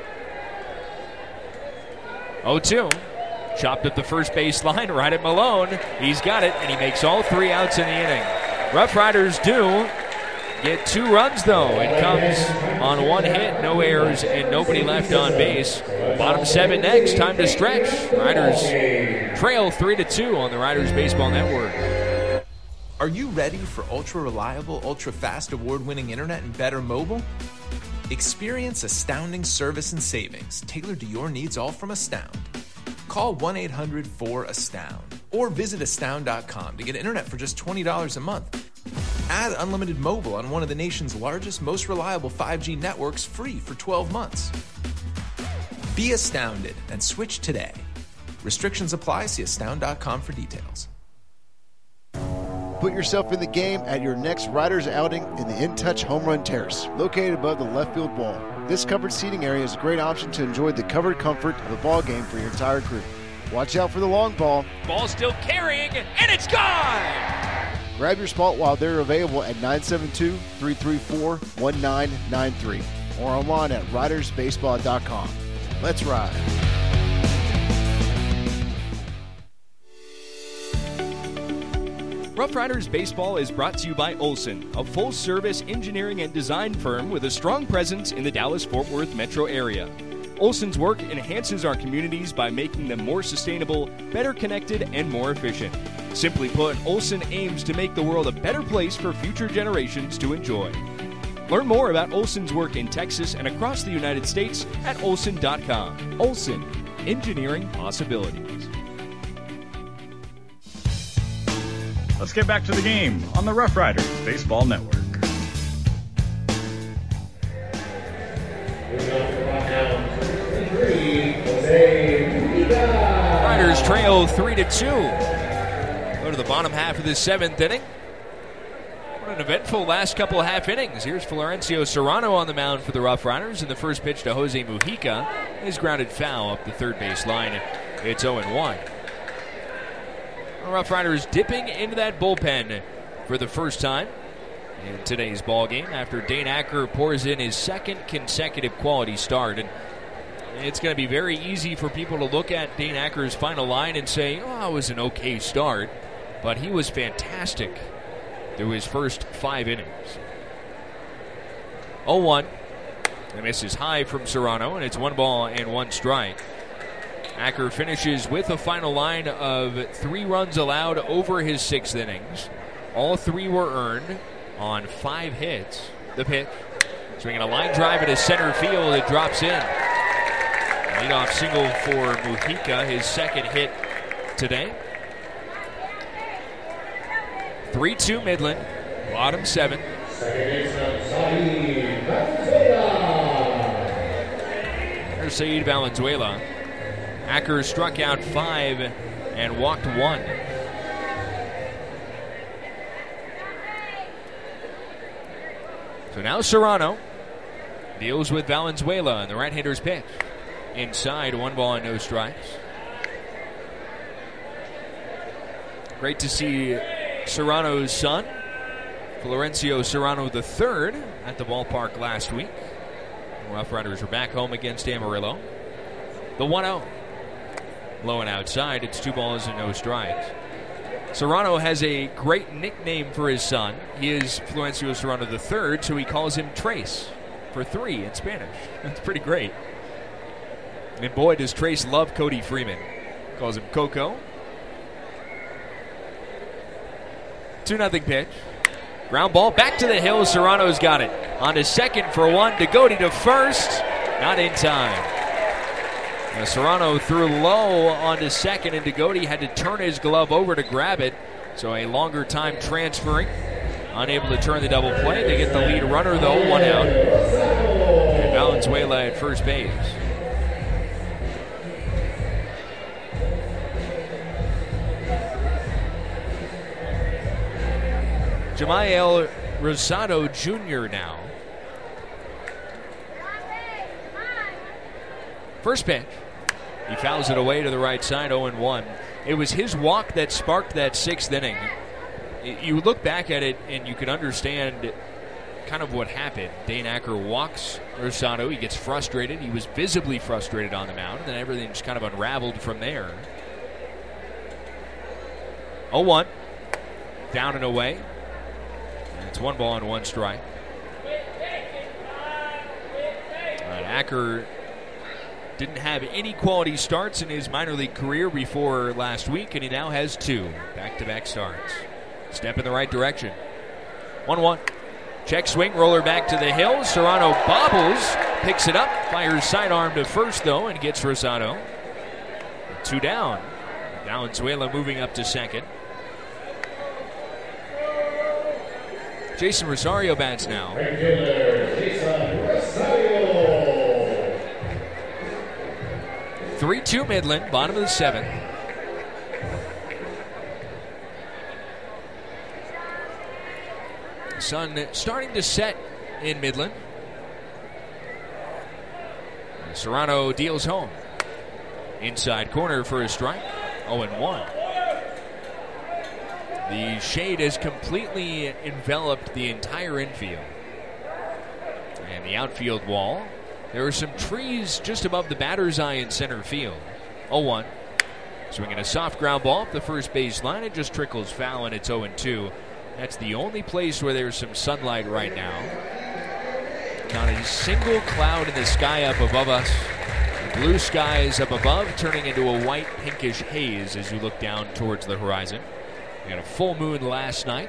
oh two. Chopped up the first base line right at Malone. He's got it, and he makes all three outs in the inning. Rough Riders do get two runs, though. It comes on one hit, no errors, and nobody left on base. Bottom seven next, time to stretch. Riders trail three to two on the Riders Baseball Network. Are you ready for ultra-reliable, ultra-fast, award-winning internet and better mobile? Experience astounding service and savings tailored to your needs, all from Astound. Call one eight hundred four astound or visit astound dot com to get internet for just twenty dollars a month. Add unlimited mobile on one of the nation's largest, most reliable five G networks free for twelve months. Be astounded and switch today. Restrictions apply. See astound dot com for details. Put yourself in the game at your next Riders outing in the In Touch Home Run Terrace, located above the left field wall. This covered seating area is a great option to enjoy the covered comfort of a ball game for your entire crew. Watch out for the long ball. Ball still carrying, and it's gone! Grab your spot while they're available at nine seven two, three three four, one nine nine three or online at riders baseball dot com. Let's ride. Rough Riders Baseball is brought to you by Olson, a full-service engineering and design firm with a strong presence in the Dallas-Fort Worth metro area. Olson's work enhances our communities by making them more sustainable, better connected, and more efficient. Simply put, Olson aims to make the world a better place for future generations to enjoy. Learn more about Olson's work in Texas and across the United States at olson dot com. Olson, engineering possibilities. Let's get back to the game on the Rough Riders Baseball Network. Riders trail three to two. Go to the bottom half of the seventh inning. What an eventful last couple of half innings. Here's Florencio Serrano on the mound for the Rough Riders, and the first pitch to Jose Mujica is grounded foul up the third base line. It's oh one. The Rough Riders dipping into that bullpen for the first time in today's ball game after Dane Acker pours in his second consecutive quality start. And it's going to be very easy for people to look at Dane Acker's final line and say, oh, it was an okay start, but he was fantastic through his first five innings. oh one. The miss is high from Serrano, and it's one ball and one strike. Acker finishes with a final line of three runs allowed over his sixth innings. All three were earned on five hits. The pitch, swinging a line drive into center field. It drops in. Leadoff single for Mujica, his second hit today. three two Midland, bottom seven. There's Said Valenzuela. Acker struck out five and walked one. So now Serrano deals with Valenzuela and the right-hander's pitch. Inside, one ball and no strikes. Great to see Serrano's son, Florencio Serrano the third, at the ballpark last week. The Rough Riders are back home against Amarillo. The one oh. Low and outside, it's two balls and no strikes. Serrano has a great nickname for his son. He is Florencio Serrano the third, so he calls him Trace for three in Spanish. That's pretty great. And boy, does Trace love Cody Freeman. Calls him Coco. two nothing pitch. Ground ball back to the hill. Serrano's got it. On to second for one. Degodi to first. Not in time. Now Serrano threw low onto second, and Degodi had to turn his glove over to grab it. So a longer time transferring. Unable to turn the double play. They get the lead runner, though, one out. And Valenzuela at first base. Jamiel Rosado Junior now. First pitch. He fouls it away to the right side, oh and one. It was his walk that sparked that sixth inning. You look back at it and you can understand kind of what happened. Dane Acker walks Rosado. He gets frustrated. He was visibly frustrated on the mound, and then everything just kind of unraveled from there. oh one. Down and away. And it's one ball and one strike. Uh, Acker didn't have any quality starts in his minor league career before last week, and he now has two back-to-back starts. Step in the right direction. one one. Check swing, roller back to the hill. Serrano bobbles, picks it up, fires sidearm to first, though, and gets Rosado. Two down. Valenzuela moving up to second. Jason Rosario bats now. three two Midland, bottom of the seventh. Sun starting to set in Midland. Serrano deals home. Inside corner for a strike. oh and one. The shade has completely enveloped the entire infield. And the outfield wall. There are some trees just above the batter's eye in center field. oh one. Swinging a soft ground ball up the first base line. It just trickles foul, and it's oh and two. That's the only place where there's some sunlight right now. Not a single cloud in the sky up above us. The blue skies up above turning into a white pinkish haze as you look down towards the horizon. We had a full moon last night.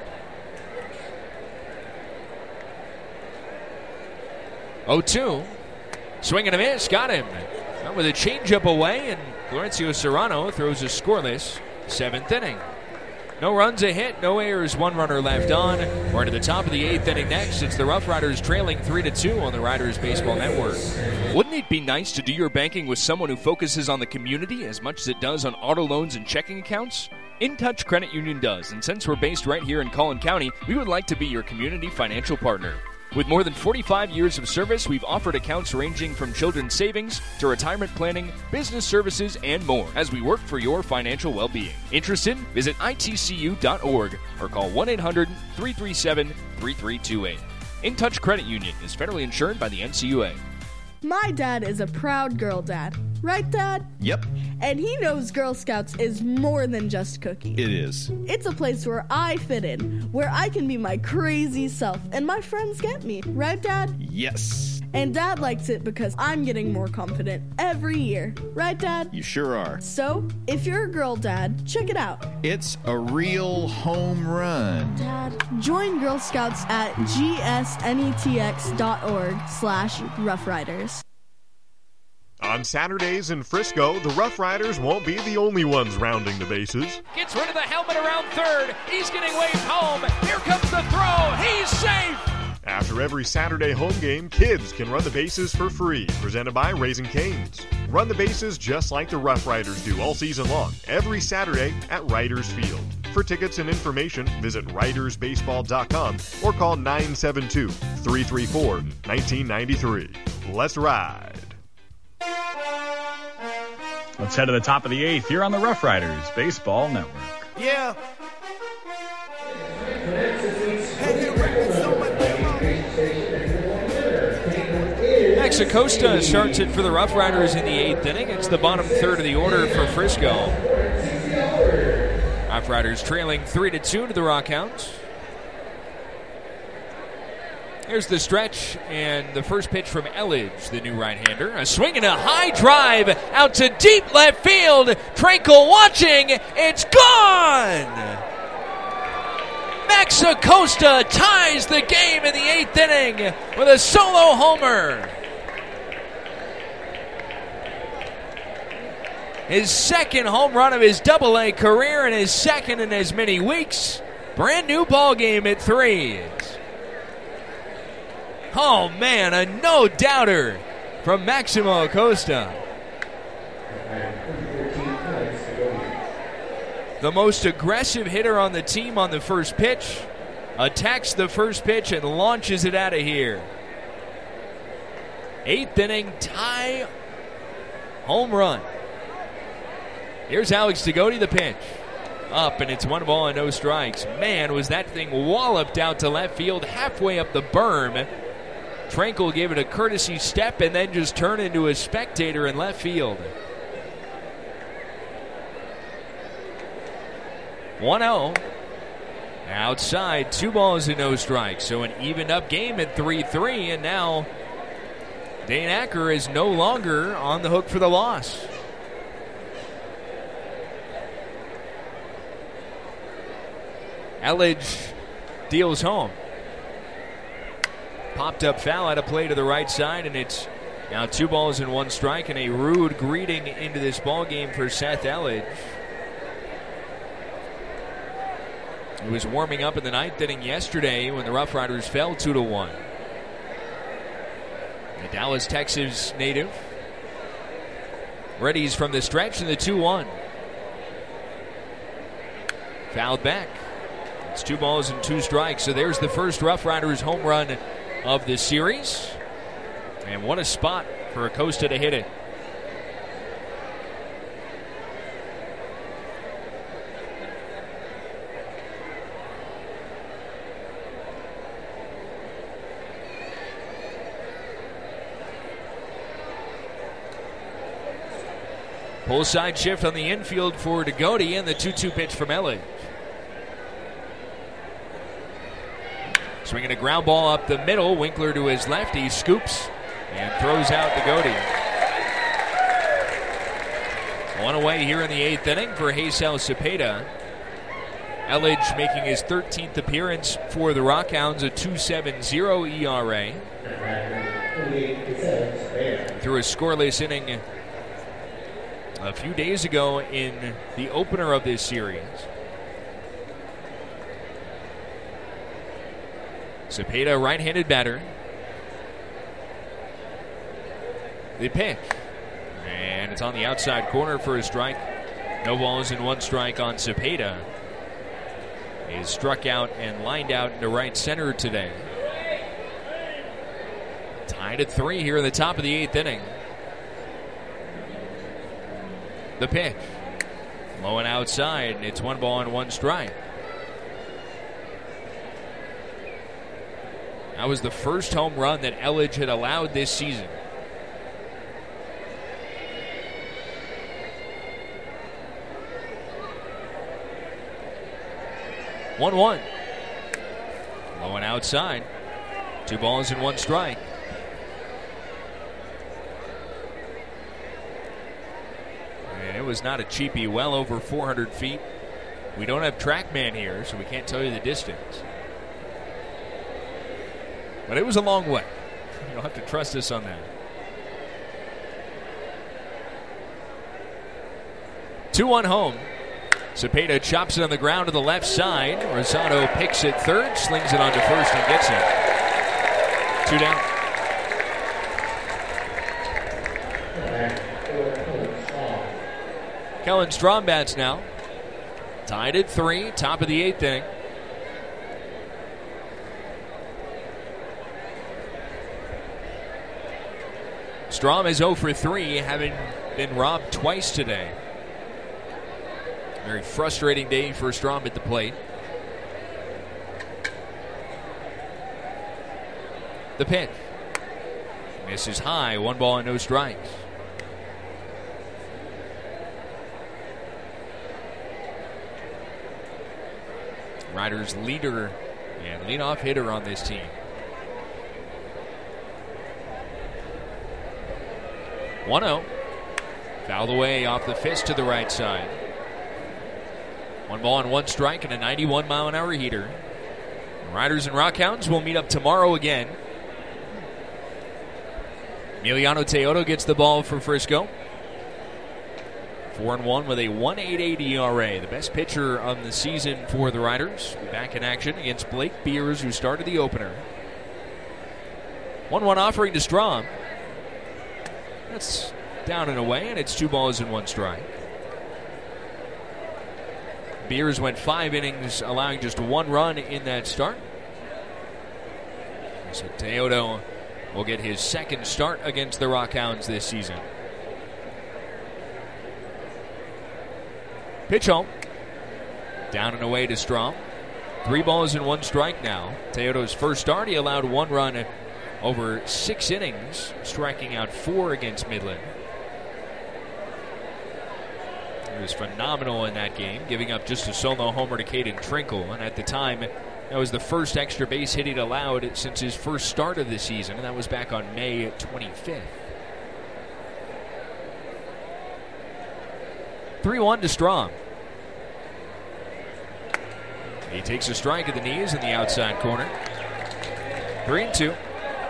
oh two. Swing and a miss. Got him. Now with a changeup away, and Florencio Serrano throws a scoreless seventh inning. No runs, a hit, no errors, one runner left on. We're into the top of the eighth inning next. It's the Rough Riders trailing three to two on the Riders Baseball Network. Wouldn't it be nice to do your banking with someone who focuses on the community as much as it does on auto loans and checking accounts? InTouch Credit Union does, and since we're based right here in Collin County, we would like to be your community financial partner. With more than forty-five years of service, we've offered accounts ranging from children's savings to retirement planning, business services, and more as we work for your financial well-being. Interested? Visit I T C U dot org or call one eight hundred, three three seven, three three two eight. InTouch Credit Union is federally insured by the N C U A. My dad is a proud girl dad. Right, Dad? Yep. And he knows Girl Scouts is more than just cookies. It is. It's a place where I fit in, where I can be my crazy self, and my friends get me. Right, Dad? Yes. And Dad likes it because I'm getting more confident every year. Right, Dad? You sure are. So, if you're a girl dad, check it out. It's a real home run. Dad, join Girl Scouts at G S N E T X dot org slash Rough Riders. On Saturdays in Frisco, the Rough Riders won't be the only ones rounding the bases. Gets rid of the helmet around third. He's getting waved home. Here comes the throw. He's safe. After every Saturday home game, kids can run the bases for free. Presented by Raising Cane's. Run the bases just like the Rough Riders do all season long, every Saturday at Riders Field. For tickets and information, visit riders baseball dot com or call nine seven two, three three four, one nine nine three. Let's ride. Let's head to the top of the eighth here on the Rough Riders Baseball Network. Yeah. Max Acosta starts it for the Rough Riders in the eighth inning. It's the bottom third of the order for Frisco. Rough Riders trailing three to two to the Rockhounds. Here's the stretch and the first pitch from Elledge, the new right-hander. A swing and a high drive out to deep left field. Tranquil watching. It's gone! Max Acosta ties the game in the eighth inning with a solo homer. His second home run of his double-A career and his second in as many weeks. Brand new ball game at three. Oh, man, a no-doubter from Maximo Acosta. The most aggressive hitter on the team on the first pitch. attacks the first pitch and launches it out of here. Eighth inning tie home run. Here's Alex Tagoti, the pitch. Up, and it's one ball and no strikes. Man, was that thing walloped out to left field halfway up the berm. Tranquil gave it a courtesy step and then just turned into a spectator in left field. one oh. Outside, two balls and no strikes. So an evened up game at three three, and now Dane Acker is no longer on the hook for the loss. Elledge deals home. Popped up foul out of play to the right side, and it's now two balls and one strike, and a rude greeting into this ball game for Seth Elledge. He was warming up in the ninth inning yesterday when the Rough Riders fell two to one. The Dallas, Texas native readies from the stretch in the two one. Fouled back. It's two balls and two strikes. So there's the first Rough Riders home run of the series. And what a spot for Acosta to hit it. Pull side shift on the infield for Tagoti, and the two two pitch from Elledge. Swinging a ground ball up the middle. Winkler to his left. He scoops and throws out Tagoti. One away here in the eighth inning for Haysel Cepeda. Elledge making his thirteenth appearance for the Rockhounds, a two point seven oh E R A. Through a scoreless inning a few days ago in the opener of this series. Cepeda, right-handed batter. The pitch. And it's on the outside corner for a strike. No balls and one strike on Cepeda. He's struck out and lined out into right center today. Tied at three here in the top of the eighth inning. The pitch. Low and outside, and it's one ball and one strike. That was the first home run that Elledge had allowed this season. one one. Low and outside. Two balls and one strike. And it was not a cheapie, well over four hundred feet. We don't have TrackMan here, so we can't tell you the distance. But it was a long way. You'll have to trust us on that. two one home. Cepeda chops it on the ground to the left side. Rosado picks it third, slings it onto first, and gets it. Two down. Kellen Strom bats now. Tied at three, top of the eighth inning. Strom is oh for three, having been robbed twice today. Very frustrating day for Strom at the plate. The pitch. Misses high, one ball and no strikes. Riders leader and leadoff hitter on this team. one oh. Fouled away off the fist to the right side. One ball and one strike and a ninety-one mile an hour heater. Riders and Rockhounds will meet up tomorrow again. Emiliano Teodo gets the ball for Frisco. four and one with a one point eight eight E R A. The best pitcher on the season for the Riders. Back in action against Blake Beers, who started the opener. one one offering to Strom. That's down and away, and it's two balls and one strike. Beers went five innings, allowing just one run in that start. So Teodo will get his second start against the Rockhounds this season. Pitch home. Down and away to Strom. Three balls and one strike now. Teodo's first start, he allowed one run over six innings, striking out four against Midland. He was phenomenal in that game, giving up just a solo homer to Caden Trinkle. And at the time, that was the first extra base hit he'd allowed since his first start of the season, and that was back on May twenty-fifth. three one to Strom. He takes a strike at the knees in the outside corner. Three and two.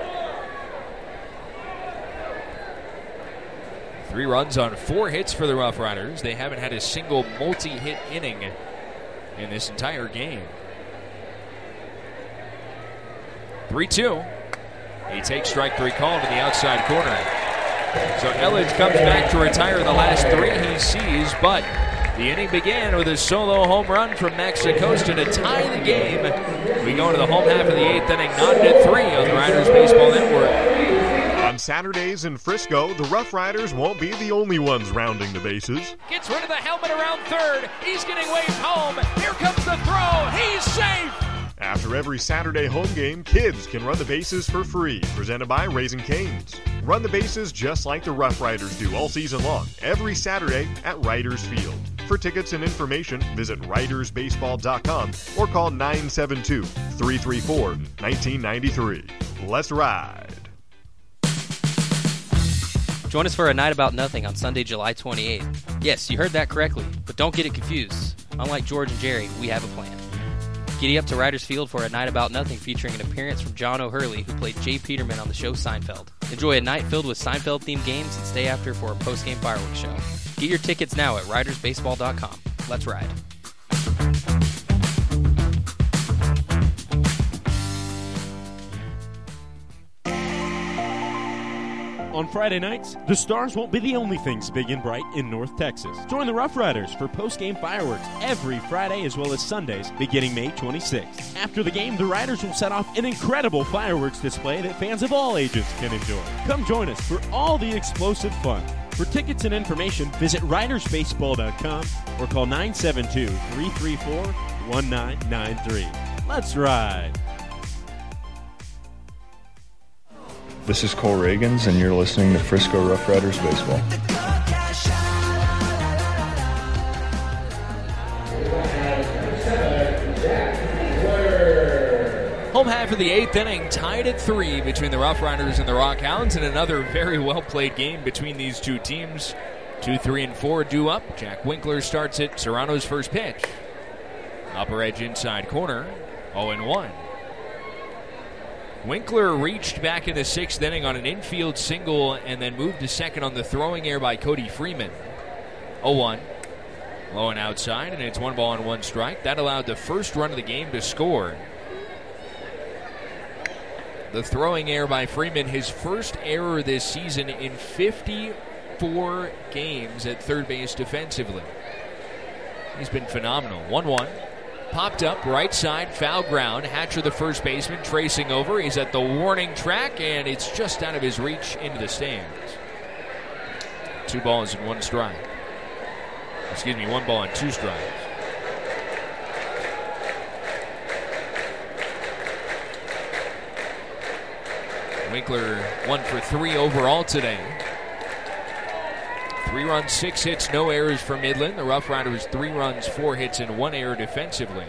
Three runs on four hits for the Rough Riders. They haven't had a single multi-hit inning in this entire game. three two. He takes strike three call to the outside corner. So Elledge comes back to retire the last three he sees, but the inning began with a solo home run from Max Acosta to tie the game. We go to the home half of the eighth inning, knotted at three on the Riders Baseball Network. On Saturdays in Frisco, the Rough Riders won't be the only ones rounding the bases. Gets rid of the helmet around third. He's getting waved home. Here comes the throw. He's safe. After every Saturday home game, kids can run the bases for free. Presented by Raising Cane's. Run the bases just like the Rough Riders do all season long, every Saturday at Riders Field. For tickets and information, visit riders baseball dot com or call nine seven two, three three four, one nine nine three. Let's ride. Join us for A Night About Nothing on Sunday, July twenty-eighth. Yes, you heard that correctly, but don't get it confused. Unlike George and Jerry, we have a plan. Giddy up to Riders Field for A Night About Nothing featuring an appearance from John O'Hurley, who played Jay Peterman on the show Seinfeld. Enjoy a night filled with Seinfeld-themed games and stay after for a post-game fireworks show. Get your tickets now at riders baseball dot com. Let's ride. On Friday nights, the Stars won't be the only things big and bright in North Texas. Join the Rough Riders for post-game fireworks every Friday as well as Sundays beginning May twenty-sixth. After the game, the Riders will set off an incredible fireworks display that fans of all ages can enjoy. Come join us for all the explosive fun. For tickets and information, visit riders baseball dot com or call nine seven two, three three four, one nine nine three. Let's ride. This is Cole Reagans, and you're listening to Frisco Rough Riders Baseball. Home half of the eighth inning, tied at three between the Rough Riders and the Rockhounds, and another very well-played game between these two teams. Two, three, and four due up. Jack Winkler starts it. Serrano's first pitch. Upper edge inside corner, oh and one. Winkler reached back in the sixth inning on an infield single and then moved to second on the throwing error by Cody Freeman. oh one. Low and outside, and it's one ball and one strike. That allowed the first run of the game to score. The throwing error by Freeman, his first error this season in fifty-four games at third base defensively. He's been phenomenal. one one. Popped up, right side, foul ground. Hatcher, the first baseman, tracing over. He's at the warning track, and it's just out of his reach into the stands. Two balls and one strike. Excuse me, one ball and two strikes. Winkler one for three overall today. Three runs, six hits, no errors for Midland. The Rough Riders three runs, four hits, and one error defensively.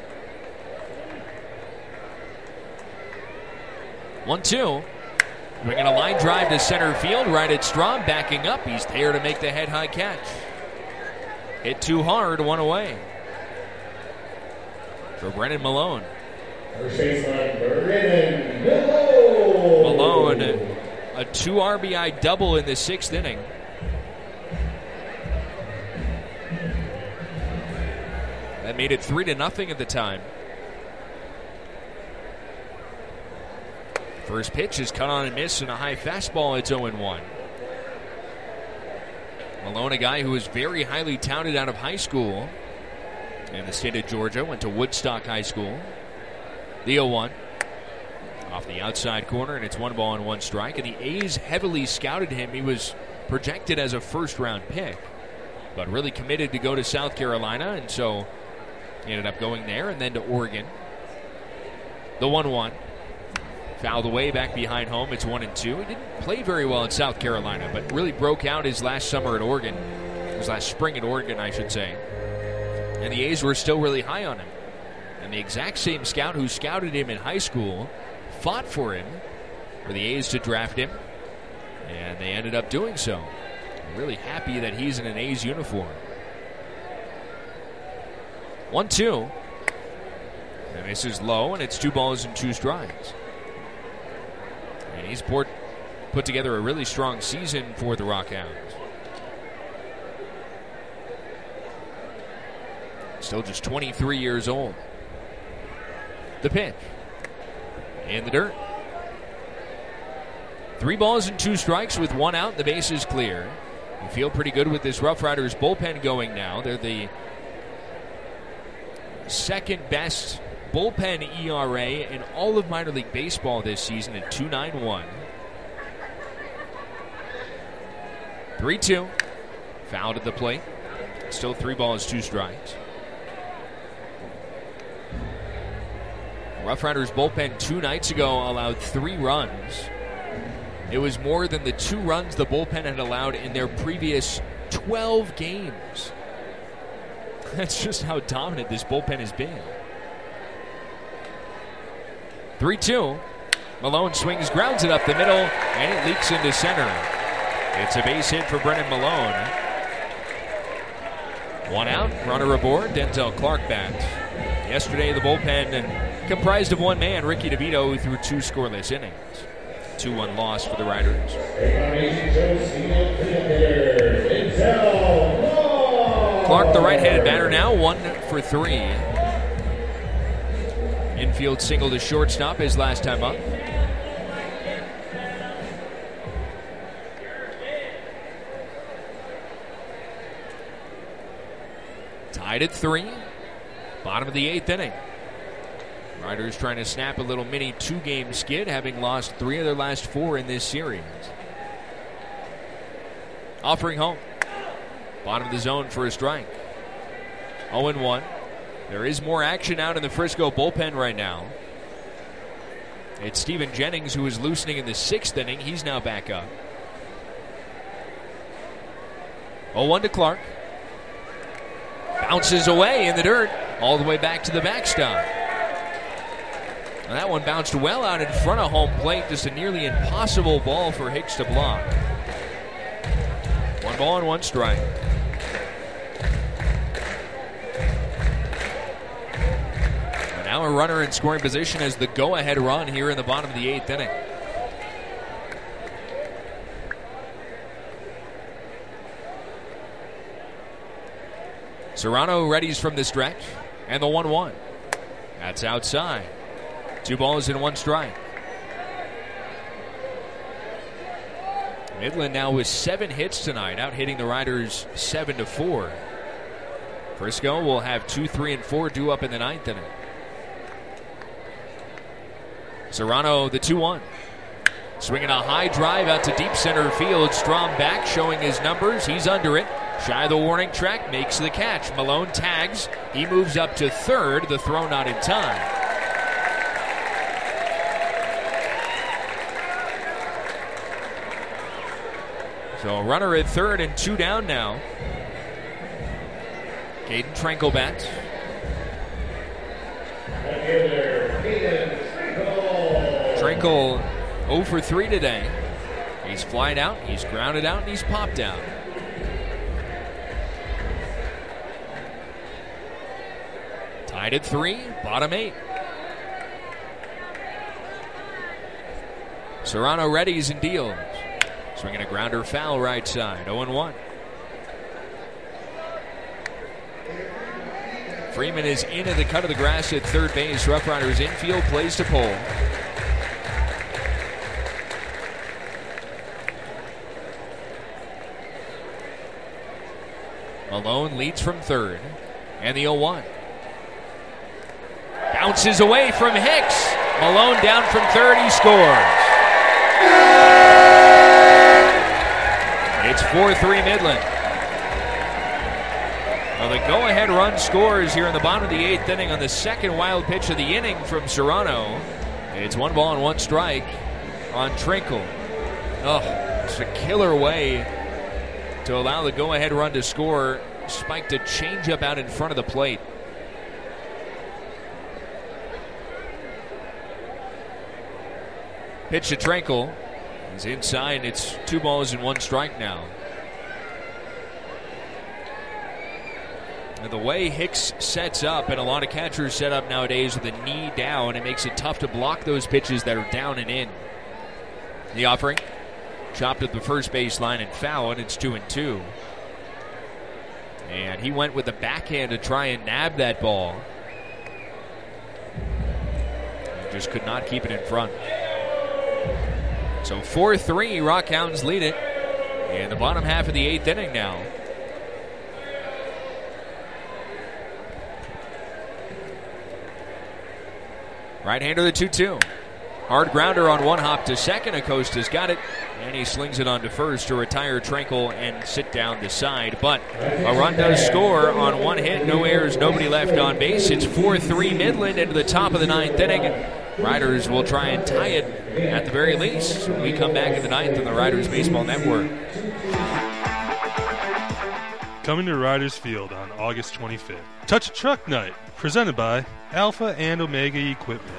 one two. Bringing a line drive to center field, right at Strom, backing up. He's there to make the head-high catch. Hit too hard, one away. For Brennan Malone. Malone, a two R B I double in the sixth inning. That made it three to nothing at the time. First pitch is cut on and miss, and a high fastball. It's oh and one. Malone, a guy who was very highly touted out of high school. in the state of Georgia. Went to Woodstock High School. The oh one. Off the outside corner, and it's one ball and one strike. And the A's heavily scouted him. He was projected as a first-round pick, but really committed to go to South Carolina, and so he ended up going there and then to Oregon. The one one. Fouled away back behind home. It's one and two. He didn't play very well in South Carolina, but really broke out his last summer at Oregon. His last spring at Oregon, I should say. And the A's were still really high on him. And the exact same scout who scouted him in high school fought for him, for the A's to draft him, and they ended up doing so. I'm really happy that he's in an A's uniform. one two. And this is low, and it's two balls and two strikes. And he's put, put together a really strong season for the Rockhounds. Still just twenty-three years old. The pitch. In the dirt. Three balls and two strikes with one out. The base is clear. You feel pretty good with this Rough Riders bullpen going now. They're the second best bullpen E R A in all of minor league baseball this season at two point nine one. three two. Fouled at the plate. Still three balls, two strikes. Rough Riders bullpen two nights ago allowed three runs. It was more than the two runs the bullpen had allowed in their previous twelve games. That's just how dominant this bullpen has been. three two. Malone swings, grounds it up the middle, and it leaks into center. It's a base hit for Brennan Malone. One out, runner aboard, Denzel Clark bats. Yesterday, the bullpen and comprised of one man, Ricky DeVito, who threw two scoreless innings. two one loss for the Riders. Clark, the right-handed batter now, one for three. Infield single to shortstop his last time up. Tied at three. Bottom of the eighth inning. Riders trying to snap a little mini two-game skid, having lost three of their last four in this series. Offering home. Bottom of the zone for a strike. oh and one. There is more action out in the Frisco bullpen right now. It's Steven Jennings who is loosening in the sixth inning. He's now back up. oh one to Clark. Bounces away in the dirt, all the way back to the backstop. And that one bounced well out in front of home plate. Just a nearly impossible ball for Hicks to block. One ball and one strike. And now a runner in scoring position as the go-ahead run here in the bottom of the eighth inning. Serrano readies from the stretch, and the one one. That's outside. Two balls and one strike. Midland now with seven hits tonight, out hitting the Riders seven to four. Frisco will have two, three, and four due up in the ninth inning. Serrano, the two one. Swinging a high drive out to deep center field. Strom back, showing his numbers. He's under it. Shy of the warning track, makes the catch. Malone tags. He moves up to third. The throw not in time. So a runner at third and two down now. Caden Trankel bats. Trankel oh for three today. He's flied out, he's grounded out, and he's popped out. Tied at three, bottom eight. Serrano readies and deals. Swinging a grounder foul right side, oh and one. Freeman is into the cut of the grass at third base. Rough Riders infield, plays to pole. Malone leads from third. And the oh one. Bounces away from Hicks. Malone down from third. He scores. It's four three Midland. Well, the go-ahead run scores here in the bottom of the eighth inning on the second wild pitch of the inning from Serrano. It's one ball and one strike on Trinkle. Oh, it's a killer way to allow the go-ahead run to score. Spiked a changeup out in front of the plate. Pitch to Trinkle. He's inside. It's two balls and one strike now. And the way Hicks sets up, and a lot of catchers set up nowadays with a knee down, it makes it tough to block those pitches that are down and in. The offering, chopped at the first base line and foul, and it's two and two. And he went with the backhand to try and nab that ball. He just could not keep it in front. So four three, Rockhounds lead it in the bottom half of the eighth inning now. Right-hander the two two. Hard grounder on one hop to second. Acosta's got it, and he slings it on to first to retire Trinkle and sit down the side. But a run does score on one hit. No errors, nobody left on base. It's four three Midland into the top of the ninth inning. Riders will try and tie it at the very least when we come back in the ninth on the Riders Baseball Network. Coming to Riders Field on August twenty-fifth. Touch a Truck Night, presented by Alpha and Omega Equipment.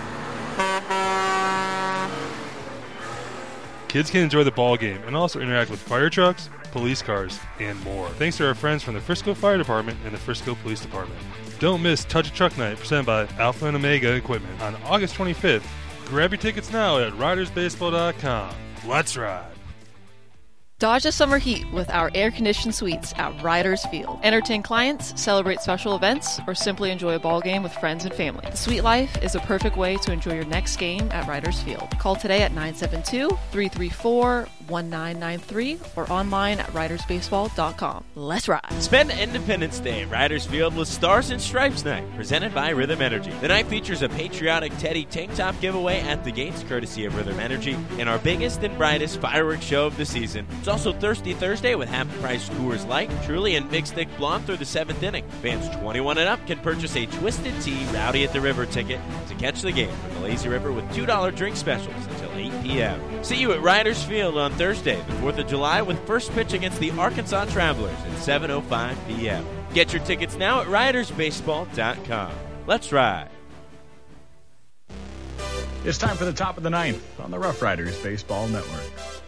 Kids can enjoy the ball game and also interact with fire trucks, police cars, and more. Thanks to our friends from the Frisco Fire Department and the Frisco Police Department. Don't miss Touch a Truck Night, presented by Alpha and Omega Equipment on August twenty-fifth. Grab your tickets now at riders baseball dot com. Let's ride. Dodge the summer heat with our air-conditioned suites at Riders Field. Entertain clients, celebrate special events, or simply enjoy a ball game with friends and family. The suite life is a perfect way to enjoy your next game at Riders Field. Call today at nine seven two, three three four, one nine nine three or online at riders baseball dot com. Let's ride. Spend Independence Day at Riders Field with Stars and Stripes Night, presented by Rhythm Energy. The night features a patriotic Teddy tank top giveaway at the gates, courtesy of Rhythm Energy, and our biggest and brightest fireworks show of the season. It's also Thirsty Thursday with half-price Coors Light, Truly, and Big Stick Blonde through the seventh inning. Fans twenty-one and up can purchase a Twisted Tea Rowdy at the River ticket to catch the game from the Lazy River with two dollar drink specials until eight p.m. See you at Riders Field on Thursday, the fourth of July, with first pitch against the Arkansas Travelers at seven oh five p.m. Get your tickets now at riders baseball dot com. Let's ride. It's time for the top of the ninth on the Rough Riders Baseball Network.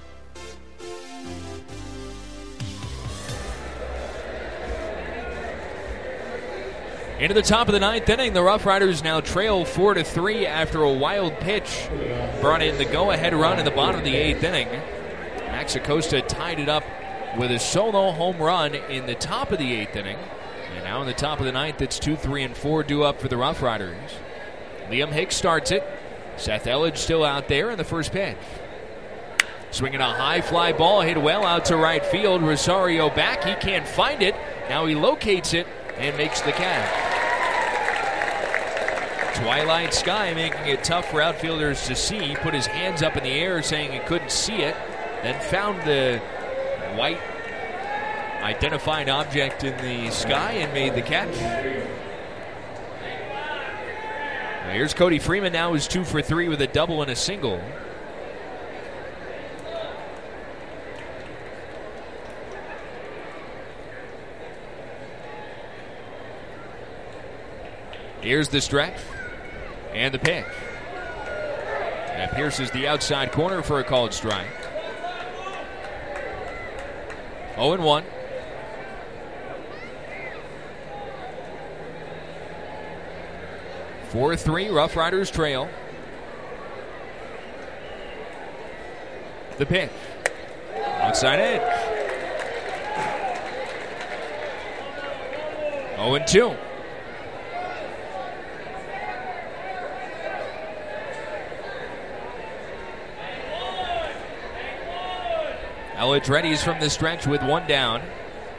Into the top of the ninth inning, the Rough Riders now trail four to three after a wild pitch brought in the go-ahead run in the bottom of the eighth inning. Max Acosta tied it up with a solo home run in the top of the eighth inning. And now in the top of the ninth, it's two, three, and four due up for the Rough Riders. Liam Hicks starts it. Seth Elledge still out there in the first pitch. Swinging a high fly ball, hit well out to right field. Rosario back, he can't find it. Now he locates it and makes the catch. Twilight sky making it tough for outfielders to see. He put his hands up in the air saying he couldn't see it, then found the white identified object in the sky and made the catch. Now here's Cody Freeman now, who's two for three with a double and a single. Here's the stretch and the pitch. That pierces the outside corner for a called strike. oh and one. four three, Rough Riders trail. The pitch. Outside edge. oh and two. Elledge readies from the stretch with one down.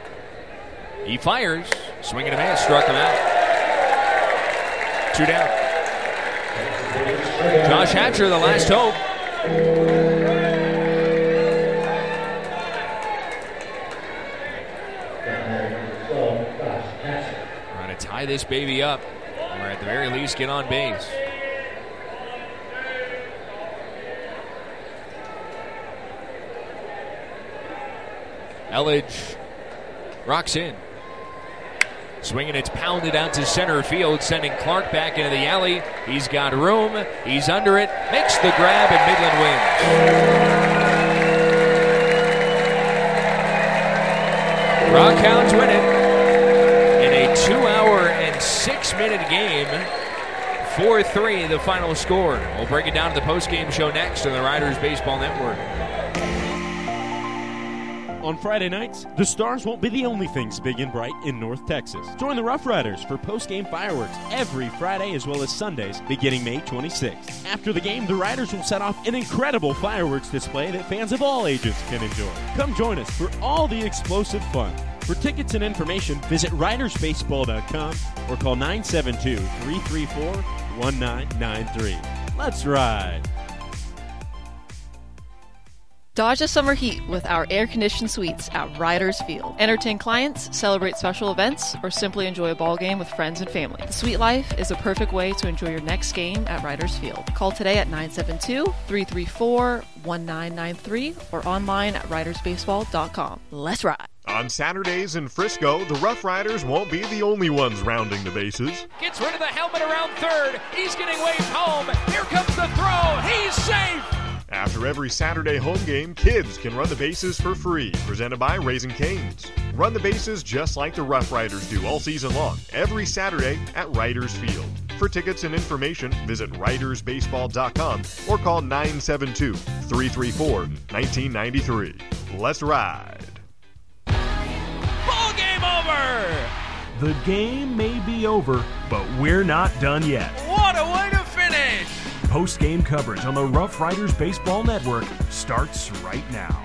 He fires. Swing and a miss. Struck him out. Two down. Josh Hatcher, the last hope. Trying to tie this baby up, or at the very least get on base. Elledge rocks in. Swinging, it's pounded out to center field, sending Clark back into the alley. He's got room. He's under it. Makes the grab, and Midland wins. Rockhounds win it in a two-hour and six-minute game. four three, the final score. We'll break it down to the postgame show next on the Riders Baseball Network. On Friday nights, the Stars won't be the only things big and bright in North Texas. Join the Rough Riders for post-game fireworks every Friday as well as Sundays beginning May twenty-sixth. After the game, the Riders will set off an incredible fireworks display that fans of all ages can enjoy. Come join us for all the explosive fun. For tickets and information, visit riders baseball dot com or call nine seven two, three three four, one nine nine three. Let's ride! Dodge the summer heat with our air-conditioned suites at Riders Field. Entertain clients, celebrate special events, or simply enjoy a ball game with friends and family. The suite life is a perfect way to enjoy your next game at Riders Field. Call today at nine seven two, three three four, one nine nine three or online at riders baseball dot com. Let's ride! On Saturdays in Frisco, the Rough Riders won't be the only ones rounding the bases. Gets rid of the helmet around third. He's getting waved home. Here comes the throw. He's safe. After every Saturday home game, kids can run the bases for free. Presented by Raising Cane's. Run the bases just like the Rough Riders do all season long, every Saturday at Riders Field. For tickets and information, visit riders baseball dot com or call nine seven two, three three four, one nine nine three. Let's ride. Ball game over! The game may be over, but we're not done yet. What a way to finish! Post-game coverage on the Rough Riders Baseball Network starts right now.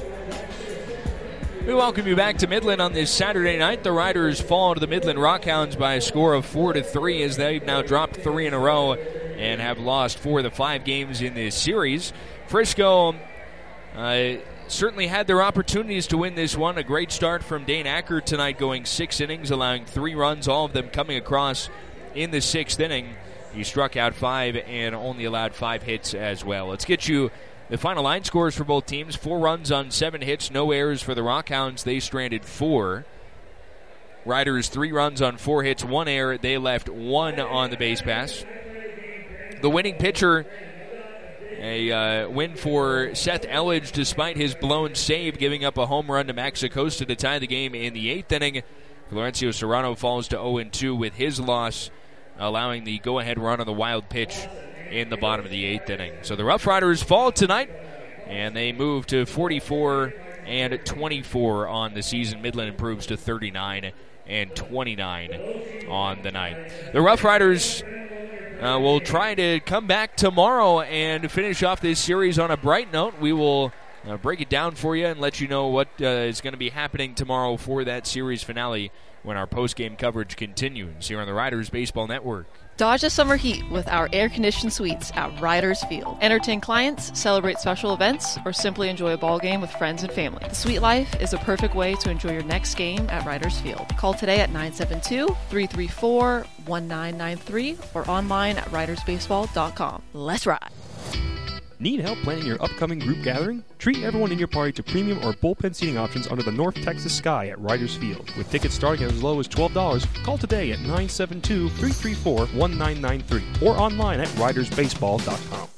We welcome you back to Midland on this Saturday night. The Riders fall to the Midland Rockhounds by a score of four to three as they've now dropped three in a row and have lost four of the five games in this series. Frisco uh, certainly had their opportunities to win this one. A great start from Dane Acker tonight, going six innings, allowing three runs, all of them coming across in the sixth inning. He struck out five and only allowed five hits as well. Let's get you the final line scores for both teams. Four runs on seven hits, no errors for the Rockhounds. They stranded four. Riders, three runs on four hits, one error. They left one on the base pass. The winning pitcher, a uh, win for Seth Elledge despite his blown save, giving up a home run to Max Acosta to tie the game in the eighth inning. Florencio Serrano falls to oh and two with his loss, allowing the go-ahead run on the wild pitch in the bottom of the eighth inning. So the Rough Riders fall tonight, and they move to forty-four and twenty-four on the season. Midland improves to thirty-nine and twenty-nine on the night. The Rough Riders uh, will try to come back tomorrow and finish off this series on a bright note. We will uh, break it down for you and let you know what uh, is going to be happening tomorrow for that series finale when our post-game coverage continues here on the Riders Baseball Network. Dodge the summer heat with our air-conditioned suites at Riders Field. Entertain clients, celebrate special events, or simply enjoy a ball game with friends and family. The suite life is a perfect way to enjoy your next game at Riders Field. Call today at nine seven two, three three four, one nine nine three or online at riders baseball dot com. Let's ride! Need help planning your upcoming group gathering? Treat everyone in your party to premium or bullpen seating options under the North Texas sky at Riders Field. With tickets starting at as low as twelve dollars, call today at nine seven two, three three four, one nine nine three or online at riders baseball dot com.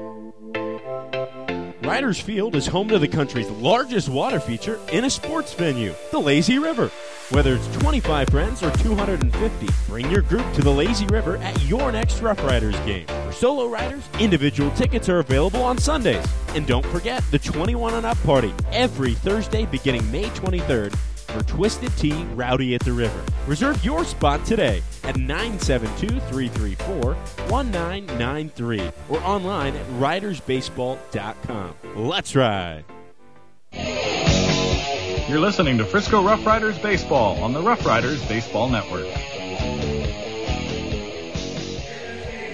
Riders Field is home to the country's largest water feature in a sports venue, the Lazy River. Whether it's twenty-five friends or two hundred fifty, bring your group to the Lazy River at your next Rough Riders game. For solo riders, individual tickets are available on Sundays. And don't forget the twenty-one and up party every Thursday beginning May twenty-third for Twisted Tea Rowdy at the River. Reserve your spot today at nine seven two, three three four, one nine nine three or online at riders baseball dot com. Let's ride! You're listening to Frisco Rough Riders Baseball on the Rough Riders Baseball Network.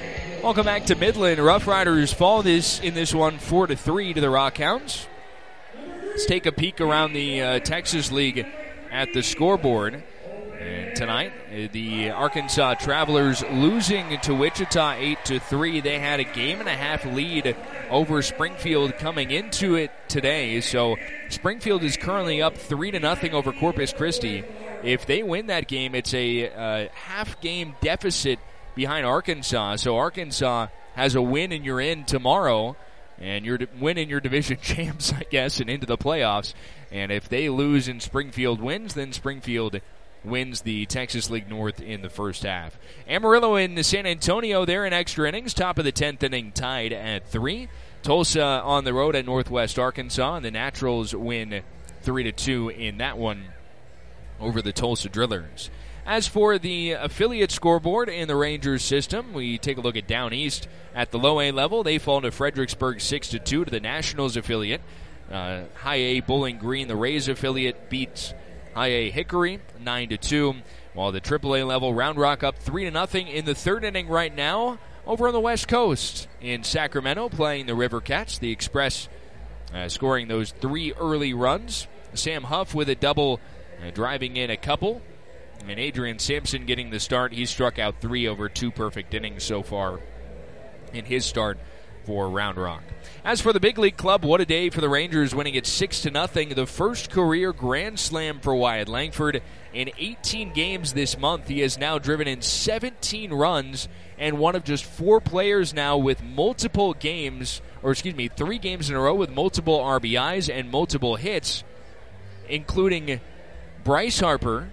Welcome back to Midland. Rough Riders fall this in this one four to three to the Rockhounds. Let's take a peek around the uh, Texas League at the scoreboard. And tonight, uh, the Arkansas Travelers losing to Wichita eight to three. They had a game and a half lead over Springfield coming into it today. So Springfield is currently up three to nothing over Corpus Christi. If they win that game, it's a uh, half game deficit behind Arkansas. So Arkansas has a win and you're in tomorrow, and you're winning your division champs, I guess, and into the playoffs. And if they lose and Springfield wins, then Springfield wins the Texas League North in the first half. Amarillo and San Antonio, they're in extra innings, top of the tenth inning, tied at three. Tulsa on the road at Northwest Arkansas, and the Naturals win three to two in that one over the Tulsa Drillers. As for the affiliate scoreboard in the Rangers system, we take a look at Down East at the low A level. They fall to Fredericksburg six to two to the Nationals affiliate. Uh, high A Bowling Green, the Rays affiliate, beats High A Hickory nine to two, while the triple A level Round Rock up three to nothing in the third inning right now over on the West Coast in Sacramento, playing the River Cats. The Express uh, scoring those three early runs. Sam Huff with a double, uh, driving in a couple. And Adrian Sampson getting the start. He struck out three over two perfect innings so far in his start for Round Rock. As for the big league club, what a day for the Rangers, winning it six to nothing. The first career grand slam for Wyatt Langford in eighteen games this month. He has now driven in seventeen runs and one of just four players now with multiple games, or excuse me, three games in a row with multiple R B Is and multiple hits, including Bryce Harper,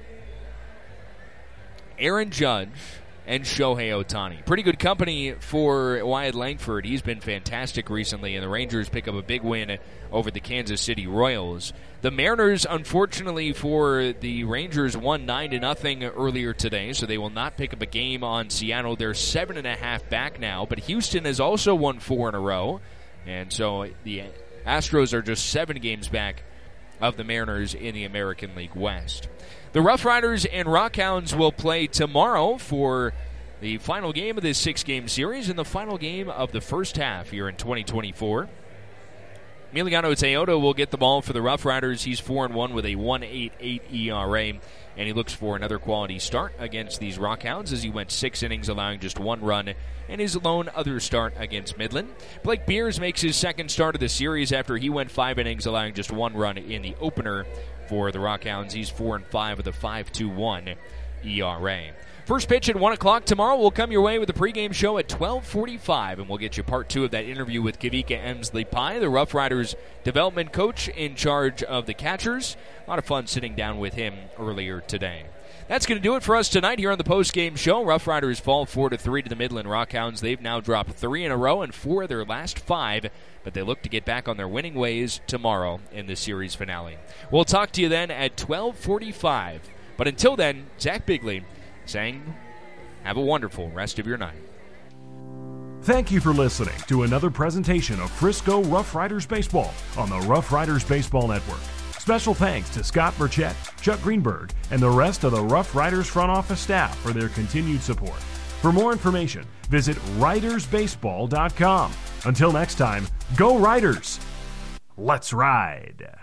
Aaron Judge, and Shohei Ohtani. Pretty good company for Wyatt Langford. He's been fantastic recently, and the Rangers pick up a big win over the Kansas City Royals. The Mariners, unfortunately for the Rangers, won nine to nothing earlier today, so they will not pick up a game on Seattle. They're seven and a half back now, but Houston has also won four in a row, and so the Astros are just seven games back of the Mariners in the American League West. The Rough Riders and Rockhounds will play tomorrow for the final game of this six-game series and the final game of the first half here in twenty twenty-four. Emiliano Teodo will get the ball for the Rough Riders. He's four and one with a one point eight eight E R A, and he looks for another quality start against these Rockhounds as he went six innings, allowing just one run, and his lone other start against Midland. Blake Beers makes his second start of the series after he went five innings, allowing just one run in the opener for the Rockhounds. He's four and five with a five point two one E R A. First pitch at one o'clock tomorrow will come your way with a pregame show at twelve forty-five, and we'll get you part two of that interview with Kavika Emsley-Pye, the Rough Riders development coach in charge of the catchers. A lot of fun sitting down with him earlier today. That's going to do it for us tonight here on the postgame show. Rough Riders fall four to three to the Midland Rockhounds. They've now dropped three in a row and four of their last five, but they look to get back on their winning ways tomorrow in the series finale. We'll talk to you then at twelve forty-five. But until then, Zach Bigley saying, have a wonderful rest of your night. Thank you for listening to another presentation of Frisco Rough Riders Baseball on the Rough Riders Baseball Network. Special thanks to Scott Burchett, Chuck Greenberg, and the rest of the Rough Riders front office staff for their continued support. For more information, visit riders baseball dot com. Until next time, go Riders! Let's ride!